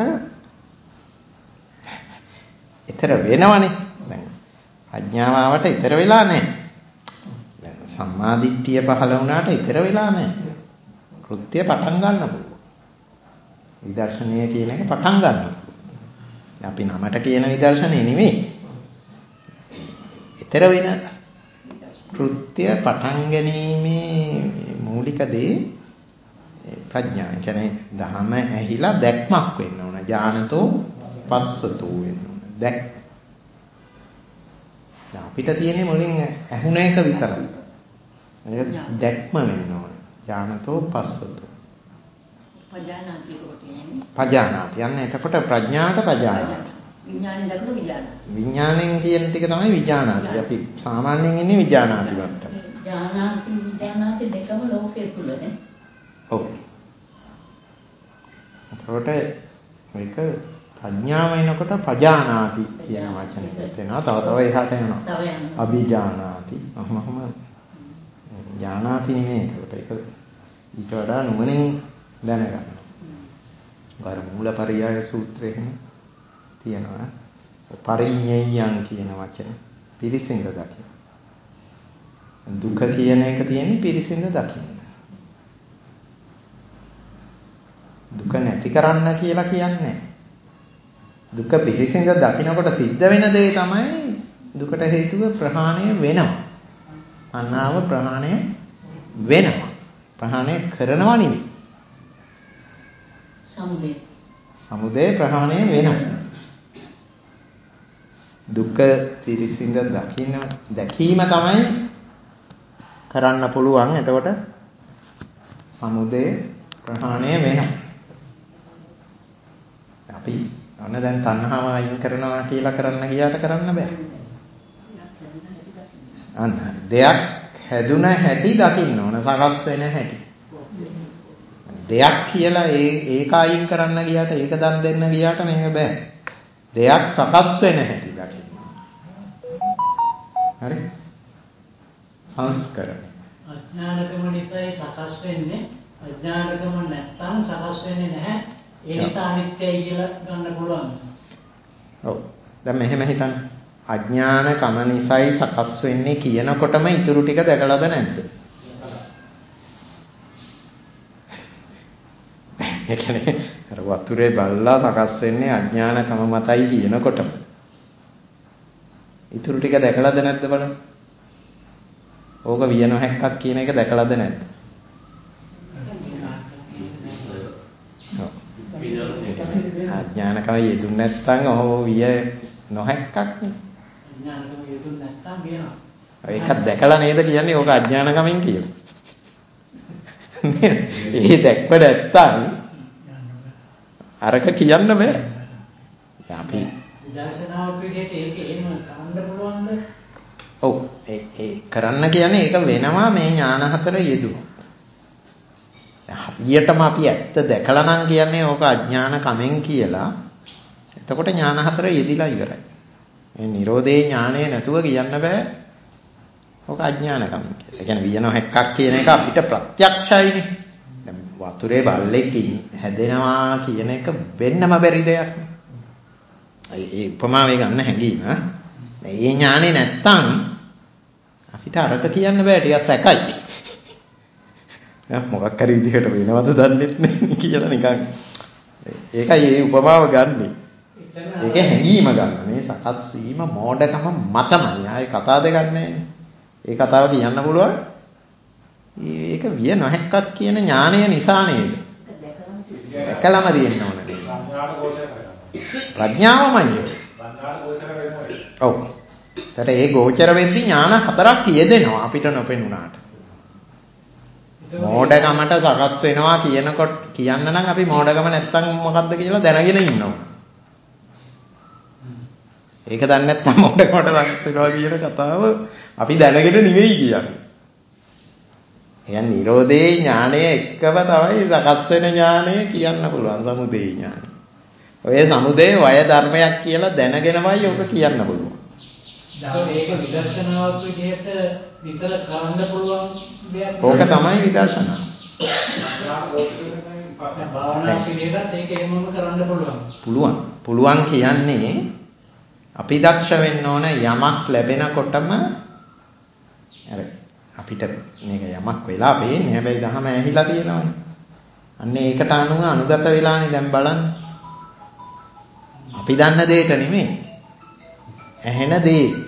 ඊතර වෙනවනේ. දැන් ප්‍රඥාව ආවට ඊතර වෙලා නැහැ. දැන් සම්මාදිට්ඨිය පහළ වුණාට ඊතර වෙලා නැහැ. කෘත්‍ය පටන් ගන්න පුළුවන්. විදර්ශනීය කියන එක පටන් ගන්න පුළුවන්. අපි නමට කියන විදර්ශනය නෙමෙයි. ඊතර වෙන කෘත්‍ය පටන් ගැනීමේ මූලික දේ ප්‍රඥා. ඒ කියන්නේ ධහම ඇහිලා දැක්මක් වෙන්න ඕන. ඥානතෝ පස්සතෝ වෙන්න ඕන. අපිට තියෙන්නේ මුලින් ඇහුණ එක විතරයි. ඒක දැක්ම වෙන්න ඕන. ඥානතෝ පස්සතෝ. පජානාති. යන්න එතකොට ප්‍රඥාට පජානාති. විඥාණයෙන් දක්වන විඥානාති. විඥාණයෙන් කියන ටික තමයි විඥානාති. අපි සාමාන්‍යයෙන් ඉන්නේ විඥානාති මට්ටම. ඥානාති විඥානාති දෙකම ලෝකයේ තුලනේ. ඔව්. එතකොට මේක ප්‍රඥාව එනකොට පජානාති කියන වචනේ දෙනවා. තව එහාට යනවා. අභිජානාති. අහමම ඥානාති නෙමෙයි. ඒකට ඒක ඊට වඩා නුවණින් දැනගන්න. ගාර මූලපරියාය සූත්‍රයේ තියෙනවා. පරිඤ්ඤයයන් කියන වචනේ පිරිසිඳ දකින්න. දුක කියන එක තියෙන්නේ පිරිසිඳ දකින්න. දුක නැති කරන්න කියලා කියන්නේ. දුක පිරිසිඳ දකින්නකොට සිද්ධ වෙන දේ තමයි දුකට හේතුව ප්‍රහාණය වෙනවා. අනාව ප්‍රහාණය වෙනවා. ප්‍රහාණය කරනවා නෙවෙයි. සමුදය ප්‍රහාණය වෙනවා. දුක පිරිසිඳ දැකීම තමයි කරන්න පුළුවන්. එතකොට සමුදය ප්‍රහාණය වෙනවා. අපි අන්න දැන් තණ්හාව අයින් කරනවා කියලා කරන්න ගියාට කරන්න බෑ. අන්න දෙයක් හැදුන හැටි දකින්න ඕන. සකස් වෙන හැටි. දෙයක් කියලා ඒක අයින් කරන්න ගියාට ඒක දන් දෙන්න ගියාට මේක බෑ. දෙයක් සකස් වෙන හැටි දකින්න. හරි? සංස්කරණය. අඥානකම නිසායි සකස් වෙන්නේ. අඥානකම නැත්තම් සකස් වෙන්නේ නැහැ. ඒ නිසා අනිත්‍යයි කියලා ගන්න පුළුවන්. ඔව්. දැන් මෙහෙම හිතන්න. අඥානකම නිසායි සකස් වෙන්නේ කියනකොටම ඊටු ටික දැකලාද නැද්ද? ඒ කියන්නේ අර වතුරේ බල්ලා සකස් වෙන්නේ අඥානකම මතයි කියනකොටම. ඊටු ටික දැකලාද නැද්ද බලන්න? ඕක විය නොහැක්කක් කියන එක දැකලාද නැද්ද? අඥානකම යෙදුන් නැත්තම් ඔහොම විය නොහැක්කක් නේ. අඥානකම යෙදුන් නැත්තම් වෙනවා. ඒක දැකලා නේද කියන්නේ ඕක අඥානකමෙන් කියලා. ඒ දැක්ක නැත්තම් අරක කියන්න බෑ. අපි විදර්ශනාව පිළිහෙට ඒක එහෙම කරන්න පුළුවන්ද? ඔව් ඒ කරන්න කියන්නේ ඒක වෙනවා මේ ඥාන හතර යෙදුනොත්. හරියටම අපි ඇත්ත දැකලා නම් කියන්නේ ඕක අඥාන කමෙන් කියලා. එතකොට ඥාන හතර යෙදිලා ඉවරයි. මේ Nirodhe ඥානය නැතුව කියන්න බෑ ඕක අඥාන කමෙන් කියලා. ඒ කියන්නේ වියන හැක්කක් කියන එක අපිට ප්‍රත්‍යක්ෂයිනේ. දැන් වතුරේ බල්ලෙක් හැදෙනවා කියන එක වෙන්නම බැරි දෙයක්. ඒ උපමාවේ ගන්න හැංගීම. මේ ඥානෙ නැත්තම් අපිට අරක කියන්න බෑ ටිකක් සැකයි. මොකක් හරි විදිහට වෙනවද දන්නෙත් නෑ කියලා නිකන්. ඒකයි මේ උපමාව ගන්නෙ. ඒක හැංගීම ගන්න. මේ සකස් වීම මෝඩකම මතමයි. ආයේ කතා දෙකක් නෑනේ. ඒ කතාව කියන්න පුළුවන්. ඒක විය නොහැක්කක් කියන ඥානය නිසා නේද? දැකලම තියෙන්න ඕනේ. ප්‍රඥාවමයි. ඔව්. ඒතර ඒ ගෝචර වෙද්දි ඥාන හතරක් යෙදෙනවා අපිට නොපෙනුනාට. මෝඩකමට සකස් වෙනවා කියනකොට කියන්න නම් අපි මෝඩකම නැත්තම් මොකද්ද කියලා දැනගෙන ඉන්නවා. ඒක දන්නේ නැත්තම් මෝඩකමට සකස් වෙනවා කියන කතාව අපි දැනගෙන නෙවෙයි කියන්නේ. يعني Nirodhe ඥානය එක්කම තමයි සකස් වෙන ඥානය කියන්න පුළුවන් සමුදේ ඥානය. ඔය සමුදේ වය ධර්මයක් කියලා දැනගෙනමයි ඔක කියන්න පුළුවන්. ඒක විදර්ශනාවක් විදිහට විතර කරන්න පුළුවන් දෙයක්. ඕක තමයි විදර්ශනා. භාවනාවක් විදිහට ඒක එහෙමම කරන්න පුළුවන්. පුළුවන් කියන්නේ අපි දක්ෂ වෙන්න ඕන යමක් ලැබෙනකොටම අර අපිට මේක යමක් වෙලා පේන්නේ. හැබැයි දහම ඇහිලා තියෙනවනේ. අන්න ඒකට අනුගත වෙලානේ දැන් බලන්න. අපි දන්න දෙයට නෙමෙයි. ඇහෙන දෙයක.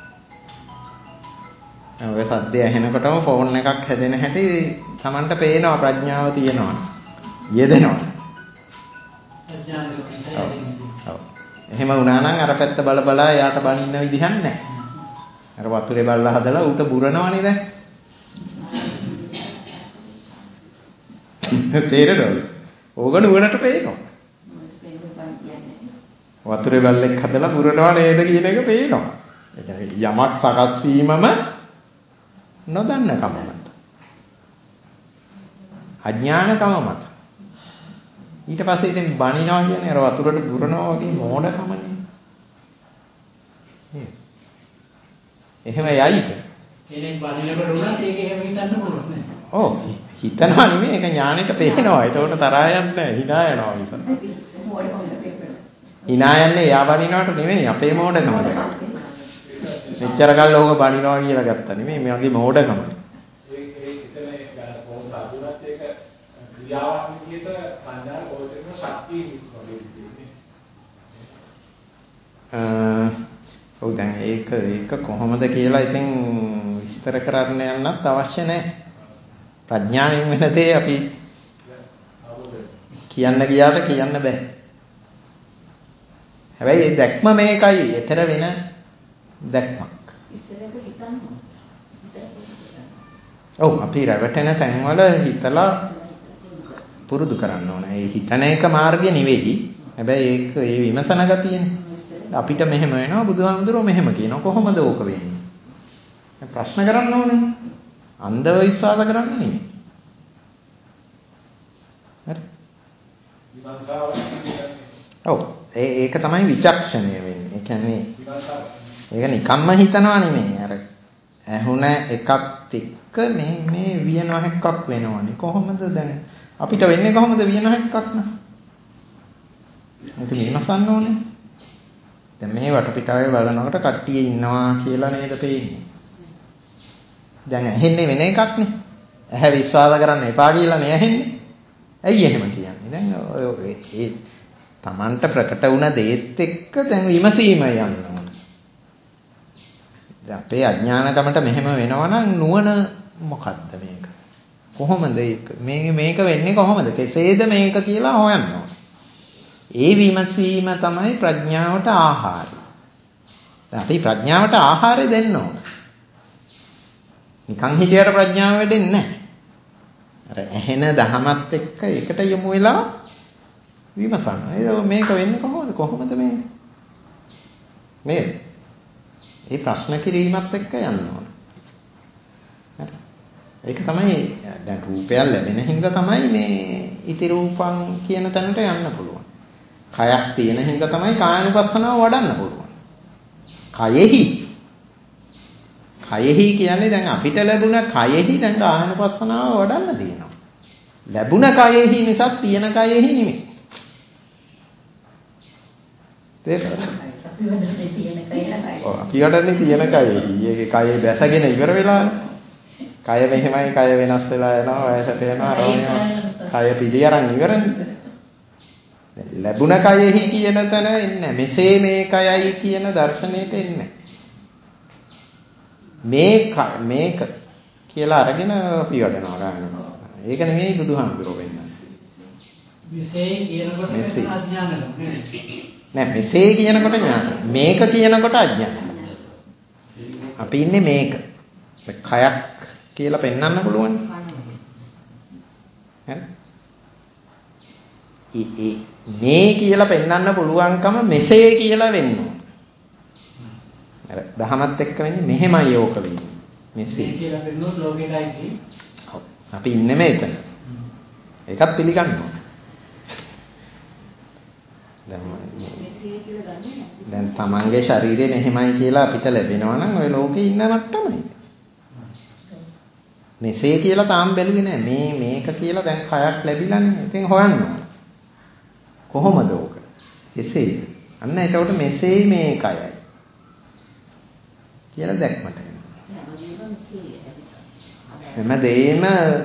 ඔය සද්දය ඇහෙනකොටම ෆෝන් එකක් හැදෙන හැටි Tamanට පේනවා ප්‍රඥාව තියෙනවා. යෙදෙනවා. ඔව්. එහෙම වුණා නම් අර පැත්ත බල එයාට බනින්න විදිහක් නැහැ. අර වතුරේ බල්ලා හදලා ඌට බුරනවනේ දැන්. තේරෙනවද? ඕක නුවණට පේනවා. වතුරේ බල්ලෙක් හදලා පුරනවා නේද කියන එක පේනවා. ඒ කියන්නේ යමක් සකස් වීමම නොදන්නකම මත. අඥානකම මත. ඊට පස්සේ ඉතින් බනිනවා කියන්නේ අර වතුරට පුරනවා වගේ මෝඩකමනේ. එහෙම යයිද? කෙනෙක් බනිනකොට උනත් ඒක එහෙම හිතන්න පුළුවන් නේද? ඔව්. හිතනවා නෙමෙයි ඒක ඥානෙට පේනවා. ඒතකොට තරහා යන්නේ නැහැ. hina යනවා විතර. hina යන්නේ යා බනිනවට නෙමෙයි අපේ මෝඩකමද. මෙච්චර කල් ඕක බනිනවා කියලා ගත්තා නෙමෙයි මගේ මෝඩකම. ක්‍රියාවක් විදිහට පඤ්ඤා කොහෙද ශක්තිය වගේ තියෙන්නේ. ඔව් දැන් ඒක කොහොමද කියලා ඉතින් විස්තර කරන්න යන්නත් අවශ්‍ය නැහැ. ප්‍රඥාවෙන් වෙන දේ අපි කියන්න ගියාට කියන්න බෑ. හැබැයි ඒ දැක්ම මේකයි. ඊතර වෙන දැක්මක්. ඉස්සරහට හිතන්න. ඔව් අපි රැවටෙන තැන්වල හිතලා පුරුදු කරන්න ඕන. ඒ හිතන එක මාර්ගය නෙවෙයි. හැබැයි ඒක ඒ විමසන ගතියනේ. අපිට මෙහෙම වෙනවා බුදුහාමුදුරුවෝ මෙහෙම කියනවා. කොහොමද ඕක වෙන්නේ? ප්‍රශ්න කරන්න ඕනේ. අන්ධව විශ්වාස කරන්නේ නෙවෙයි. හරි. ඔව් ඒක තමයි විචක්ෂණය වෙන්නේ. ඒ කියන්නේ ඒක නිකම්ම හිතනවා නෙමෙයි. අර ඇහුණ එකක් එක්ක මේ වියනහක්ක් වෙනවනේ. කොහොමද දැන් අපිට වෙන්නේ කොහොමද වියනහක්ක් න? ඒක විමසන්න ඕනේ. දැන් මේ වටපිටාවේ බලනකොට කට්ටිය ඉන්නවා කියලා නේද පේන්නේ. දැන් ඇහෙන්නේ වෙන එකක් නේ. ඇහැ විශ්වාස කරන්න එපා කියලා නේ ඇහෙන්නේ. ඇයි එහෙම කියන්නේ? දැන් ඒ Tamanට ප්‍රකට වුණ දේත් එක්ක දැන් විමසීම යන්න ඕන. දැන් අපේ අඥානකමට මෙහෙම වෙනවා නම් නුවණ මොකද්ද මේක? කොහොමද මේක වෙන්නේ කොහොමද? කෙසේද මේක කියලා හොයන්න ඕන. ඒ විමසීම තමයි ප්‍රඥාවට ආහාරය. දැන් අපි ප්‍රඥාවට ආහාරය දෙන්න ඕන. නිකන් හිතියට ප්‍රඥාව වැඩෙන්නේ නැහැ. අර ඇහෙන දහමත් එක්ක එකට යමු වෙලා විමසන්න. මේක වෙන්නේ කොහොමද? කොහොමද මේ? නේද? ඒ ප්‍රශ්න කිරීමත් එක්ක යන්න ඕන. හරි. ඒක තමයි දැන් රූපයක් ලැබෙන හින්දා තමයි මේ ඉති රූපං කියන තැනට යන්න පුළුවන්. කයක් තියෙන හින්දා තමයි කායानुපස්සනාව වඩන්න පුළුවන්. කයෙහි කියන්නේ දැන් අපිට ලැබුණ කයෙහි දැන් කායानुපස්සනාව වඩන්න තියෙනවා. ලැබුණ කයෙහි මිසක් තියෙන කයෙහි නෙමෙයි. තේරෙනවද? අපි වඩන්නේ තියෙන කයෙහි. ඒකේ කයෙ බැසගෙන ඉවර වෙලානේ. කය මෙහෙමයි කය වෙනස් වෙලා යනවා වයසට යනවා රෝණියෝ කය පිළි අරන් ඉවරනේ. ලැබුණ කයෙහි කියන තැන එන්නේ මෙසේ මේ කයයි කියන දර්ශනයට එන්නේ. මේක කියලා අරගෙන අපි වඩනවා ගන්න. ඒක නෙමෙයි බුදුහාමුදුරුවෝ වෙන්නේ. මෙසේ කියනකොට අඥානකම නෑ මෙසේ කියනකොට ඥාන. මේක කියනකොට අඥානකම. අපි ඉන්නේ මේක. කයක් කියලා පෙන්වන්න පුළුවන්. හරි. මේ කියලා පෙන්වන්න පුළුවන්කම මෙසේ කියලා වෙන්න ඕන. අර දහමත් එක්ක වෙන්නේ මෙහෙමයි ඕක වෙන්නේ. මෙසේ කියලා පෙන්වුවොත් ලෝකෙටයි. ඔව්. අපි ඉන්නේ මේතන. ඒකත් පිළිගන්න ඕන. දැන් තමන්ගේ ශරීරය මෙහෙමයි කියලා අපිට ලැබෙනවා නම් ඔය ලෝකේ ඉන්න මට්ටමයි. මෙසේ කියලා තාම බැලුවේ නෑ. මේක කියලා දැන් කයක් ලැබිලානේ. ඉතින් හොයන්න ඕන. කොහොමද ඕක? එසේ. අන්න එතකොට මෙසේ මේ කයයි කියලා දැක්මට එනවා. හැම දෙයක්ම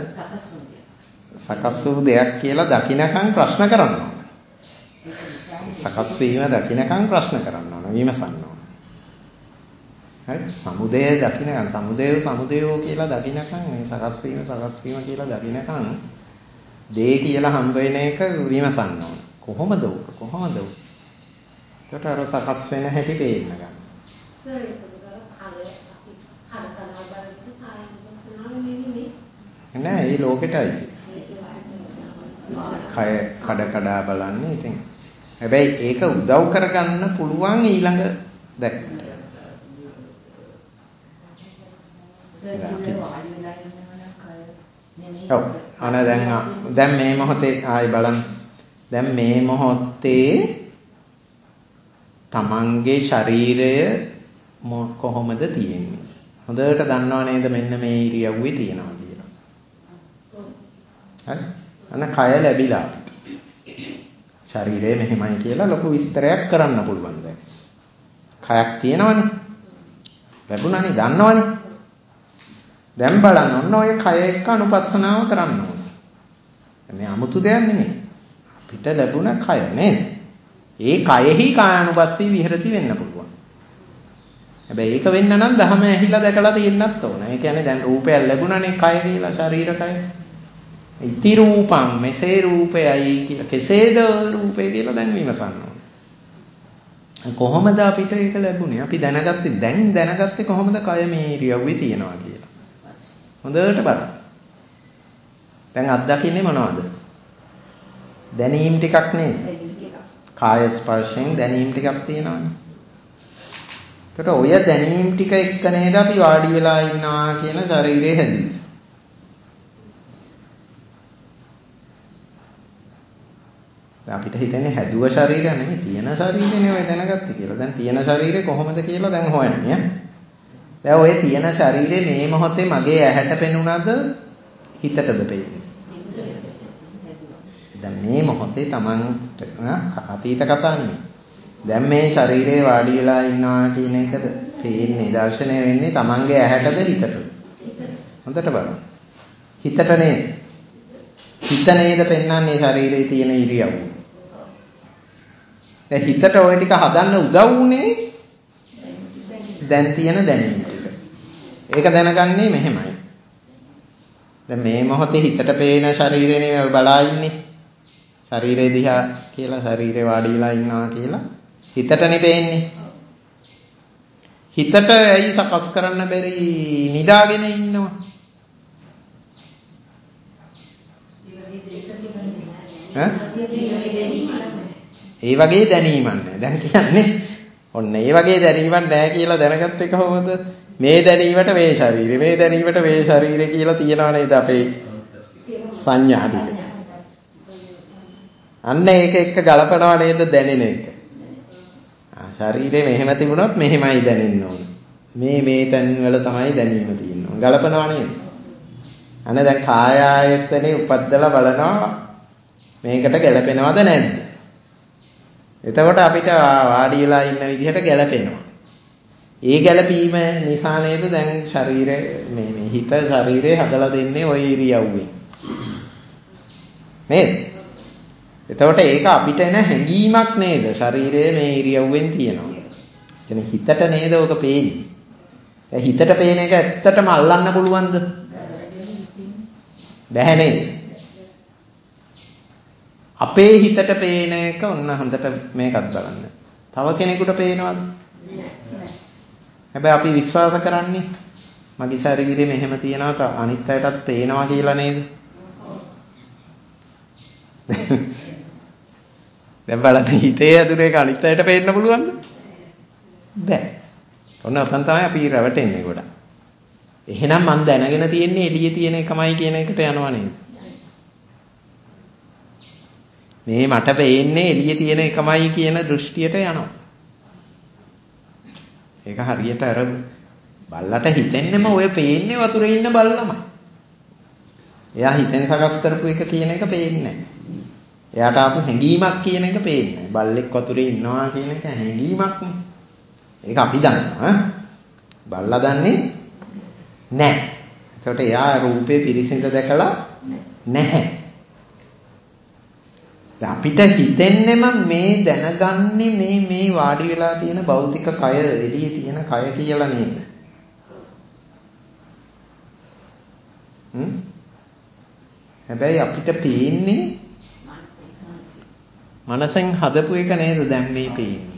සකස් වූ දෙයක් කියලා දකින්නකම් ප්‍රශ්න කරන්න ඕන. සකස් වීම දකින්නකම් ප්‍රශ්න කරන්න ඕන. විමසන්න ඕන. හරි? සමුදය දකින්නකම් සමුදයෝ කියලා දකින්නකම් මේ සකස් වීම කියලා දකින්නකම් දේ කියලා හම්බ වෙන එක විමසන්න ඕන. කොහොමද උක? එතකොට අර සකස් වෙන හැටි පේන්න ගන්න. නෑ, ඒ ලෝකෙටයි. කය කඩ බලන්නේ ඉතින්. හැබැයි ඒක උදව් කරගන්න පුළුවන් ඊළඟ දැක්කට. ඔව්. දැන් මේ මොහොතේ ආයි බලන්න. දැන් මේ මොහොතේ තමන්ගේ ශරීරය කොහොමද තියෙන්නේ? හොඳට දන්නව නේද මෙන්න මේ ඉරියව්වේ තියෙනවා කියලා. හරි? අන්න කය ලැබිලා අපිට. ශරීරය මෙහෙමයි කියලා ලොකු විස්තරයක් කරන්න පුළුවන් දැන්. කයක් තියෙනවනේ. ලැබුණානේ, දන්නවනේ. දැන් බලන්න ඔන්න ඔය කය එක්ක අනුපස්සනාව කරන්න ඕන. මේ 아무තු දෙයක් නෙමෙයි. අපිට ලැබුණ කය නේද? ඒ කයෙහි කායानुපස්සී විහෙරති වෙන්න පුළුවන්. හැබැයි ඒක වෙන්න නම් ධහම ඇහිලා දැකලා තියෙන්නත් ඕන. ඒ කියන්නේ දැන් රූපයක් ලැබුණානේ කය කියලා, ශරීර කය. ඉති රූපං මෙසේ රූපයයි කියලා. කෙසේද රූපය කියලා දැන් විමසන්න ඕන. කොහොමද අපිට ඒක ලැබුණේ? අපි දැනගත්තේ කොහොමද කය මේ ඉරියව්වේ තියනවා කියලා. හොඳට බලන්න. දැන් අත්දකින්නේ මොනවද? දැනීම් ටිකක් නේද? කාය ස්පර්ශයෙන් දැනීම් ටිකක් තියෙනවානේ. ඒකට ඔය දැනීම් ටික එක්ක නේද අපි වාඩි වෙලා ඉන්නවා කියන ශරීරය හැදිලා. දැන් අපිට හිතන්නේ හැදුව ශරීරය නෙමෙයි, තියෙන ශරීරයනේ ඔය දැනගත්තේ කියලා. දැන් තියෙන ශරීරය කොහොමද කියලා දැන් හොයන්නේ. දැන් ඔය තියෙන ශරීරය මේ මොහොතේ මගේ ඇහැට පෙනුනද හිතටද පෙන්නේ? දැන් මේ මොහොතේ Tamanට අතීත කතා නෙමෙයි. දැන් මේ ශරීරේ වාඩි වෙලා ඉන්නවා කියන එකද පේන්නේ, දර්ශනය වෙන්නේ Tamanගේ ඇහැටද හිතටද? හොඳට බලන්න. හිතට නේද? හිත නේද පෙන්වන්නේ ශරීරයේ තියෙන ඉරියව්ව. දැන් හිතට ওই ටික හදන්න උදව් වුණේ දැන් තියෙන දැනීම ටික. ඒක දැනගන්නේ මෙහෙමයි. දැන් මේ මොහොතේ හිතට පේන ශරීරේනේ බලා ඉන්නේ. ශරීරය දිහා කියලා ශරීරේ වාඩි වෙලා ඉන්නවා කියලා හිතටනේ පේන්නේ. හිතට ඇයි සකස් කරන්න බැරි නිදාගෙන ඉන්නවා? ඒ වගේ දැනීමක් නැහැ. දැන් කියන්නේ ඔන්න ඒ වගේ දැනීමක් නැහැ කියලා දැනගත්ත එක කොහොමද? මේ දැනීමට මේ ශරීරය, මේ දැනීමට මේ ශරීරය කියලා තියනවා නේද අපේ සංඥා ටික. අන්න ඒක එක්ක ගලපනවා නේද දැනෙන එක. ශරීරේ මෙහෙම තිබුණොත් මෙහෙමයි දැනෙන්න ඕන. මේ තැන් වල තමයි දැනීම තියෙන්නේ. ගලපනවා නේද? අන්න දැන් කාය ආයතනේ උපද්දලා බලනවා මේකට ගැලපෙනවද නැද්ද? එතකොට අපිට වාඩි වෙලා ඉන්න විදිහට ගැලපෙනවා. ඒ ගැලපීම නිසා නේද දැන් ශරීරය මේ හිත ශරීරේ හදලා දෙන්නේ ওই ඉරියව්වේ. නේද? එතකොට ඒක අපිට එන හැඟීමක් නේද? ශරීරයේ මේ ඉරියව්වෙන් තියෙනවා. කියන්නේ හිතට නේද ඔක පේන්නේ. ඒ හිතට පේන එක ඇත්තටම අල්ලන්න පුළුවන්ද? බැහැ නේද? අපේ හිතට පේන එක ඔන්න හොඳට මේකත් බලන්න. තව කෙනෙකුට පේනවද? හැබැයි අපි විශ්වාස කරන්නේ මගේ ශරීරේ මෙහෙම තියනවා අනිත් අයටත් පේනවා කියලා නේද? දැන් බලන්න හිතේ ඇතුලේ එක අනිත් අයට පේන්න පුළුවන්ද? බැහැ. ඔන්න ඔතන තමයි අපි රැවටෙන්නේ ගොඩක්. එහෙනම් මම දැනගෙන තියෙන්නේ එළියේ තියෙන එකමයි කියන එකට යනවා නේද? මේ මට පේන්නේ එළියේ තියෙන එකමයි කියන දෘෂ්ටියට යනවා. ඒක හරියට අර බල්ලට හිතෙන්නෙම ඔය පේන්නේ වතුරේ ඉන්න බල්ලමයි. එයා හිතෙන් සකස් කරපු එක කියන එක පේන්නේ නැහැ. එයාට ආපු හැඟීමක් කියන එක පේන්නේ නැහැ. බල්ලෙක් වතුරේ ඉන්නවා කියන එක හැඟීමක් නේ. ඒක අපි දන්නවා. බල්ලා දන්නේ නැහැ. එතකොට එයා රූපේ පිරිසිඳ දැකලා නැහැ. අපිට හිතෙන්නෙම මේ දැනගන්නේ මේ වාඩි වෙලා තියෙන භෞතික කය එළියේ තියෙන කය කියලා නේද? හැබැයි අපිට පේන්නේ මනසෙන් හදපු එක නේද දැන් මේ පේන්නේ.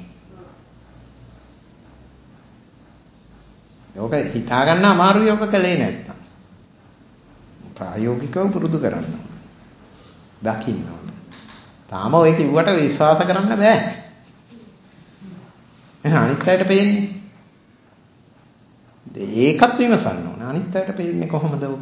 ඕක හිතා ගන්න අමාරුයි ඔක කලේ නැත්තම්. ප්‍රායෝගිකව පුරුදු කරන්න ඕන. දකින්න ඕන. තාම ඔය කිව්වට විශ්වාස කරන්න බෑ. අනිත් අයට පේන්නේ. ඒකත් විමසන්න ඕන. අනිත් අයට පේන්නේ කොහොමද ඔබ?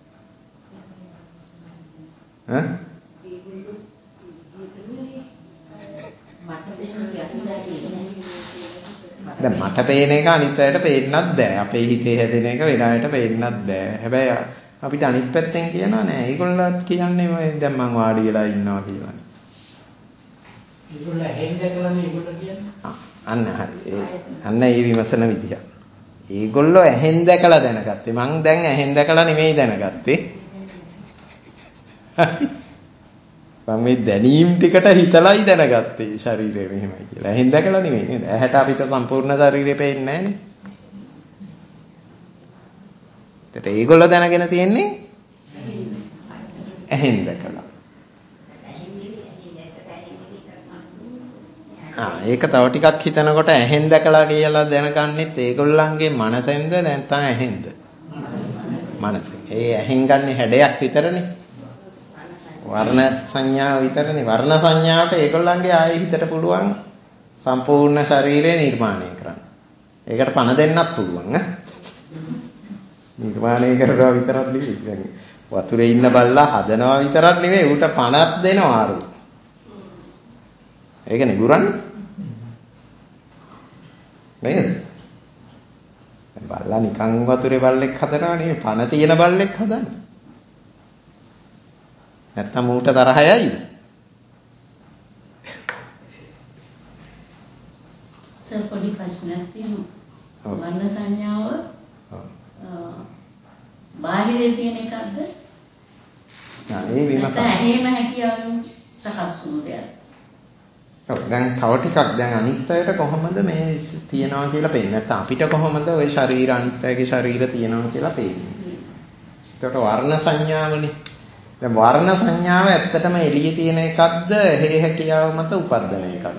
දැන් මට පේන එක අනිත් අයට පේන්නත් බෑ. අපේ හිතේ හැදෙන එක වෙන අයට පේන්නත් බෑ. හැබැයි අපිට අනිත් පැත්තෙන් කියනවා නෑ. ඒගොල්ලොත් කියන්නේ දැන් මං වාඩි වෙලා ඉන්නවා කියලා. ඒගොල්ලෝ ඇහෙන් දැකලානේ ඒගොල්ලෝ කියන්නේ. අන්න හරි. අන්න ඒ විමසන විදිය. ඒගොල්ලෝ ඇහෙන් දැකලා දැනගත්තේ. මං දැන් ඇහෙන් දැකලා නෙමෙයි දැනගත්තේ. මම මේ දැනීම් ටිකට හිතලායි දැනගත්තේ ශරීරය මෙහෙමයි කියලා. ඇහෙන් දැකලා නෙමෙයි නේද? ඇහැට අපිට සම්පූර්ණ ශරීරය පේන්නේ නැහනේ. ඒකට ඒගොල්ලෝ දැනගෙන තියෙන්නේ ඇහෙන් දැකලා. ඒක තව ටිකක් හිතනකොට ඇහෙන් දැකලා කියලා දැනගන්නෙත් ඒගොල්ලන්ගේ මනසෙන්ද නැත්නම් ඇහෙන්ද? මනසෙන්. ඒ ඇහෙන් ගන්න හැඩයක් විතරනේ. වර්ණ සංඥාව විතරනේ. වර්ණ සංඥාවට ඒගොල්ලන්ගේ ආයේ හිතට පුළුවන් සම්පූර්ණ ශරීරය නිර්මාණය කරන්න. ඒකට පණ දෙන්නත් පුළුවන් ඈ. නිර්මාණය කරනවා විතරක් නෙවෙයි. දැන් වතුරේ ඉන්න බල්ලා හදනවා විතරක් නෙවෙයි ඌට පණක් දෙනවා අරු. ඒක නෙගුරන්නේ. නේද? බල්ලා නිකන් වතුරේ බල්ලෙක් හදනවා නෙවෙයි පණ තියෙන බල්ලෙක් හදන්නේ. නැත්තම් ඌට තරහ යයිද? සර් පොඩි ප්‍රශ්නයක් තියෙනවා. වර්ණ සංඥාව බාහිරේ තියෙන එකක්ද? ඒ විමසන්න. එහෙම හැකියාවෙන් සකස් වුණු දෙයක්. ඔව් දැන් තව ටිකක් දැන් අනිත් අයට කොහොමද මේ තියනවා කියලා පේන්නේ? නැත්නම් අපිට කොහොමද ওই ශරීර අනිත් අයගේ ශරීර තියනවා කියලා පේන්නේ? ඒකට වර්ණ සංඥාවනේ. දැන් වර්ණ සංඥාව ඇත්තටම එළියේ තියෙන එකක්ද හේ හැකියාව මත උපදින එකක්ද?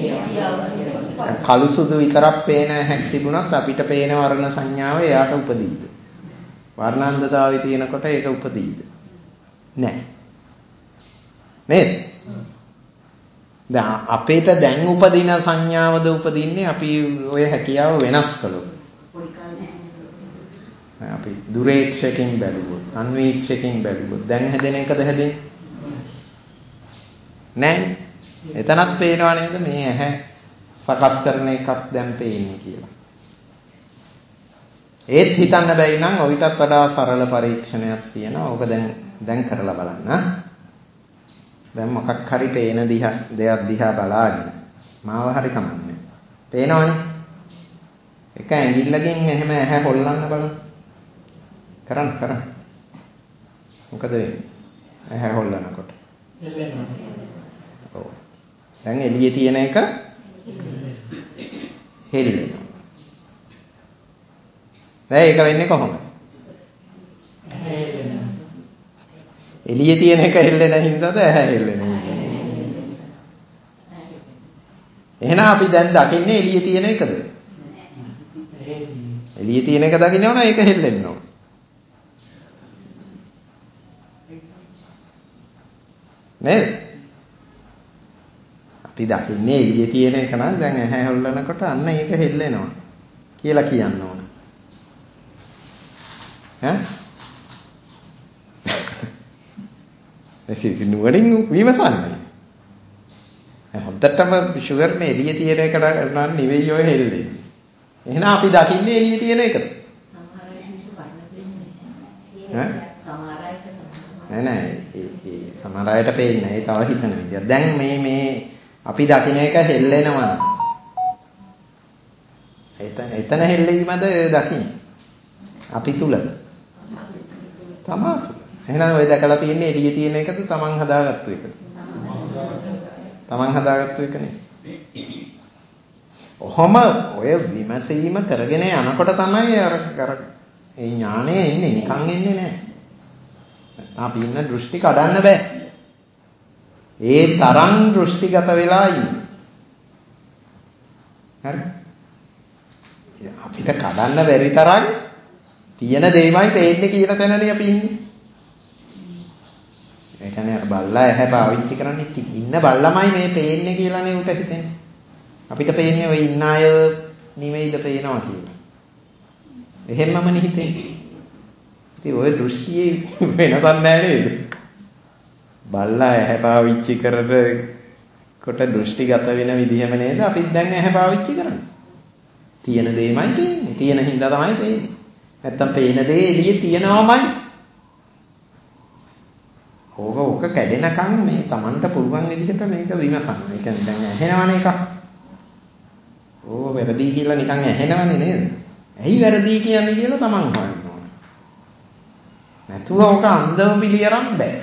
කළු සුදු විතරක් පේන හැක් තිබුණත් අපිට පේන වර්ණ සංඥාව එයාට උපදීද? වර්ණාන්ධතාවය තියෙනකොට ඒක උපදීද? නැහැ. නේද? දැන් අපේට දැන් උපදින සංඥාවද උපදින්නේ අපි ඔය හැකියාව වෙනස් කළොත්. අපි දුරේක්ෂකෙන් බැලුවොත්, අන්වීක්ෂකෙන් බැලුවොත් දැන් හැදෙන එකද හැදෙන්නේ? නැහැ. එතනත් පේනවා නේද මේ ඇහැ සකස් කරන එකක් දැන් පේන්නේ කියලා. ඒත් හිතන්න බැයි නම් ඔయితත් වඩා සරල පරීක්ෂණයක් තියෙනවා. ඕක දැන් කරලා බලන්න. දැන් මොකක් හරි පේන දෙයක් දිහා බලාගෙන මාව හරි කමන්නේ. පේනවනේ. එක ඇඟිල්ලකින් එහෙම ඇහැ හොල්ලන්න බලන්න. කරන්න. මොකද වෙන්නේ? ඇහැ හොල්ලනකොට. එල්ලෙනවා. ඔව්. දැන් එළියේ තියෙන එක හෙල්ලෙනවා. දැන් ඒක වෙන්නේ කොහොමද? එළියේ තියෙන එක හෙල්ලෙන හින්දාද ඇහැ හෙල්ලෙන්නේ? එහෙනම් අපි දැන් දකින්නේ එළියේ තියෙන එකද? එළියේ තියෙන එක දකින්න ඕන ඒක හෙල්ලෙන්න ඕන. නේද? අපි දකින්නේ එළියේ තියෙන එක නම් දැන් ඇහැ හොල්ලනකොට අන්න ඒක හෙල්ලෙනවා කියලා කියන්න ඕන. ඈ? ඒක නුවණින් විමසන්නේ. හොඳටම ෂුගර් මේ එළිය තියෙන එකට නම් නෙවෙයි ඔය හෙල්ලෙන්නේ. එහෙනම් අපි දකින්නේ එළිය තියෙන එකද? නෑ සමහර අයට පේන්නේ නැහැ. ඒ තව හිතන විදිය. දැන් මේ අපි දකින්න එක හෙල්ලෙනවා. එතන හෙල්ලීමද දකින්නේ? අපි තුලද? තමා තුල. එහෙනම් ඔය දැකලා තියෙන්නේ එළියේ තියෙන එකද තමන් හදාගත්තු එකද? තමන් හදාගත්තු එක නේ. ඔහොම ඔය විමසීම කරගෙන යනකොට තමයි අර ඒ ඥානය එන්නේ. නිකන් එන්නේ නැහැ. අපි ඉන්න දෘෂ්ටි කඩන්න බෑ. ඒ තරම් දෘෂ්ටිගත වෙලා ඉන්නේ. හරි? අපිට කඩන්න බැරි තරම් තියෙන දෙයමයි පේන්නේ කියන තැනනේ අපි ඉන්නේ. ඒ කියන්නේ අර බල්ලා ඇහැ පාවිච්චි කරන්නේ ඉන්න බල්ලාමයි මේ පේන්නේ කියලානේ උට හිතෙන්නේ. අපිට පේන්නේ ඔය ඉන්න අය නිමෙයිද පේනවා කියලා. එහෙමමනේ හිතෙන්නේ. ඉතින් ඔය දෘෂ්ටියේ වෙනසක් නැහැ නේද? බල්ලා ඇහැ පාවිච්චි කරනකොට දෘෂ්ටිගත වෙන විදිහම නේද අපිත් දැන් ඇහැ පාවිච්චි කරන්නේ. තියෙන දෙයමයි පේන්නේ. තියෙන හින්දා තමයි පේන්නේ. නැත්තම් පේන දේ එළියේ තියෙනවමයි. ඕක කැඩෙනකන් මේ Tamanට පුළුවන් විදිහට මේක විමසන්න. ඒ කියන්නේ දැන් ඇහෙනවනේ එකක්. ඕක වැරදි කියලා නිකන් ඇහෙනවනේ නේද? ඇයි වැරදි කියන්නේ කියලා Taman හොයන්න ඕන. නැතුව ඕක අන්දව පිළියරන් බෑ.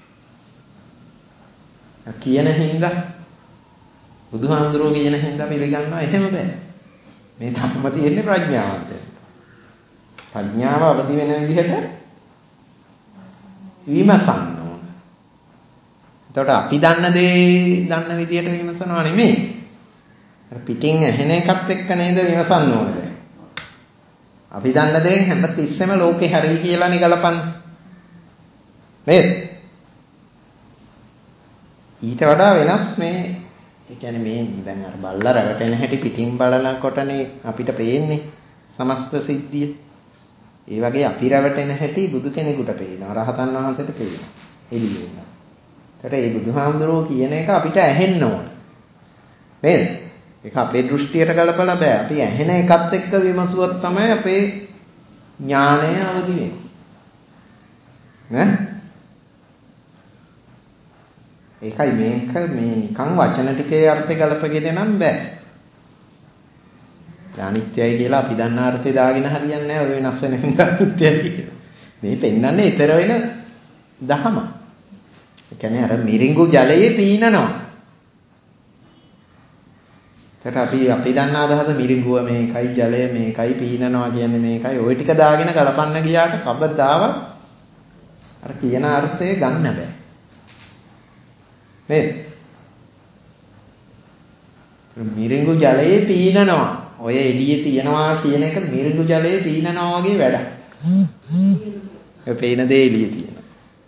කියන හින්දා බුදුහාමුදුරුවෝ කියන හින්දා පිළිගන්නවා එහෙම බෑ. මේ ධර්ම තියෙන්නේ ප්‍රඥාවන්තය. ප්‍රඥාව අවදි වෙන විදිහට විමසන්න ඕන. එතකොට අපි දන්න දේ දන්න විදිහට විමසනවා නෙමෙයි. අර පිටින් ඇහෙන එකත් එක්ක නේද විමසන්න ඕනේ. අපි දන්න දේෙන් හැම තිස්සෙම ලෝකේ හරි කියලානේ ගලපන්නේ. නේද? ඊට වඩා වෙනස් මේ ඒ කියන්නේ මේ දැන් අර බල්ලා රැවටෙන හැටි පිටින් බලනකොටනේ අපිට පේන්නේ සමස්ත සිද්ධිය. ඒ වගේ අපි රැවටෙන හැටි බුදු කෙනෙකුට පේනවා. රහතන් වහන්සේට පේනවා. එළියේ ඉන්න. ඒකට මේ බුදුහාමුදුරුවෝ කියන එක අපිට ඇහෙන්න ඕන. නේද? ඒක අපේ දෘෂ්ටියට ගලපලා බෑ. අපි ඇහෙන එකත් එක්ක විමසුවොත් තමයි අපේ ඥානය අවදි වෙන්නේ. නේ? ඒකයි මේක මේ නිකන් වචන ටිකේ අර්ථය ගලපගෙන නම් බෑ. අනිත්‍යයි කියලා අපි දන්න අර්ථය දාගෙන හරියන්නේ නැහැ. ඔය වෙනස් වෙන හින්දා අනිත්‍යයි කියලා. මේ පෙන්වන්නේ ඊතර වෙන දහම. ඒ කියන්නේ අර මිරිඟු ජලයේ පීනනවා. ඒකට අපි දන්න අදහස මිරිඟුව මේකයි ජලය මේකයි පීනනවා කියන්නේ මේකයි. ওই ටික දාගෙන ගලපන්න ගියාට කවදාවත් අර කියන අර්ථය ගන්න බෑ. නේද? මිරිඟු ජලයේ පීනනවා. ඔය එළියේ තියනවා කියන එක මිරිඟු ජලයේ පීනනවා වගේ වැඩක්. ඒ පේන දේ එළියේ තියෙනවා.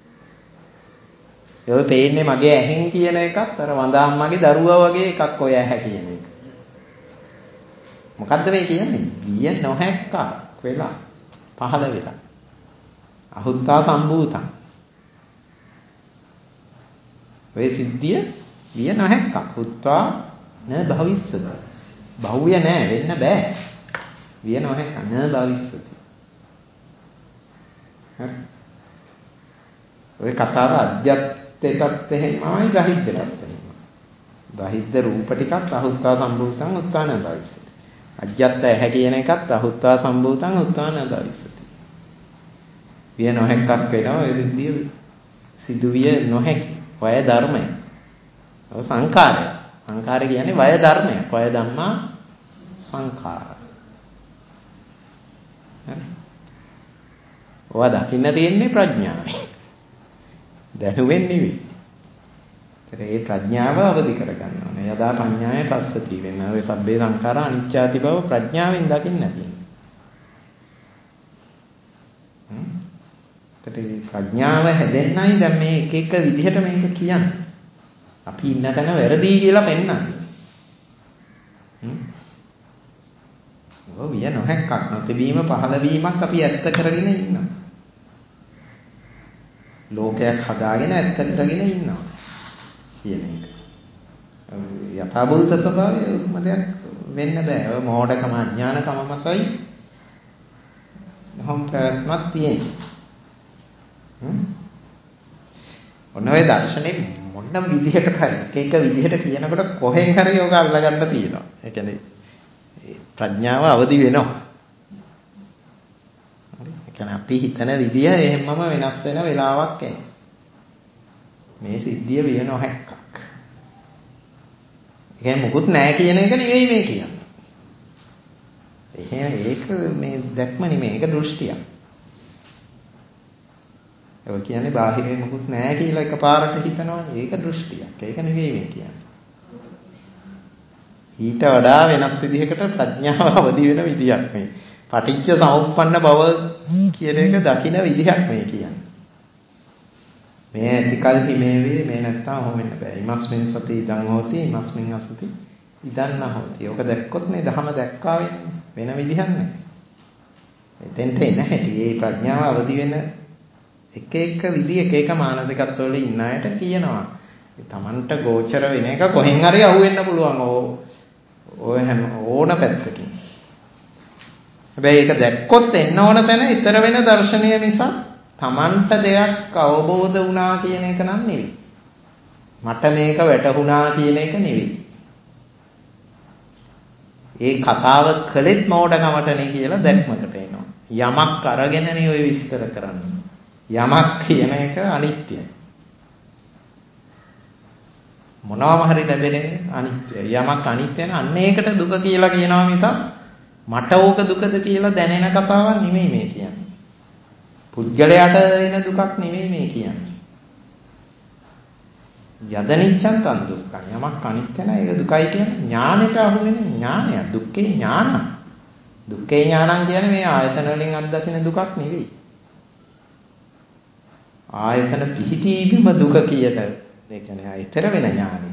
ඒ පේන්නේ මගේ ඇහෙන් කියන එකත් අර වඳාම්මගේ දරුවා වගේ එකක් ඔය ඇහැ කියන එක. මොකද්ද මේ කියන්නේ? විය නොහැක්කක් වෙලා පහළ වෙලා. අහුත්තා සම්භූතං. ඔය සිද්ධිය විය නොහැක්කක්. හුත්වා න භවිස්සති. භව්‍ය නෑ වෙන්න බෑ. විය නොහැක්ක න භවිස්සති. හරි. ඔය කතාව අධ්‍යත්තයටත් එහෙමයි ගහිද්දටත් එහෙමයි. ගහිද්ද රූප ටිකත් අහුත්වා සම්භූතං උත්වා න භවිස්සති. අජ්ජත් ඇහැ කියන එකත් අහුත්වා සම්භූතං උත්වා න භවිස්සති. විය නොහැක්කක් වෙනවා ඒ සිද්ධිය සිදුවිය නොහැකි. වය ධර්මය. ඔය සංඛාරය. සංඛාරය කියන්නේ වය ධර්මයක්. වය ධම්මා සංඛාර. හරි. ඔවා දකින්න තියෙන්නේ ප්‍රඥාවෙන්. දැනුවෙන් නෙවෙයි. ඒ ප්‍රඥාව අවදි කරගන්න ඕනේ. යදා පඤ්ඤාය පස්සති වෙන ඔය සබ්බේ සංඛාරා අනිච්චාති බව ප්‍රඥාවෙන් දකින්න තියෙන්නේ. ප්‍රඥාව හැදෙන්නයි දැන් මේ එක එක විදිහට මේක කියන්නේ. අපි ඉන්න තැන වැරදි කියලා පෙන්නන්නේ. ඔව් විය නොහැක්කක් නොතිබීම පහළ වීමක් අපි ඇත්ත කරගෙන ඉන්නවා. ලෝකයක් හදාගෙන ඇත්ත කරගෙන ඉන්නවා කියන එක. යථාභූත ස්වභාවය උත්ම දෙයක් වෙන්න බෑ. ඔය මෝඩකම අඥානකම මතයි හම් පැවැත්මක් තියෙන්නේ. ඔන්න ඔය දර්ශනේ මොන විදිහකට හරි එක විදිහට කියනකොට කොහෙන් හරි යෝග අල්ලගන්න තියෙනවා. ඒ කියන්නේ ප්‍රඥාව අවදි වෙනවා. ඒ කියන්නේ අපි හිතන විදිය එහෙමම වෙනස් වෙන වෙලාවක් එන්නේ. මේ සිද්ධිය විය නොහැක්කක්. ඒ කියන්නේ මුකුත් නැහැ කියන එක නෙවෙයි මේ කියන්නේ. ඒක මේ දැක්ම නෙමෙයි, ඒක දෘෂ්ටියක්. ඒ කියන්නේ බාහිරේ මුකුත් නැහැ කියලා එකපාරට හිතනවා. ඒක දෘෂ්ටියක්. ඒක නෙවෙයි මේ කියන්නේ. ඊට වඩා වෙනස් විදිහකට ප්‍රඥාව අවදි වෙන විදියක් මේ. පටිච්ච සමුප්පන්න බව කියන එක දකින විදිහක් මේ කියන්නේ. මේ ඇතිකල් හිමේ වේ මේ නැත්තම් ඔහොම වෙන්න බෑ. ඉමස්මින් සති ඉදං හෝති ඉමස්මින් අසති ඉදං නහෝති. ඔක දැක්කොත් නේ ධම දැක්කා වෙන්නේ. වෙන විදිහක් නෑ. එතෙන්ට එන හැටි මේ ප්‍රඥාව අවදි වෙන එක විදි එක මානසිකත්වවල ඉන්න අයට කියනවා. තමන්ට ගෝචර වෙන එක කොහෙන් හරි අහුවෙන්න පුළුවන්. ඔය හැම ඕන පැත්තකින්. හැබැයි ඒක දැක්කොත් එන්න ඕන තැන ඊතර වෙන දර්ශනය නිසා තමන්ට දෙයක් අවබෝධ වුණා කියන එක නම් නෙවෙයි. මට මේක වැටහුණා කියන එක නෙවෙයි. ඒ කතාව කළෙත් මෝඩකමටනේ කියලා දැක්මකට එනවා. යමක් අරගෙනනේ ඔය විස්තර කරන්නේ. යමක් කියන එක අනිත්‍යයි. මොනවාම හරි ලැබෙන්නේ අනිත්‍යයි. යමක් අනිත්‍ය නම් අන්න ඒකට දුක කියලා කියනවා මිසක් මට ඕක දුකද කියලා දැනෙන කතාවක් නෙමෙයි මේ කියන්නේ. පුද්ගලයාට එන දුකක් නෙමෙයි මේ කියන්නේ. යදනිච්ඡන් තන් දුක්ඛං. යමක් අනිත්‍ය නම් ඒක දුකයි කියන්නේ ඥානෙට අහු වෙන ඥානය. දුක්ඛේ ඥානං. දුක්ඛේ ඥානං කියන්නේ මේ ආයතන වලින් අත්දකින දුකක් නෙවෙයි. ආයතන පිහිටීම දුක කියන ඒ කියන්නේ ඊතර වෙන ඥානෙ.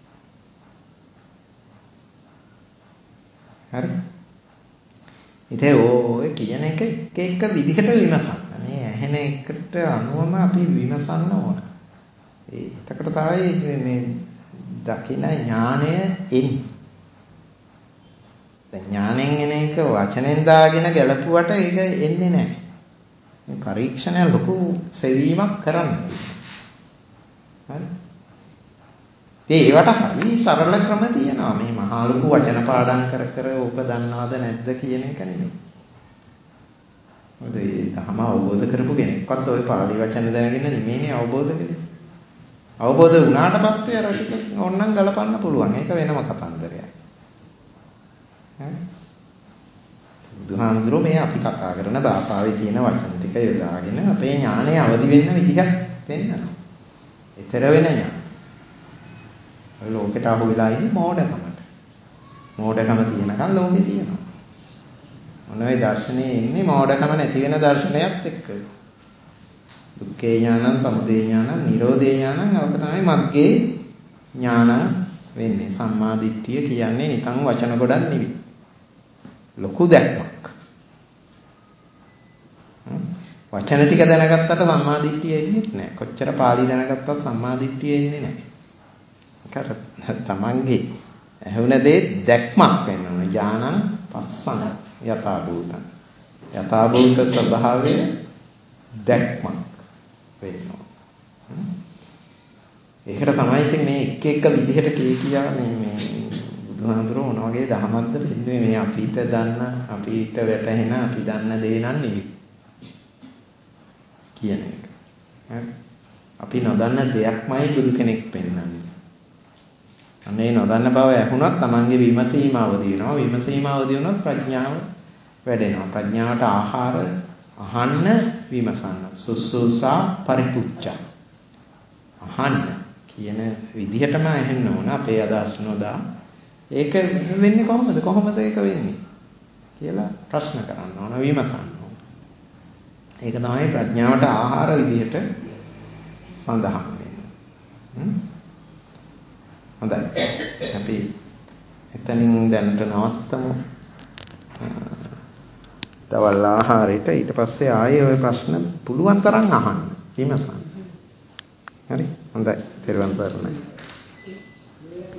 හරි. ඉතින් ඔය කියන එක එක විදිහට විමසන්න. මේ ඇහෙන එකට අනුවම අපි විමසන්න ඕන. එතකොට තමයි මේ දකින ඥානය එන්නේ. දැන් ඥාණයෙන් එන එක වචනෙන් දාගෙන ගැලපුවට ඒක එන්නේ නැහැ. මේ පරීක්ෂණය ලොකු සෙවීමක් කරන්න. හරි. ඒවට හරි සරල ක්‍රම තියෙනවා. මේ මහා ලොකු වචන පාඩම් කර ඕක දන්නවද නැද්ද කියන එක නෙමෙයි. මොකද ඒ තහම අවබෝධ කරපු කෙනෙක්වත් ওই පාළි වචන දැනගෙන නෙමෙයිනේ අවබෝධ කළේ. අවබෝධ වුණාට පස්සේ අර ටික ඕනනම් ගලපන්න පුළුවන්. ඒක වෙනම කතන්දරයක්. හරි. බුදුහාමුදුරුවෝ මේ අපි කතා කරන භාෂාවේ තියෙන වචන ටික යොදාගෙන අපේ ඥානය අවදි වෙන්න විදිහක් පෙන්නනවා. ඊතර වෙන ඥානය. ඔය ලෝකෙට අහු වෙලා ඉන්නේ මෝඩකමට. මෝඩකම තියෙනකන් ලෝකේ තියෙනවා. මොන වේ දර්ශනේ ඉන්නේ මෝඩකම නැති වෙන දර්ශනයත් එක්ක. දුක්ඛේ ඥානං, සමුදය ඥානං, නිරෝධේ ඥානං අවක තමයි මග්ගේ ඥානං වෙන්නේ. සම්මා දිට්ඨිය කියන්නේ නිකන් වචන ගොඩක් නෙවෙයි. ලොකු දැක්මක්. වචන ටික දැනගත්තට සම්මා දිට්ඨිය එන්නේ නැහැ. කොච්චර පාළි දැනගත්තත් සම්මා දිට්ඨිය එන්නේ නැහැ. තමන්ගේ ඇහුණ දේ දැක්මක් වෙන්න ඕන. ඥානං පස්සං යථා භූතං. යථා භූත ස්වභාවය දැක්මක් වෙන්න ඕන. ඒකට තමයි ඉතින් මේ එක විදිහට කියා මේ බුදුහාමුදුරුවෝ මොන වගේ දහමක්ද පෙන්වන්නේ. මේ අපිට දන්න අපිට වැටහෙන අපි දන්න දේ නන් නෙවෙයි කියන එක. හරි. අපි නොදන්න දෙයක්මයි බුදු කෙනෙක් පෙන්වන්නේ. අනේ නොදන්න බව ඇහුණොත් Tamange විමසීම අවදි වෙනවා. විමසීම අවදි වුණොත් ප්‍රඥාව වැඩෙනවා. ප්‍රඥාවට ආහාර අහන්න විමසන්න. සුසුසා පරිපුච්ඡා. අහන්න කියන විදිහටම ඇහෙන්න ඕන. අපේ අදහස් නොදා ඒක වෙන්නේ කොහොමද? කොහොමද ඒක වෙන්නේ කියලා ප්‍රශ්න කරන්න ඕන, විමසන්න ඕන. ඒක තමයි ප්‍රඥාවට ආහාර විදිහට සඳහන් වෙන්නේ. හොඳයි. අපි එතනින් දැනට නවත්තමු. දවල් ආහාරයට ඊට පස්සේ ආයේ ওই ප්‍රශ්න පුළුවන් තරම් අහන්න, විමසන්න. හරි? හොඳයි. ත්වන් සරණයි.